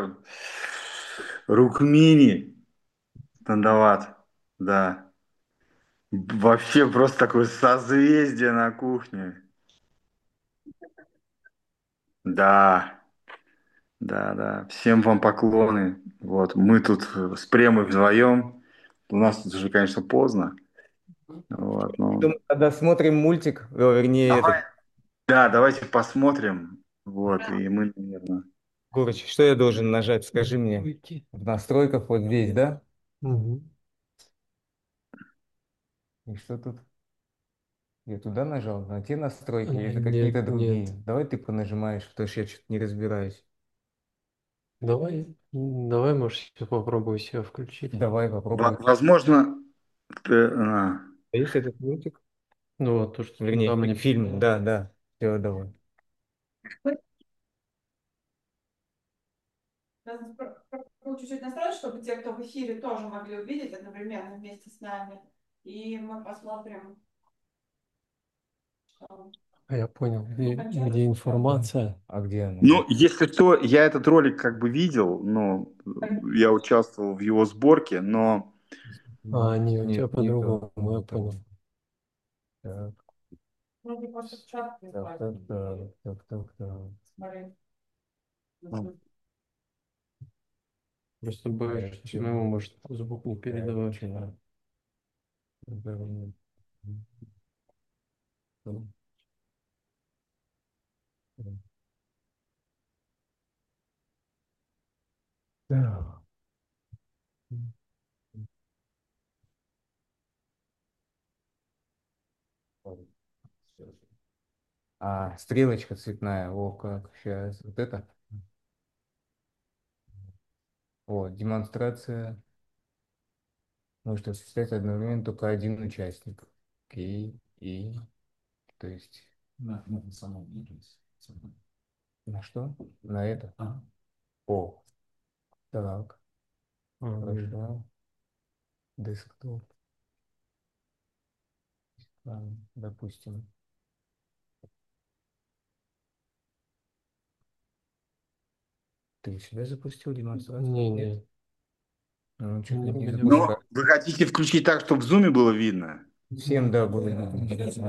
[SPEAKER 1] Рукмини. Стандават. Да. Вообще просто такое созвездие на кухне. Да, да, да. Всем вам поклоны. Вот, мы тут с Премой вдвоем. У нас тут уже, конечно, поздно. Вот, ну.
[SPEAKER 2] Думаю, когда смотрим мультик, вернее,
[SPEAKER 1] Давай,
[SPEAKER 2] этот
[SPEAKER 1] Да, давайте посмотрим. Вот, и мы, наверное.
[SPEAKER 2] Гурыч, что я должен нажать? Скажи мне. В настройках вот здесь, да?
[SPEAKER 7] Мгм.
[SPEAKER 2] И что тут? Я туда нажал, на те настройки или это
[SPEAKER 7] Нет,
[SPEAKER 2] какие-то другие?
[SPEAKER 7] нет.
[SPEAKER 2] Давай ты понажимаешь, потому что я что-то не разбираюсь.
[SPEAKER 7] Давай, может, сейчас попробую себя включить.
[SPEAKER 2] Давай попробуем.
[SPEAKER 1] Возможно,
[SPEAKER 2] А есть этот мультик?
[SPEAKER 7] Ну, вот то, что
[SPEAKER 2] Вернее,
[SPEAKER 7] да, мне
[SPEAKER 2] фильм, да, да. Все, давай.
[SPEAKER 3] Сейчас попробую чуть-чуть настроить, чтобы те, кто в эфире, тоже могли увидеть одновременно вместе с нами. И мы посмотрим, что
[SPEAKER 7] я понял, где информация.
[SPEAKER 2] А где она?
[SPEAKER 1] ну, если что, я этот ролик как бы видел, но я участвовал в его сборке, но
[SPEAKER 7] Не, у тебя
[SPEAKER 2] Нет, не то.
[SPEAKER 7] по-другому, я
[SPEAKER 2] Не то.
[SPEAKER 7] понял.
[SPEAKER 2] Так,
[SPEAKER 3] вроде просто в чат
[SPEAKER 2] так,
[SPEAKER 3] прислали.
[SPEAKER 2] так.
[SPEAKER 3] Смотри.
[SPEAKER 7] Просто боюсь, что моему может звук не передавать.
[SPEAKER 2] Так. А, стрелочка цветная, о, как сейчас. Вот это? О, демонстрация. Может осуществлять одновременно только один участник. Окей, то есть, на что? На это? О, так, хорошо. Десктоп, допустим. Ты у себя запустил демонстрацию?
[SPEAKER 7] Не,
[SPEAKER 2] Нет?
[SPEAKER 7] не.
[SPEAKER 2] Ну, что-то не
[SPEAKER 7] Меня
[SPEAKER 1] ну,
[SPEAKER 2] запускает.
[SPEAKER 1] вы хотите включить так, чтобы в зуме было видно?
[SPEAKER 2] Всем, да, будет интересно.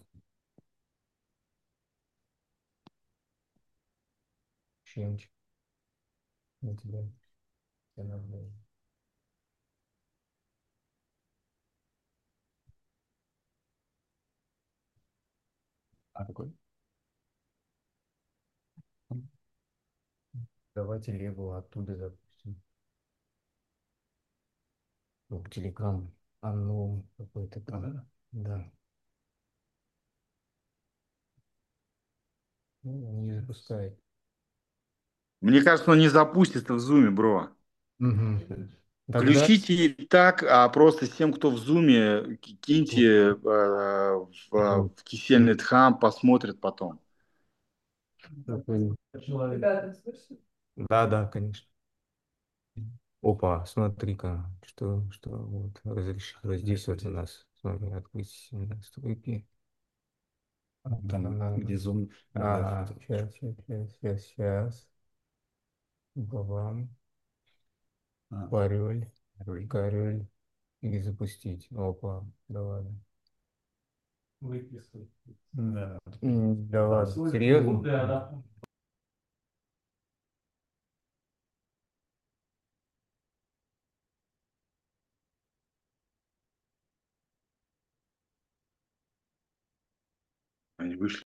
[SPEAKER 2] Чем-чик. На тебя. Тебе надо. А какой? Давайте Лего оттуда запустим. Ну, Телеграм. А ну, какой-то там. Да. Ну, не запускает.
[SPEAKER 1] Мне кажется, он не запустится в зуме, бро.
[SPEAKER 2] Мгм. Тогда
[SPEAKER 1] Включите так, а просто тем, кто в зуме, киньте в кисельный тхам, посмотрят потом.
[SPEAKER 3] Ребята, слышите?
[SPEAKER 2] да, да, конечно. Опа, смотри-ка, что вот разрешило здесь вот у нас. Смотри, открыть настройки.
[SPEAKER 1] Там, где зум.
[SPEAKER 2] Ага, сейчас. Бабам, пароль, король. И запустить. Опа, да ладно. Да. Да ладно, серьезно?
[SPEAKER 1] Они вышли.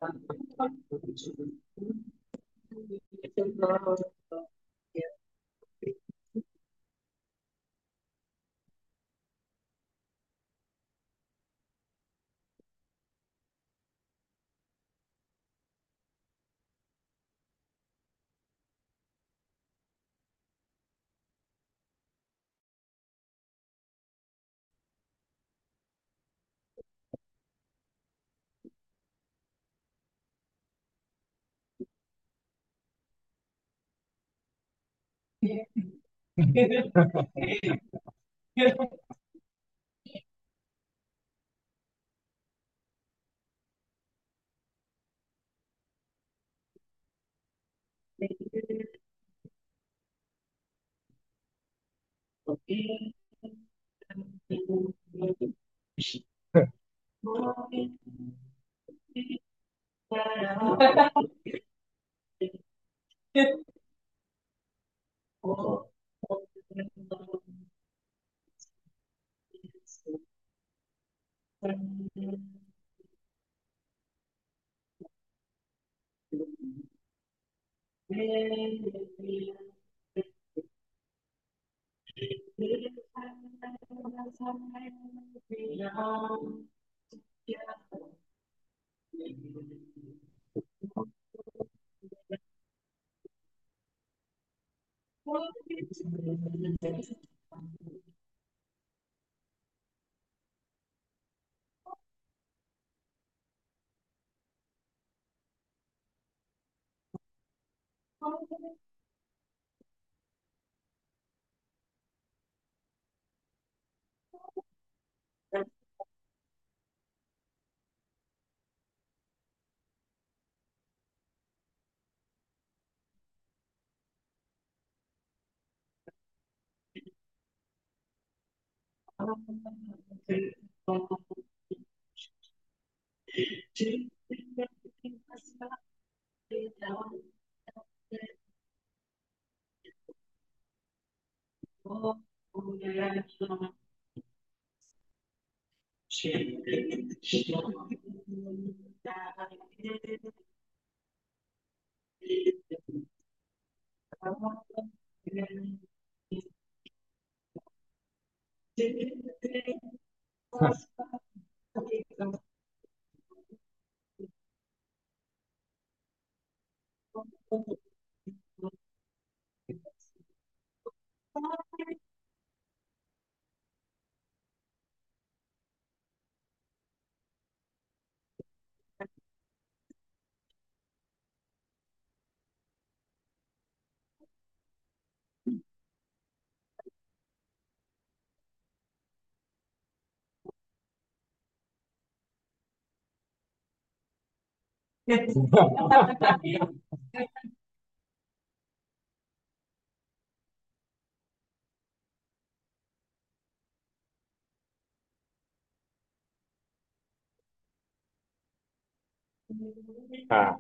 [SPEAKER 2] А,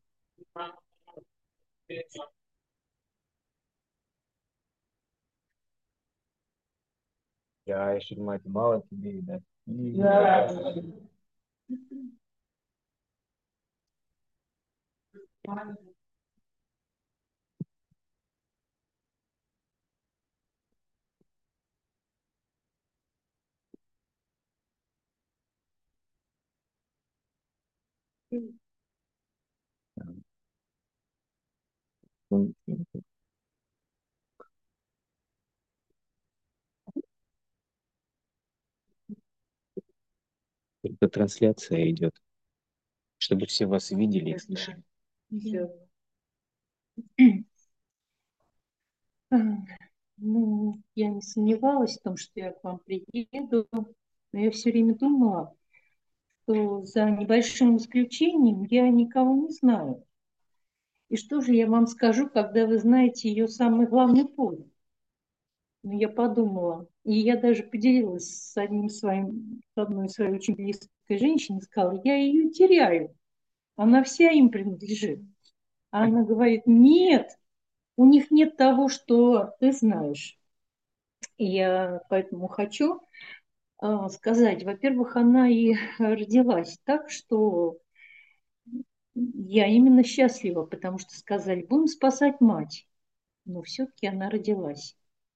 [SPEAKER 2] я еще думаю, это мало тебе, да? Только трансляция идет, чтобы все вас видели и слышали.
[SPEAKER 8] Всё. Ну, я не сомневалась в том, что я к вам приеду, но я все время думала, что за небольшим исключением я никого не знаю. И что же я вам скажу, когда вы знаете ее самый главный пункт? Ну, я подумала, и я даже поделилась с одной своей очень близкой женщиной, сказала, я ее теряю, она вся им принадлежит. А она говорит, нет, у них нет того, что ты знаешь. И я поэтому хочу сказать, во-первых, она и родилась так, что я именно счастлива, потому что сказали, будем спасать мать. Но все-таки она родилась.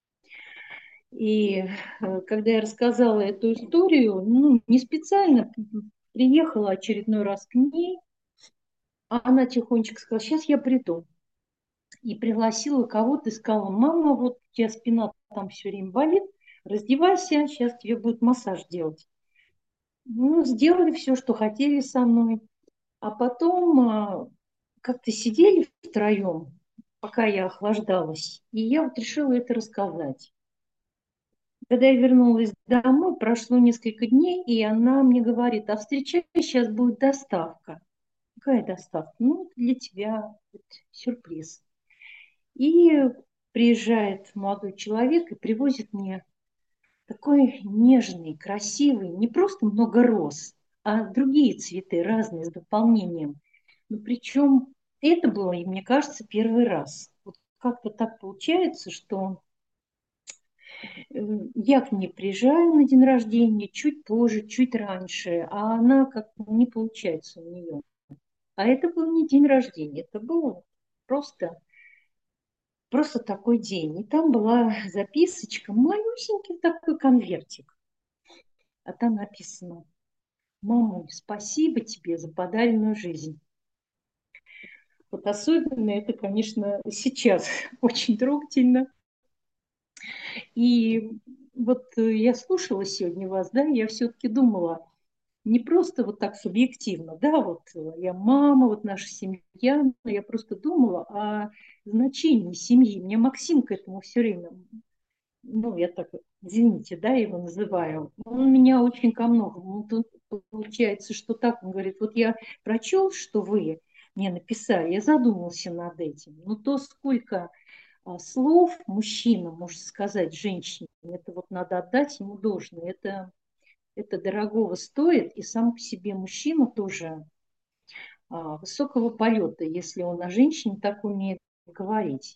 [SPEAKER 8] И когда я рассказала эту историю, ну, не специально приехала очередной раз к ней, а она тихонечко сказала, сейчас я приду. И пригласила кого-то, и сказала, мама, вот у тебя спина там все время болит, раздевайся, сейчас тебе будет массаж делать. Ну, сделали все, что хотели со мной. А потом как-то сидели втроем, пока я охлаждалась, и я вот решила это рассказать. Когда я вернулась домой, прошло несколько дней, и она мне говорит, а встречай, сейчас будет доставка. Какая доставка? Ну, для тебя вот, сюрприз. И приезжает молодой человек и привозит мне такой нежный, красивый, не просто много роз, а другие цветы, разные, с дополнением. Но причем это было, и мне кажется, первый раз. Вот как-то так получается, что я к ней приезжаю на день рождения чуть позже, чуть раньше, а она как-то не получается у нее. А это был не день рождения, это был просто, просто такой день. И там была записочка, малюсенький такой конвертик. А там написано: «Мама, спасибо тебе за подаренную жизнь». Вот особенно это, конечно, сейчас очень трогательно. И вот я слушала сегодня вас, да, я все-таки думала, не просто вот так субъективно, да, вот я мама, вот наша семья, но я просто думала о значении семьи. Мне Максим к этому все время, ну, я так, извините, да, его называю, он меня очень ко многому, тут получается, что так, он говорит, вот я прочел, что вы мне написали, я задумался над этим, но то, сколько слов мужчина может сказать женщине, это вот надо отдать ему должное, это дорогого стоит, и сам по себе мужчина тоже высокого полета, если он о женщине так умеет говорить.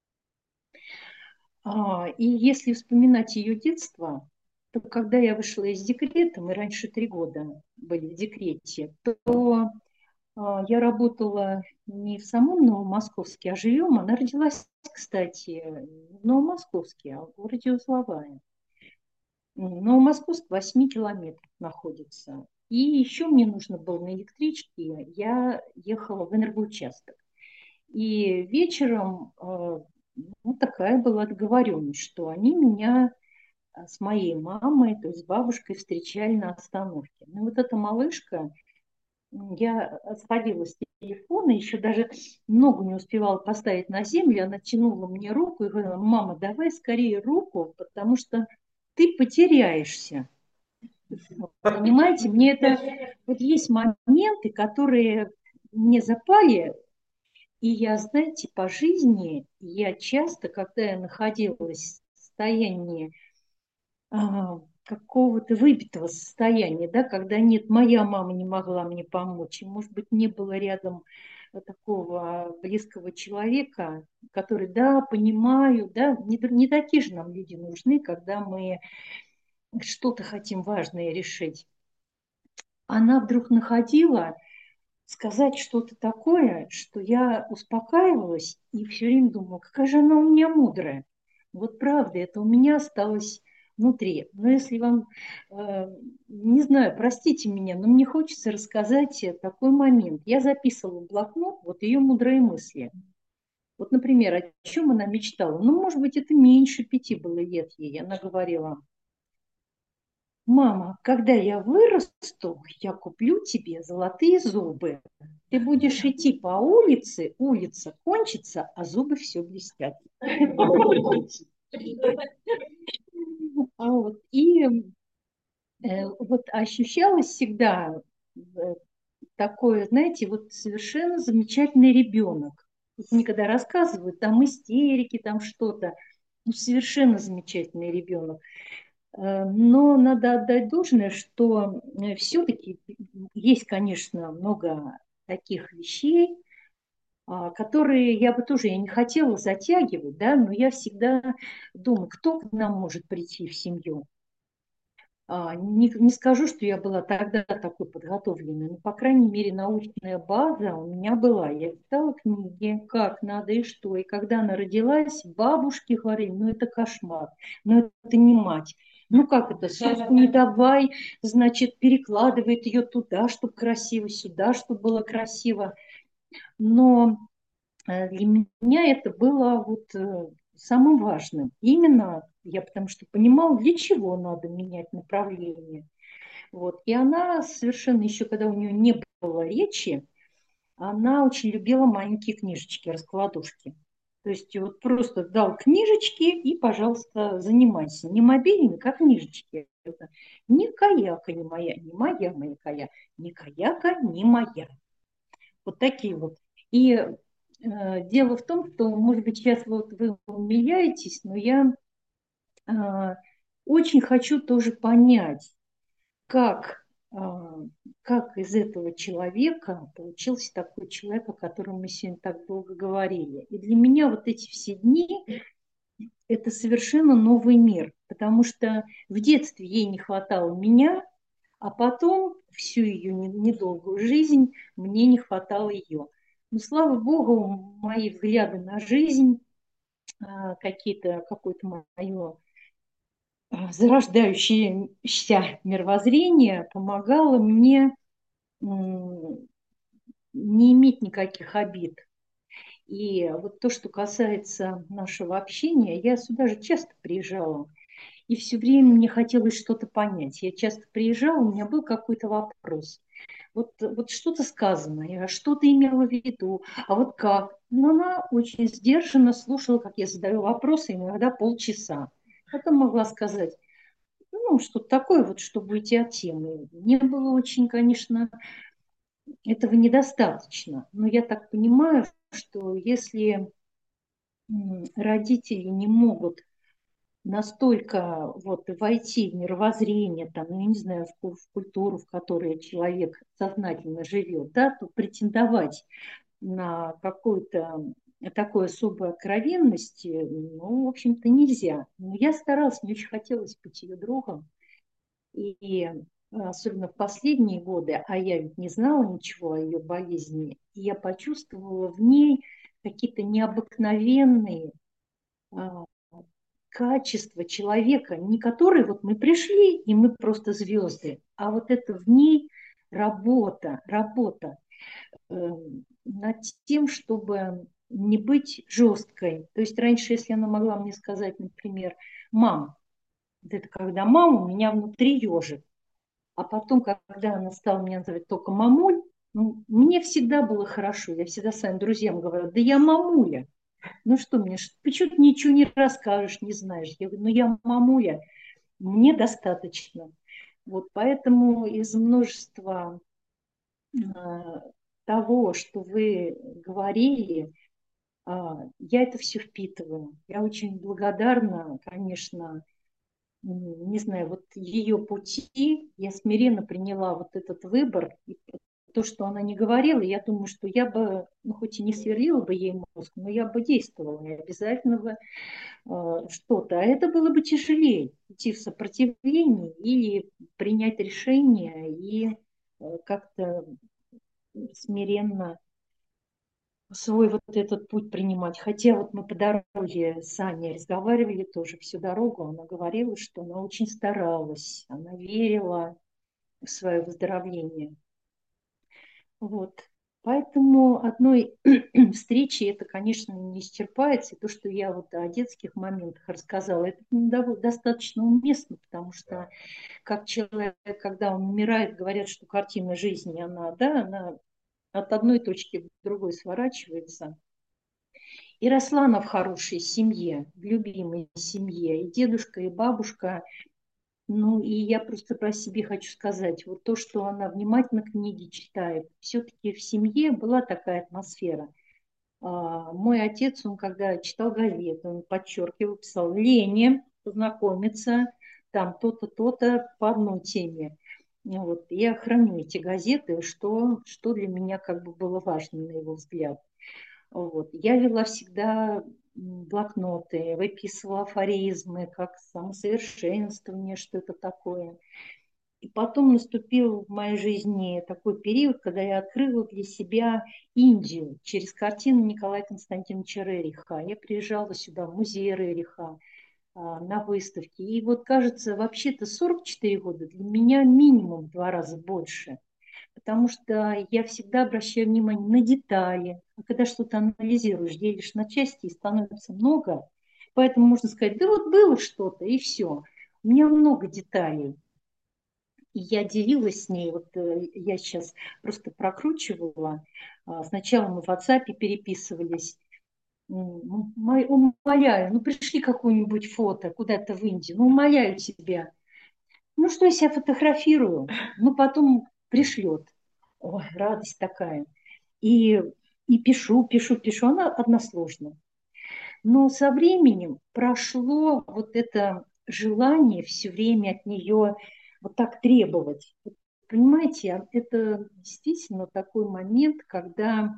[SPEAKER 8] И если вспоминать ее детство, то когда я вышла из декрета, мы раньше 3 года были в декрете, то я работала не в самом Новомосковске, а живем. Она родилась, кстати, в Новомосковске, а в городе Узловая. Новомосковск в 8 километрах находится. И еще мне нужно было на электричке, я ехала в энергоучасток. И вечером ну, такая была договоренность, что они меня с моей мамой, то есть с бабушкой, встречали на остановке. Ну вот эта малышка, я сходила с телефона, еще даже ногу не успевала поставить на землю, она тянула мне руку и говорила: мама, давай скорее руку, потому что ты потеряешься. Понимаете, мне это... Вот есть моменты, которые мне запали, и я, знаете, по жизни, я часто, когда я находилась в состоянии какого-то выпитого состояния, да, когда нет, моя мама не могла мне помочь, и, может быть, не было рядом такого близкого человека, который, да, понимаю, да, не такие же нам люди нужны, когда мы что-то хотим важное решить. Она вдруг находила сказать что-то такое, что я успокаивалась и все время думала, какая же она у меня мудрая. Вот правда, это у меня осталось внутри. Но если вам, не знаю, простите меня, но мне хочется рассказать такой момент. Я записывала в блокнот вот ее мудрые мысли. Вот, например, о чем она мечтала. Ну, может быть, это меньше 5 было лет ей. Она говорила: мама, когда я вырасту, я куплю тебе золотые зубы. Ты будешь идти по улице, улица кончится, а зубы все блестят. И вот ощущалось всегда такое, знаете, вот совершенно замечательный ребенок. Мне когда рассказывают, там истерики, там что-то, ну, совершенно замечательный ребенок. Но надо отдать должное, что все-таки есть, конечно, много таких вещей, которые я бы тоже, я не хотела затягивать, да, но я всегда думаю, кто к нам может прийти в семью. Не скажу, что я была тогда такой подготовленной, но, по крайней мере, научная база у меня была. Я читала книги, как надо и что. И когда она родилась, бабушки говорили, ну это кошмар, ну это не мать. Ну как это, соску не давай, значит, перекладывает ее туда, чтобы красиво, сюда, чтобы было красиво. Но для меня это было вот самым важным. Именно я потому что понимала, для чего надо менять направление. Вот. И она совершенно еще, когда у нее не было речи, она очень любила маленькие книжечки, раскладушки. То есть вот просто дал книжечки и, пожалуйста, занимайся. Не мобильник, а книжечки. Это ни каяка не моя, не моя моя кая, ни каяка не моя. Вот такие вот. И дело в том, что, может быть, сейчас вот вы умиляетесь, но я э, очень хочу тоже понять, как, как из этого человека получился такой человек, о котором мы сегодня так долго говорили. И для меня вот эти все дни – это совершенно новый мир, потому что в детстве ей не хватало меня, а потом всю ее недолгую жизнь мне не хватало ее. Но, слава богу, мои взгляды на жизнь, какое-то мое зарождающееся мировоззрение помогало мне не иметь никаких обид. И вот то, что касается нашего общения, я сюда же часто приезжала, и все время мне хотелось что-то понять. Я часто приезжала, у меня был какой-то вопрос. Вот что-то сказано, я что-то имела в виду, а вот как? Но она очень сдержанно слушала, как я задаю вопросы, иногда полчаса. Потом могла сказать, ну, что-то такое, вот, чтобы уйти от темы. Мне было очень, конечно, этого недостаточно. Но я так понимаю, что если родители не могут настолько вот войти в мировоззрение, там, ну, я не знаю, в культуру, в которой человек сознательно живет, да, то претендовать на какую-то такую особую откровенность, ну, в общем-то, нельзя. Но я старалась, мне очень хотелось быть ее другом. И особенно в последние годы, а я ведь не знала ничего о ее болезни, и я почувствовала в ней какие-то необыкновенные качества человека, не которые вот мы пришли, и мы просто звезды, а вот это в ней работа над тем, чтобы не быть жесткой. То есть раньше, если она могла мне сказать, например, мам, вот это когда мама, у меня внутри ежик. А потом, когда она стала меня называть только мамуль, ну, мне всегда было хорошо. Я всегда своим друзьям говорю, да я мамуля. Ну что мне, почему ты ничего не расскажешь, не знаешь? Я говорю, ну я мамуля, мне достаточно. Вот поэтому из множества того, что вы говорили, я это все впитываю. Я очень благодарна, конечно, не знаю, вот ее пути, я смиренно приняла вот этот выбор. И то, что она не говорила, я думаю, что я бы, ну, хоть и не сверлила бы ей мозг, но я бы действовала, и обязательно бы что-то. А это было бы тяжелее, идти в сопротивление или принять решение и как-то смиренно свой вот этот путь принимать. Хотя вот мы по дороге с Аней разговаривали тоже всю дорогу, она говорила, что она очень старалась, она верила в свое выздоровление. Вот. Поэтому одной встречи это, конечно, не исчерпается. И то, что я вот о детских моментах рассказала, это достаточно уместно, потому что как человек, когда он умирает, говорят, что картина жизни, она, да, она от одной точки к другой сворачивается. И росла она в хорошей семье, в любимой семье. И дедушка, и бабушка. Ну, и я просто про себе хочу сказать, вот то, что она внимательно книги читает, все-таки в семье была такая атмосфера. Мой отец, он когда читал газету, он подчеркивал, писал Лене познакомиться, там то-то, то-то по одной теме. Вот. Я храню эти газеты, что для меня как бы было важно, на его взгляд. Вот. Я вела всегда блокноты, выписывала афоризмы, как самосовершенствование, что это такое. И потом наступил в моей жизни такой период, когда я открыла для себя Индию через картину Николая Константиновича Рериха. Я приезжала сюда в музей Рериха на выставке. И вот, кажется, вообще-то 44 года для меня минимум в 2 раза больше. Потому что я всегда обращаю внимание на детали. А когда что-то анализируешь, делишь на части и становится много. Поэтому можно сказать, да вот было что-то и все. У меня много деталей. И я делилась с ней, вот я сейчас просто прокручивала. Сначала мы в WhatsApp переписывались. Умоляю, ну пришли какое-нибудь фото куда-то в Индию, ну умоляю тебя. Ну что я себя фотографирую, ну потом пришлет. Ой, радость такая. И, и пишу, она односложно. Но со временем прошло вот это желание все время от нее вот так требовать. Понимаете, это действительно такой момент, когда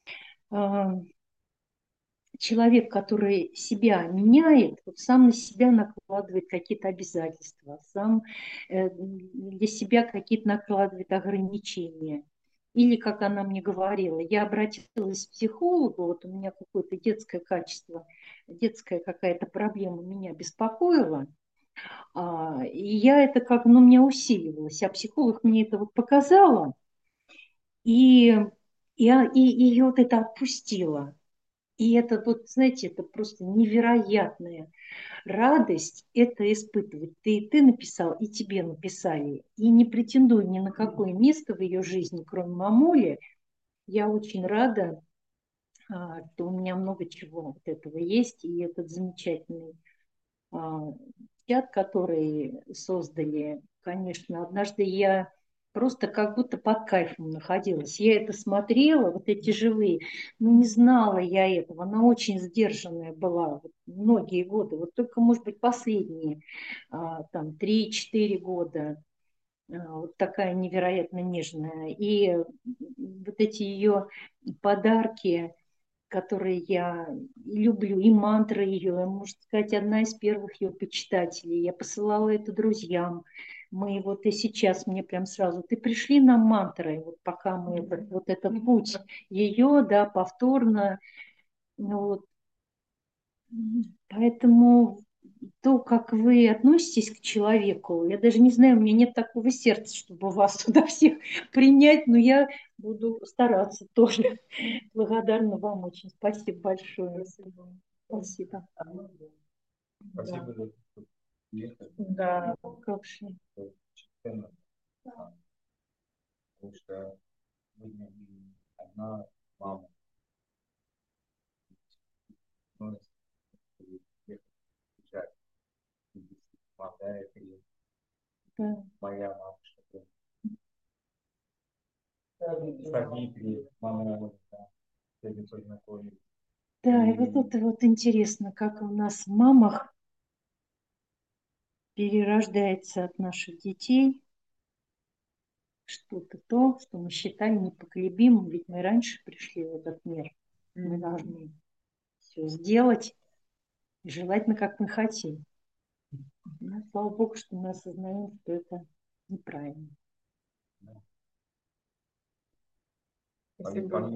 [SPEAKER 8] человек, который себя меняет, вот сам на себя накладывает какие-то обязательства, сам для себя какие-то накладывает ограничения. Или, как она мне говорила, я обратилась к психологу, вот у меня какое-то детское качество, детская какая-то проблема меня беспокоила, и я это как, ну, у меня усиливалось, а психолог мне это вот показала, и, и ее вот это отпустила. И это вот, знаете, это просто невероятная радость это испытывать. Ты написал, и тебе написали. И не претендуй ни на какое место в ее жизни, кроме мамули. Я очень рада, что у меня много чего вот этого есть. И этот замечательный а, чат, который создали, конечно, однажды я просто как будто под кайфом находилась. Я это смотрела, вот эти живые, ну не знала я этого. Она очень сдержанная была вот, многие годы. Вот только, может быть, последние там 3-4 года вот такая невероятно нежная. И вот эти ее подарки, которые я люблю, и мантры ее, можно сказать, одна из первых ее почитателей. Я посылала это друзьям. Мы вот и сейчас мне прям сразу, ты пришли на мантры, вот пока мы вот этот путь ее, да, повторно, ну, вот. Поэтому то, как вы относитесь к человеку, я даже не знаю, у меня нет такого сердца, чтобы вас туда всех принять, но я буду стараться тоже. Благодарна вам очень. Спасибо большое. Спасибо.
[SPEAKER 1] Спасибо за
[SPEAKER 8] Да, как же.
[SPEAKER 1] потому что мы одна мама. Помогает и
[SPEAKER 8] Да.
[SPEAKER 1] моя мамушка. Родители, мама, сегодня познакомились.
[SPEAKER 8] Да, и вот это вот интересно, как у нас в мамах перерождается от наших детей что-то то, что мы считали непоколебимым, ведь мы раньше пришли в этот мир. Мы должны все сделать, и желательно, как мы хотим. Но, слава Богу, что мы осознаем, что это неправильно.
[SPEAKER 1] Спасибо.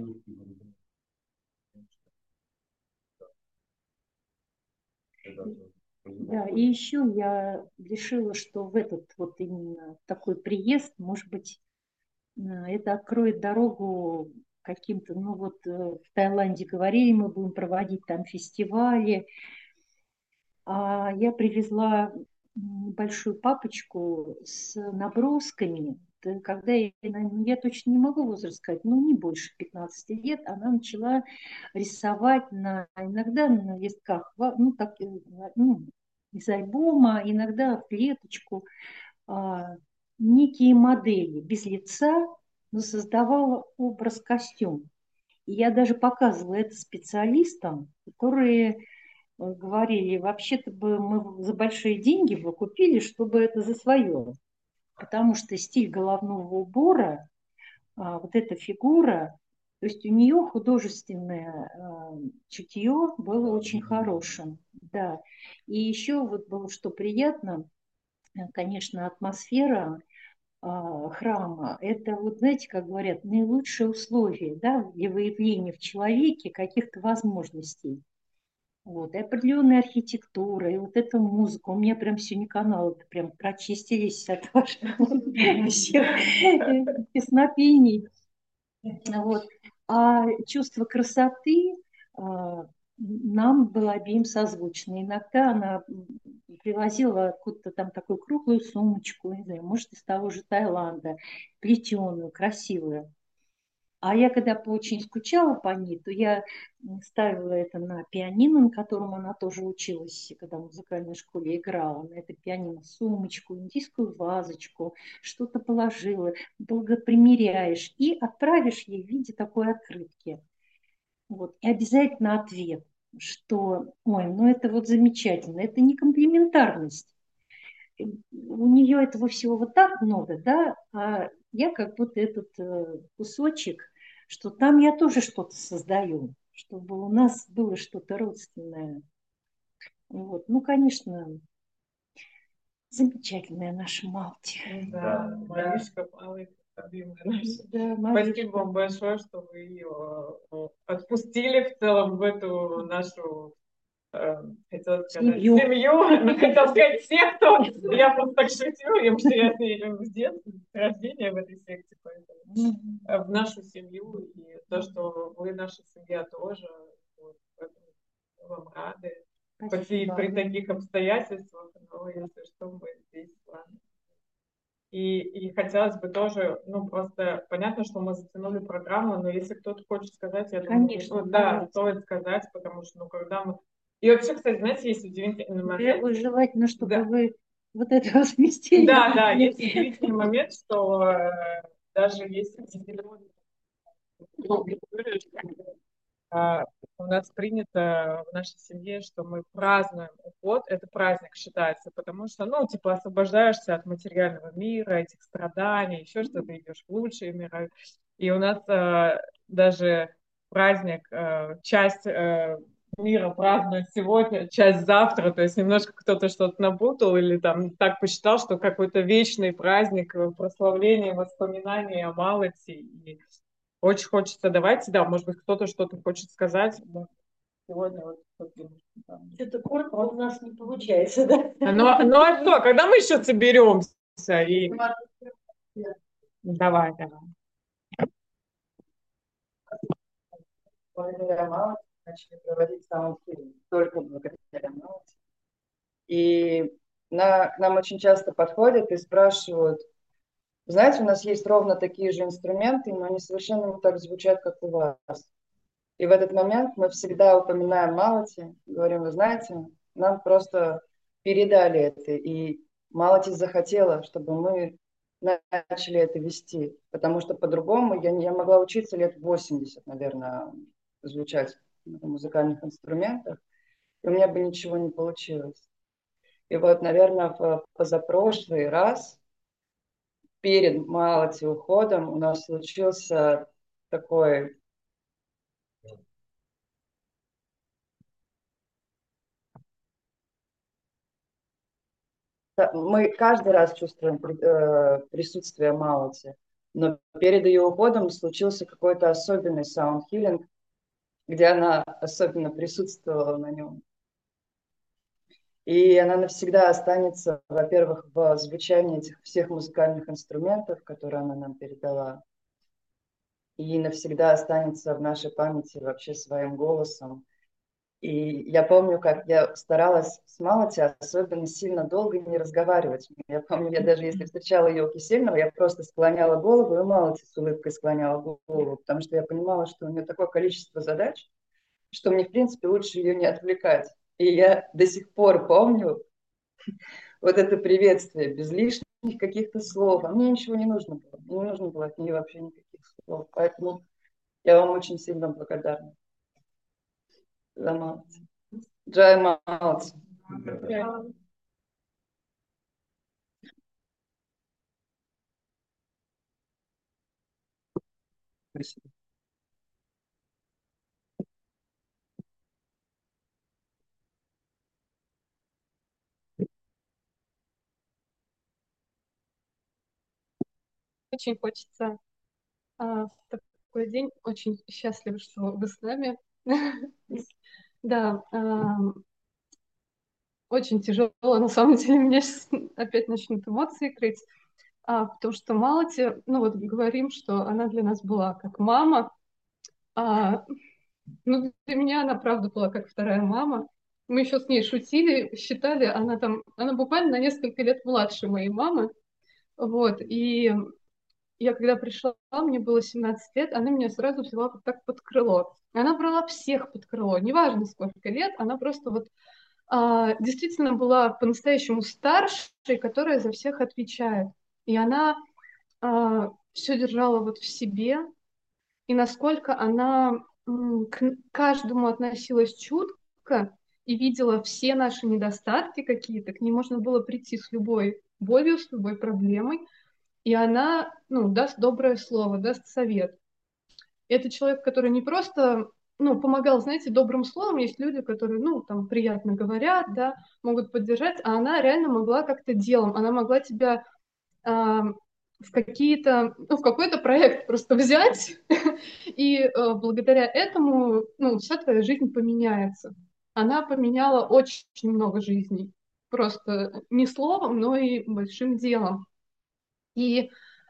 [SPEAKER 8] Да, и еще я решила, что в этот вот именно такой приезд, может быть, это откроет дорогу каким-то, ну вот в Таиланде говорили, мы будем проводить там фестивали. А я привезла небольшую папочку с набросками. Когда я точно не могу возраст сказать, но не больше 15 лет, она начала рисовать иногда на листках, ну, так, ну, из альбома, иногда в клеточку, некие модели без лица, но создавала образ костюм. И я даже показывала это специалистам, которые говорили, вообще-то бы мы за большие деньги бы купили, чтобы это за свое. Потому что стиль головного убора, вот эта фигура, То есть у нее художественное чутье было очень хорошим, да. И еще вот было что приятно, конечно, атмосфера храма. Это вот, знаете, как говорят, наилучшие условия, да, для выявления в человеке каких-то возможностей. Вот, и определенная архитектура, и вот эта музыка. У меня прям сегодня каналы прям прочистились от ваших всех песнопений. Вот. А чувство красоты нам было обеим созвучно. Иногда она привозила откуда-то там такую круглую сумочку, не знаю, может, из того же Таиланда, плетеную, красивую. А я когда очень скучала по ней, то я ставила это на пианино, на котором она тоже училась, когда в музыкальной школе играла. На это пианино сумочку, индийскую вазочку, что-то положила, долго примеряешь и отправишь ей в виде такой открытки. Вот. И обязательно ответ, что, ой, ну это вот замечательно, это не комплиментарность. У нее этого всего вот так много, да, а я как будто этот кусочек, что там я тоже что-то создаю, чтобы у нас было что-то родственное. Вот. Ну, конечно, замечательная наша Малти.
[SPEAKER 9] Да, Маришка, малый, любимая наша.
[SPEAKER 8] Да,
[SPEAKER 9] Спасибо вам большое, что вы ее отпустили в целом в эту нашу, хотела сказать, семью. Ну, хотела сказать секту. Я просто так шутила, потому что я с ней с детства, с рождения в этой секте, поэтому в нашу семью. И то, что вы наша семья тоже, вот, поэтому вам рады. Хоть и при таких обстоятельствах, но если что, мы здесь с вами. И хотелось бы тоже, ну, просто понятно, что мы затянули программу, но если кто-то хочет сказать, я думаю,
[SPEAKER 8] конечно,
[SPEAKER 9] да, стоит сказать, потому что, ну, когда мы... И вообще, кстати, знаете, есть удивительный момент.
[SPEAKER 8] Желательно, чтобы
[SPEAKER 9] да.
[SPEAKER 8] вы вот это разместили.
[SPEAKER 9] Да, да, есть удивительный момент, что даже если у нас принято в нашей семье, что мы празднуем уход, это праздник считается, потому что, ну, типа, освобождаешься от материального мира, этих страданий, еще что-то, идешь в лучшие миры. И у нас даже праздник, часть мира празднует сегодня, часть завтра, то есть немножко кто-то что-то напутал или там так посчитал, что какой-то вечный праздник прославления, воспоминаний о Малати. И очень хочется, давайте, да, может быть, кто-то что-то хочет сказать. Сегодня вот
[SPEAKER 8] что-то коротко у нас не получается, да?
[SPEAKER 9] Ну а что, когда мы еще соберемся? И... Давай.
[SPEAKER 4] Благодаря Малати начали проводить саундхилинг. Только благодаря Малати. И к нам очень часто подходят и спрашивают, знаете, у нас есть ровно такие же инструменты, но они совершенно не так звучат, как у вас. И в этот момент мы всегда упоминаем Малати, говорим, вы знаете, нам просто передали это, и Малати захотела, чтобы мы начали это вести, потому что по-другому я могла учиться лет 80, наверное, звучать на музыкальных инструментах, и у меня бы ничего не получилось. И вот, наверное, в позапрошлый раз, перед Малати уходом, у нас случился такой... Мы каждый раз чувствуем присутствие Малати, но перед ее уходом случился какой-то особенный саунд-хилинг, где она особенно присутствовала на нем. И она навсегда останется, во-первых, в звучании этих всех музыкальных инструментов, которые она нам передала, и навсегда останется в нашей памяти вообще своим голосом. И я помню, как я старалась с Малати особенно сильно долго не разговаривать. Я помню, я даже если встречала ее у Кисельного, я просто склоняла голову, и Малати с улыбкой склоняла голову, потому что я понимала, что у нее такое количество задач, что мне, в принципе, лучше ее не отвлекать. И я до сих пор помню вот это приветствие без лишних каких-то слов. А мне ничего не нужно было. Мне не нужно было от нее вообще никаких слов. Поэтому я вам очень сильно благодарна за Малати. Джай Малати.
[SPEAKER 7] Спасибо.
[SPEAKER 10] очень хочется в такой день. Очень счастлива, что вы с нами. Да, очень тяжело, на самом деле, меня сейчас опять начнут эмоции крыть, потому что Малати, ну вот говорим, что она для нас была как мама, ну для меня она правда была как вторая мама. Мы еще с ней шутили, считали, она буквально на несколько лет младше моей мамы, вот, и я когда пришла, мне было 17 лет, она меня сразу взяла вот так под крыло. Она брала всех под крыло, неважно сколько лет, она просто вот действительно была по-настоящему старшей, которая за всех отвечает. И она все держала вот в себе, и насколько она к каждому относилась чутко и видела все наши недостатки какие-то, к ней можно было прийти с любой болью, с любой проблемой, и она, ну, даст доброе слово, даст совет. Это человек, который не просто, ну, помогал, знаете, добрым словом. Есть люди, которые, ну, там, приятно говорят, да, могут поддержать, а она реально могла как-то делом. Она могла тебя в какие-то, ну, в какой-то проект просто взять, и благодаря этому, ну, вся твоя жизнь поменяется. Она поменяла очень много жизней. Просто не словом, но и большим делом. И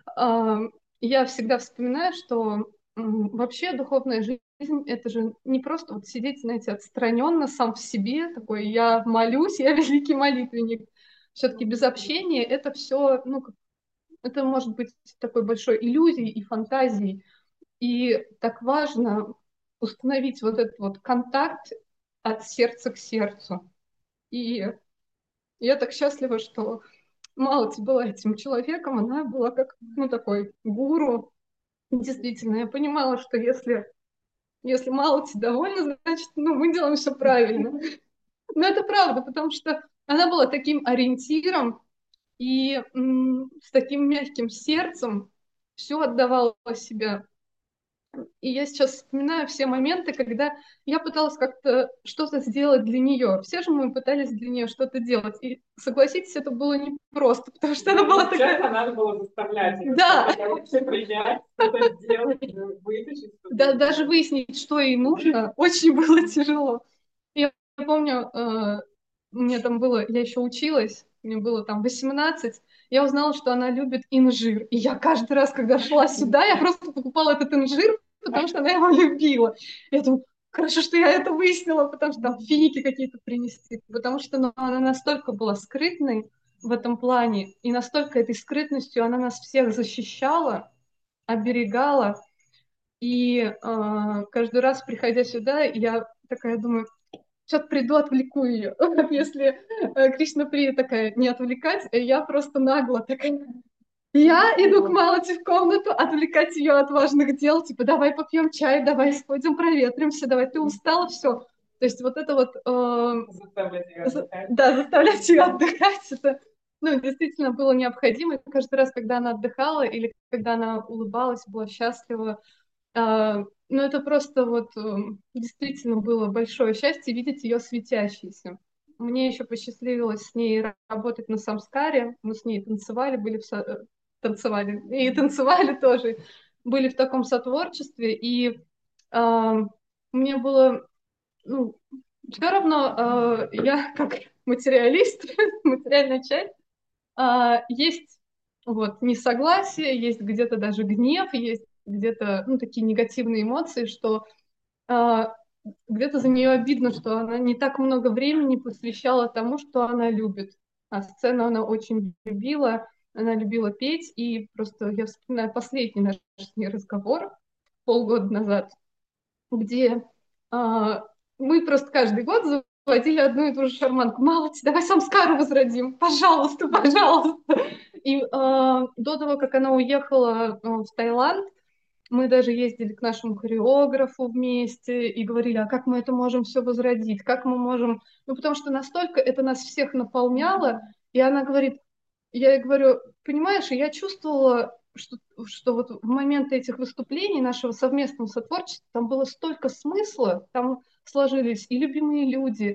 [SPEAKER 10] я всегда вспоминаю, что вообще духовная жизнь это же не просто вот сидеть, знаете, отстраненно сам в себе, такой я молюсь, я великий молитвенник. Все-таки без общения это все, ну, это может быть такой большой иллюзией и фантазией. И так важно установить вот этот вот контакт от сердца к сердцу. И я так счастлива, что Малати была этим человеком, она была как, ну, такой гуру. Действительно, я понимала, что если Малати довольна, значит, ну, мы делаем все правильно. Но это правда, потому что она была таким ориентиром и с таким мягким сердцем все отдавала себя. И я сейчас вспоминаю все моменты, когда я пыталась как-то что-то сделать для нее. Все же мы пытались для нее что-то делать. И согласитесь, это было непросто, потому что она была такая...
[SPEAKER 9] Часто надо было заставлять.
[SPEAKER 10] Да.
[SPEAKER 9] Вообще принять, что-то сделать, вытащить.
[SPEAKER 10] Да, даже выяснить, что ей нужно, очень было тяжело. Я помню, у меня там было, я еще училась, мне было там 18, я узнала, что она любит инжир. И я каждый раз, когда шла сюда, я просто покупала этот инжир, потому что она его любила. Я думаю, хорошо, что я это выяснила, потому что там финики какие-то принести. Потому что ну, она настолько была скрытной в этом плане, и настолько этой скрытностью она нас всех защищала, оберегала. И каждый раз, приходя сюда, я такая думаю, сейчас приду, отвлеку ее. Если Кришна Прия такая, не отвлекать, я просто нагло такая. Я иду к Малати в комнату, отвлекать ее от важных дел, типа, давай попьем чай, давай сходим, проветримся, давай, ты устала, все. То есть вот это вот...
[SPEAKER 9] Заставлять ее отдыхать.
[SPEAKER 10] Да, заставлять ее отдыхать, это, ну, действительно было необходимо. И каждый раз, когда она отдыхала или когда она улыбалась, была счастлива, ну, это просто вот действительно было большое счастье видеть ее светящейся. Мне еще посчастливилось с ней работать на самскаре. Мы с ней танцевали, танцевали и танцевали тоже. Были в таком сотворчестве. И мне было, ну, все равно я как материалист, материальная часть, есть вот несогласие, есть где-то даже гнев, есть где-то ну, такие негативные эмоции, что где-то за нее обидно, что она не так много времени посвящала тому, что она любит. А сцену она очень любила, она любила петь, и просто я вспоминаю последний наш с ней разговор полгода назад, где мы просто каждый год заводили одну и ту же шарманку. Малати, давай самскару возродим, пожалуйста, пожалуйста. И до того, как она уехала в Таиланд, мы даже ездили к нашему хореографу вместе и говорили, а как мы это можем все возродить, как мы можем... Ну, потому что настолько это нас всех наполняло, и она говорит, я ей говорю, понимаешь, я чувствовала, что вот в момент этих выступлений нашего совместного сотворчества там было столько смысла, там сложились и любимые люди,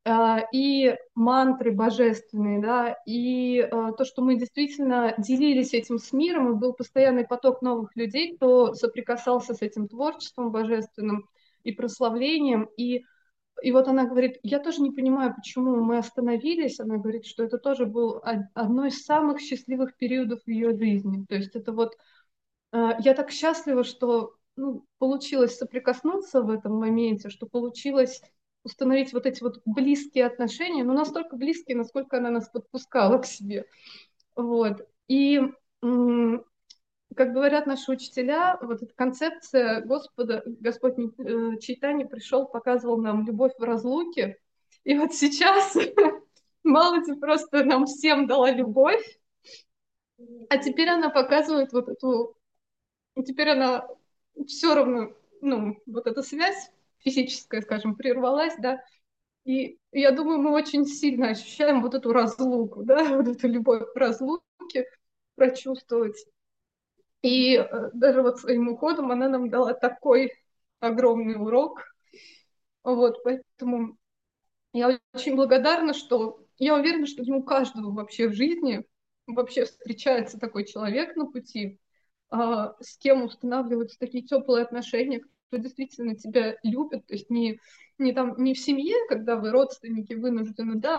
[SPEAKER 10] и мантры божественные, да, и то, что мы действительно делились этим с миром, и был постоянный поток новых людей, кто соприкасался с этим творчеством божественным и прославлением, и вот она говорит, я тоже не понимаю, почему мы остановились. Она говорит, что это тоже был одно из самых счастливых периодов в ее жизни. То есть это вот я так счастлива, что получилось соприкоснуться в этом моменте, что получилось установить вот эти вот близкие отношения, но настолько близкие, насколько она нас подпускала к себе. Вот. И как говорят наши учителя, вот эта концепция Господа, Господь Чайтанья пришел, показывал нам любовь в разлуке. И вот сейчас Малати просто нам всем дала любовь, а теперь она показывает вот эту... И теперь она все равно, вот эта связь физическая, скажем, прервалась, да, и я думаю, мы очень сильно ощущаем вот эту разлуку, да, вот эту любовь в разлуке прочувствовать. И даже вот своим уходом она нам дала такой огромный урок. Вот, поэтому я очень благодарна, что я уверена, что у каждого вообще в жизни вообще встречается такой человек на пути, с кем устанавливаются такие теплые отношения, кто действительно тебя любит, то есть не там не в семье, когда вы родственники вынуждены, да,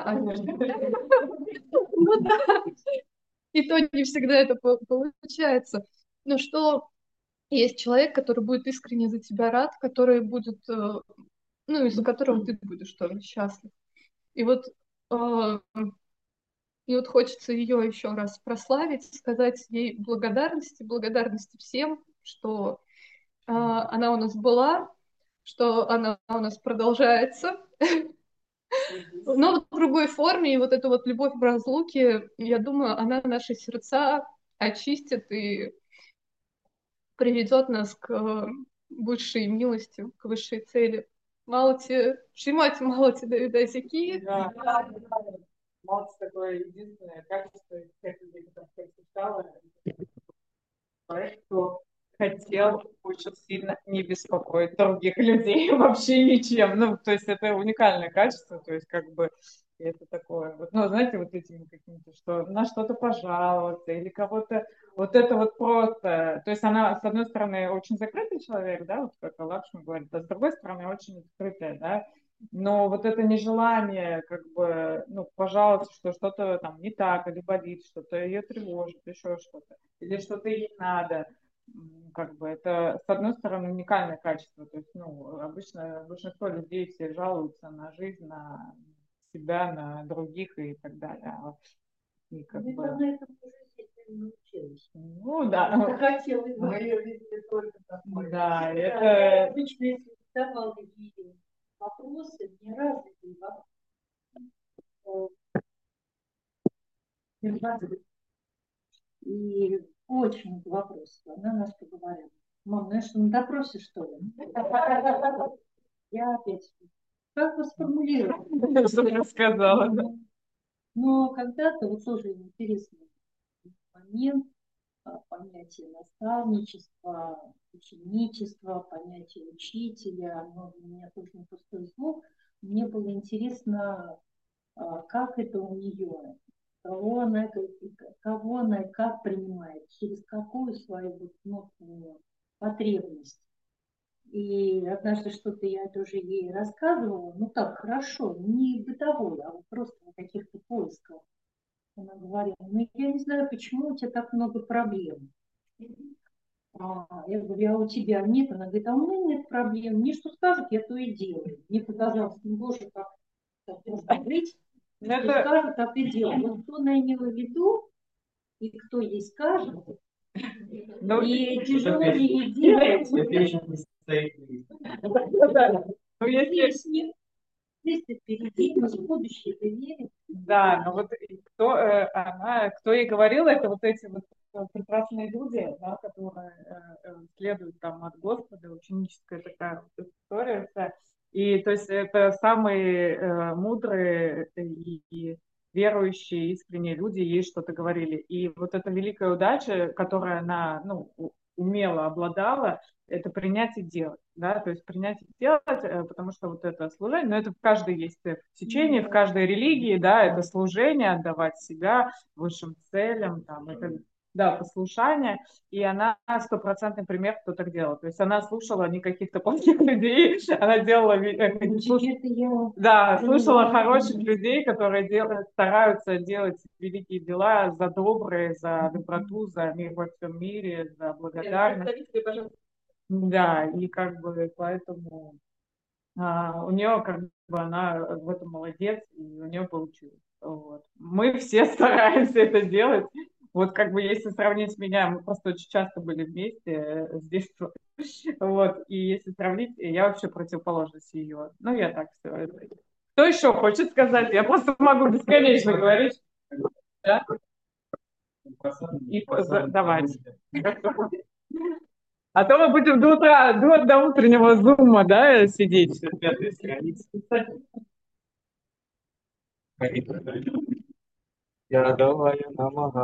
[SPEAKER 10] ну да, и то не всегда это получается, но что есть человек, который будет искренне за тебя рад, который будет, из-за которого ты будешь тоже счастлив. И вот хочется ее еще раз прославить, сказать ей благодарности всем, что она у нас была, что она у нас продолжается, но в другой форме. И вот эта вот любовь в разлуке, я думаю, она наши сердца очистит и приведет нас к высшей милости, к высшей цели. Малати, Шримати Малати Давидасики.
[SPEAKER 9] Да. Малти такое единственное качество из тех людей, которых я встречала, что хотел очень сильно не беспокоить других людей вообще ничем. Ну, то есть это уникальное качество, то есть как бы это такое, вот, знаете, вот этими какими-то, что на что-то пожаловаться или кого-то, вот это вот просто, то есть она, с одной стороны, очень закрытый человек, да, вот как Лакшми говорит, а с другой стороны, очень открытая, да, но вот это нежелание, как бы, пожаловаться, что что-то там не так, или болит, что-то ее тревожит, еще что-то, или что-то ей надо, как бы это, с одной стороны, уникальное качество. То есть, обычно большинство людей все жалуются на жизнь, на себя, на других и так далее. И как бы... Ну да.
[SPEAKER 8] Хотелось бы ее видеть только такой.
[SPEAKER 9] Да, это...
[SPEAKER 8] Обычно, если задавали ей вопросы, не развитые вопросы. И очень вопрос. Она нас поговорила. Мам, знаешь, на допросе, что ли? Я опять... Как вас сформулировать?
[SPEAKER 9] Что я сказала.
[SPEAKER 8] Но когда-то вот тоже интересный момент, понятие наставничества, ученичества, понятие учителя, оно для меня тоже не пустой звук. Мне было интересно, как это у нее, кого она и как принимает, через какую свою внутреннюю потребность. И однажды что-то я тоже ей рассказывала, так хорошо, не бытовой, а вот просто на каких-то поисках. Она говорила, я не знаю, почему у тебя так много проблем. Я говорю, а у тебя нет? Она говорит, а у меня нет проблем. Мне что скажут, я то и делаю. Мне показалось, боже, как можно быть, что скажут, так и делаю. Но кто она имела в виду, и кто ей скажет, и тяжело ли ей делать. Если впереди, будущее это верит.
[SPEAKER 9] Да, но вот кто ей говорил, это вот эти вот прекрасные люди, да, которые следуют там от Господа, ученическая такая история вся. И то есть это самые мудрые и верующие, искренние люди ей что-то говорили. И вот эта великая удача, которой она умело обладала, это принять и делать, да, то есть принять и делать, потому что вот это служение, но это в каждой есть течении, в каждой религии, да, это служение, отдавать себя высшим целям, там, это, да, послушание, и она стопроцентный пример, кто так делал, то есть она слушала не каких-то плохих людей, она делала, да, слушала хороших людей, которые делают, стараются делать великие дела за добрые, за доброту, за мир во всем мире, за благодарность. Да, и как бы поэтому у нее как бы она в этом молодец, и у нее получилось. Вот. Мы все стараемся это делать. Вот как бы если сравнить меня, мы просто очень часто были вместе с детства. Вот. И если сравнить, я вообще противоположность ее. Ну, я так все. Кто еще хочет сказать? Я просто могу бесконечно говорить. Да? И давайте. А то мы будем до утра, до утреннего зума, да, сидеть.
[SPEAKER 7] Ядавая намаха.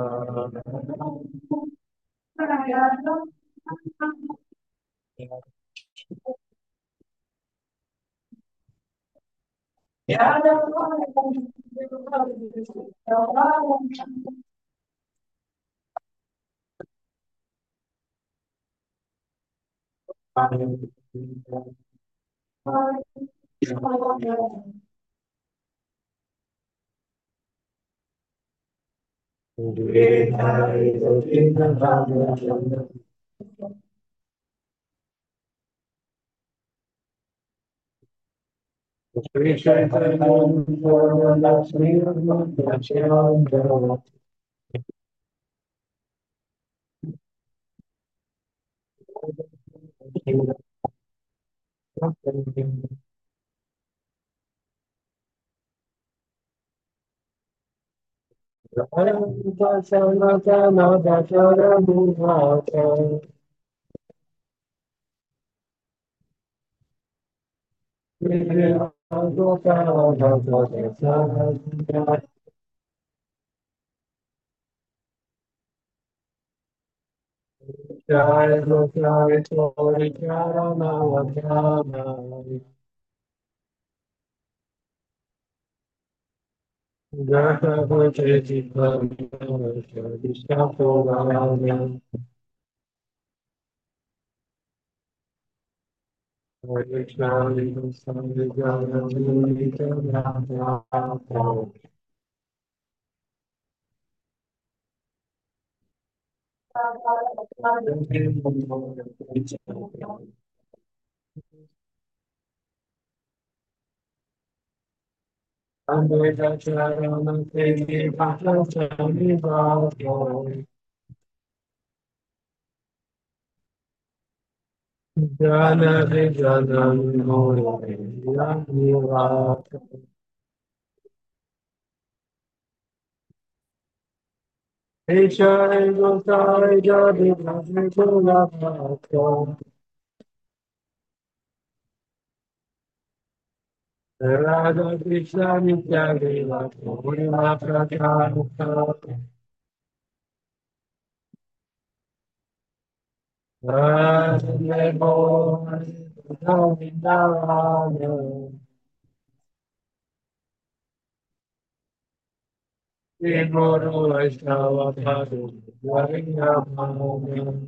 [SPEAKER 7] Radha Krishna Nitya Deva Purima Pratyanta Radha Bo Govindaraya Sri Guru Vaishnava Sadhu Varinamaya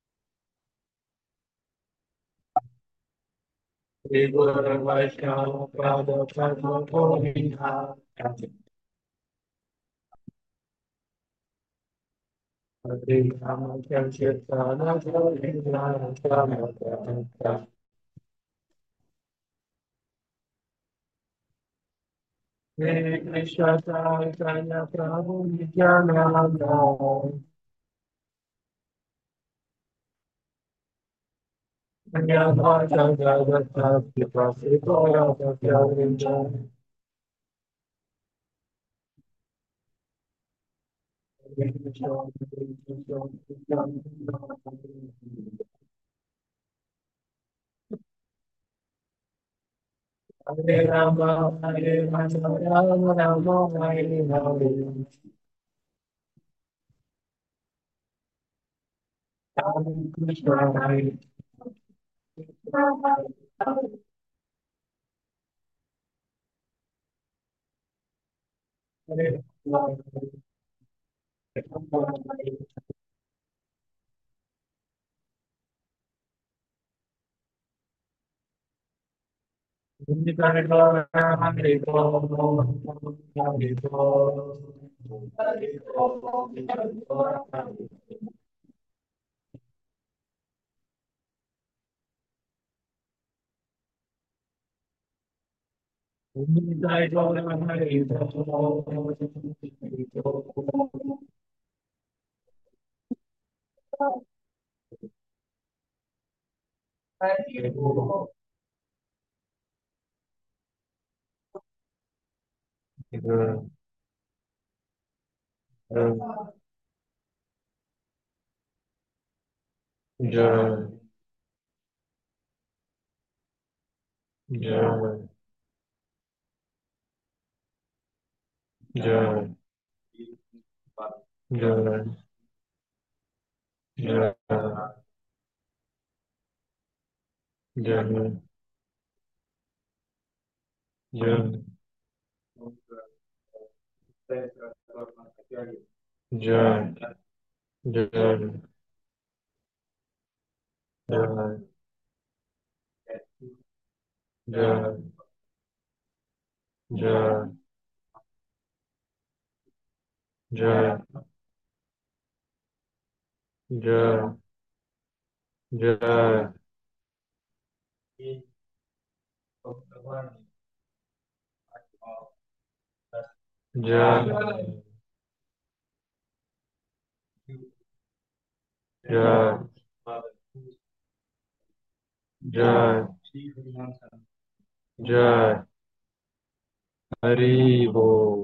[SPEAKER 7] Sri Guru Vaishnava Sadhu Sadhu Govinda Sri Rama Kirtana Govinda Rama Hare Krishna Chaitanya Prabhu Nityananda Nayadvaita Jagata Pipasi Gora Bhakya Hare Rama Hare Rama Rama Rama Hare Hare Hare Krishna Hare Jai, Jai, Jai, Jai, Jai, Jai, Jai, Jai, Jai, Jai, Jai, Jai, Jai, Jai, Jai, Jai, Jai, Jai, Jai, Hari Bo.